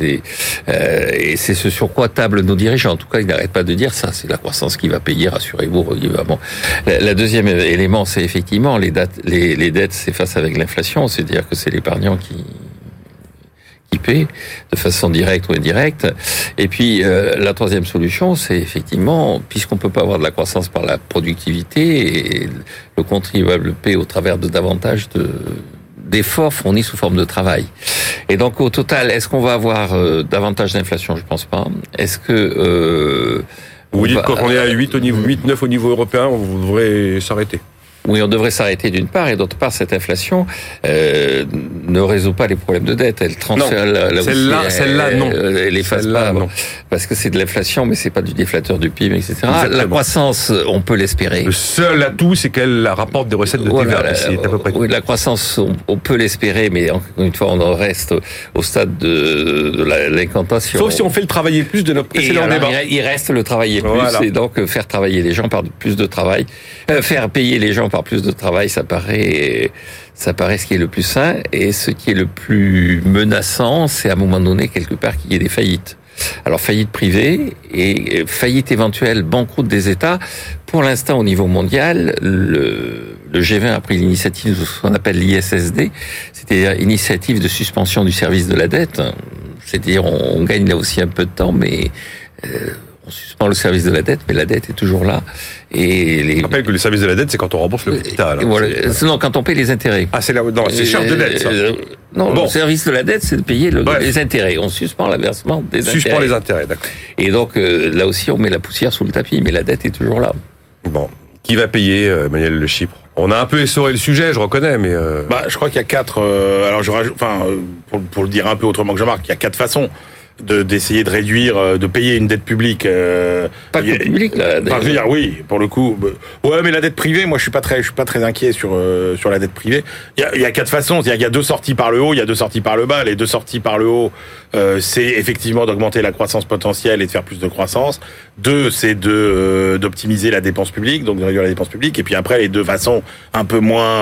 et c'est ce sur quoi tablent nos dirigeants. En tout cas, ils n'arrêtent pas de dire ça. C'est la croissance qui va payer, rassurez-vous. Bon. La deuxième élément, c'est effectivement les dettes s'effacent avec l'inflation. C'est-à-dire que c'est l'épargnant qui paie de façon directe ou indirecte. Et puis, la troisième solution, c'est effectivement, puisqu'on peut pas avoir de la croissance par la productivité, et le contribuable paie au travers de davantage d'efforts fournis sous forme de travail. Et donc, au total, est-ce qu'on va avoir davantage d'inflation? Je pense pas. Est-ce que... vous dites quand on est à 8-9 au niveau européen, on devrait s'arrêter. Oui, on devrait s'arrêter d'une part, et d'autre part, cette inflation ne résout pas les problèmes de dette. Elle transfère celle-là, non. Elle efface pas, non. Parce que c'est de l'inflation, mais c'est pas du déflateur du PIB, etc. Exactement. La croissance, on peut l'espérer. Le seul atout, c'est qu'elle rapporte des recettes de TVA. C'est à peu près tout. Oui, la croissance, on peut l'espérer, mais encore une fois, on en reste au stade de l'incantation. Sauf si on fait le travailler plus de notre précédent débat. Il reste le travailler plus, et donc faire travailler les gens par plus de travail, faire payer les gens par plus de travail, ça paraît ce qui est le plus sain, et ce qui est le plus menaçant, c'est à un moment donné quelque part qu'il y ait des faillites. Alors faillite privée et faillite éventuelle, banqueroute des États. Pour l'instant, au niveau mondial, le G20 a pris l'initiative de ce qu'on appelle l'ISSD, c'est-à-dire initiative de suspension du service de la dette. C'est-à-dire on gagne là aussi un peu de temps, mais on suspend le service de la dette, mais la dette est toujours là. Je rappelle que le service de la dette, c'est quand on rembourse le capital. Non, quand on paye les intérêts. Ah, c'est charge de dette, ça. Non, le service de la dette, c'est de payer les intérêts. On suspend le versement des intérêts. Suspend les intérêts, d'accord. Et donc, là aussi, on met la poussière sous le tapis, mais la dette est toujours là. Bon. Qui va payer, Emmanuel Le Chypre? On a un peu essoré le sujet, je reconnais, mais... je crois qu'il y a 4... alors, je rajoute... pour le dire un peu autrement que Jean-Marc, il y a 4 façons d'essayer de réduire, de payer une dette publique. Pas que publique, là. Enfin, je veux dire, oui, pour le coup. Ouais, mais la dette privée, moi, je suis pas très inquiet sur la dette privée. Il y a 4 façons. Il y a 2 sorties par le haut, il y a 2 sorties par le bas. Les 2 sorties par le haut, c'est effectivement d'augmenter la croissance potentielle et de faire plus de croissance. 2, c'est d'optimiser la dépense publique, donc de réduire la dépense publique. Et puis après, les 2 façons un peu moins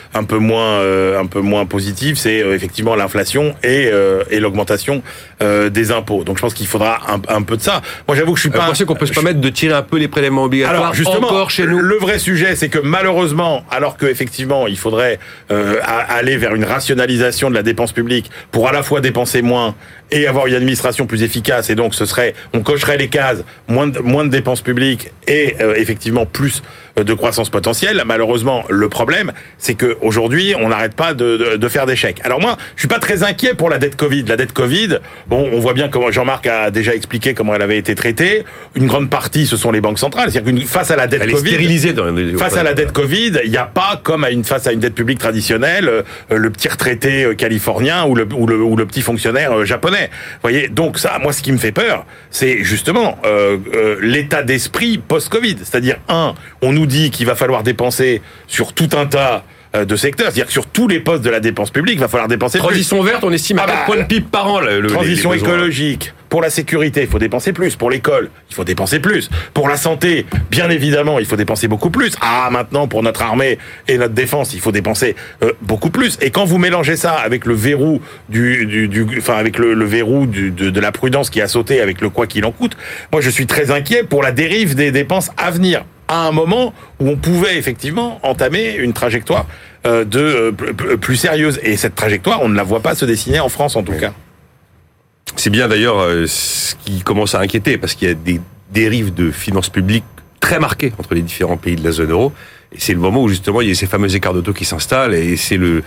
positives, c'est effectivement l'inflation et l'augmentation des impôts. Donc je pense qu'il faudra un peu de ça. Moi j'avoue que je suis pas... Vous pensez qu'on peut se permettre de tirer un peu les prélèvements obligatoires? Alors justement, encore chez nous? Le vrai sujet, c'est que malheureusement, alors qu'effectivement il faudrait aller vers une rationalisation de la dépense publique pour à la fois dépenser moins et avoir une administration plus efficace, et donc on cocherait les cases, moins de dépenses publiques et effectivement plus de croissance potentielle. Malheureusement, le problème, c'est que aujourd'hui, on n'arrête pas de faire des chèques. Alors moi, je suis pas très inquiet pour la dette Covid. La dette Covid, bon, on voit bien comment Jean-Marc a déjà expliqué comment elle avait été traitée. Une grande partie, ce sont les banques centrales. C'est-à-dire que face à la dette elle Covid, est stérilisée face à la dette Covid, il n'y a pas comme face à une dette publique traditionnelle, le petit retraité californien ou le petit fonctionnaire japonais. Vous voyez, donc ça, moi, ce qui me fait peur, c'est justement l'état d'esprit post-Covid. C'est-à-dire, on nous dit qu'il va falloir dépenser sur tout un tas de secteurs, c'est-à-dire que sur tous les postes de la dépense publique, il va falloir dépenser Transition plus. Verte, on estime à 4 points de PIB par an. Transition écologique, pour la sécurité, il faut dépenser plus. Pour l'école, il faut dépenser plus. Pour la santé, bien évidemment, il faut dépenser beaucoup plus. Maintenant, pour notre armée et notre défense, il faut dépenser beaucoup plus. Et quand vous mélangez ça avec le verrou avec le verrou de la prudence qui a sauté avec le quoi qu'il en coûte, moi je suis très inquiet pour la dérive des dépenses à venir, à un moment où on pouvait effectivement entamer une trajectoire plus sérieuse. Et cette trajectoire, on ne la voit pas se dessiner en France, en tout cas. C'est bien d'ailleurs ce qui commence à inquiéter, parce qu'il y a des dérives de finances publiques très marquées entre les différents pays de la zone euro. Et c'est le moment où justement il y a ces fameux écarts de taux qui s'installent, et c'est le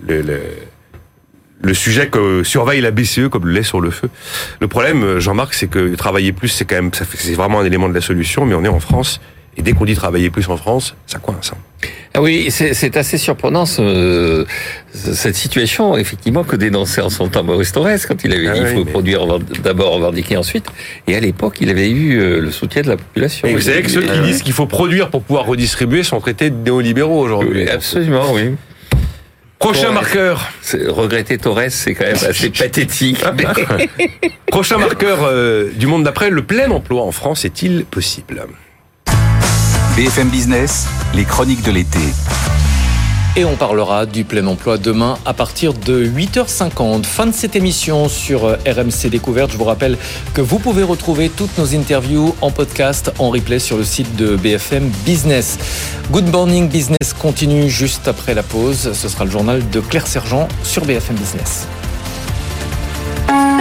sujet que surveille la BCE comme le lait sur le feu. Le problème, Jean-Marc, c'est que travailler plus, c'est vraiment un élément de la solution, mais on est en France. Et dès qu'on dit travailler plus en France, ça coince. Ah oui, c'est assez surprenant cette situation, effectivement, que dénonçait en son temps Maurice Thorez, quand il avait dit qu'il faut produire d'abord, revendiquer ensuite. Et à l'époque, il avait eu le soutien de la population. Et vous savez que ceux qui disent qu'il faut produire pour pouvoir redistribuer sont traités de néolibéraux aujourd'hui. Oui, absolument, oui. Prochain marqueur. Regretter Thorez, c'est quand même assez pathétique. Prochain marqueur du monde d'après, le plein emploi en France est-il possible ? BFM Business, les chroniques de l'été. Et on parlera du plein emploi demain à partir de 8h50. Fin de cette émission sur RMC Découverte. Je vous rappelle que vous pouvez retrouver toutes nos interviews en podcast, en replay sur le site de BFM Business. Good Morning Business continue juste après la pause. Ce sera le journal de Claire Sergent sur BFM Business.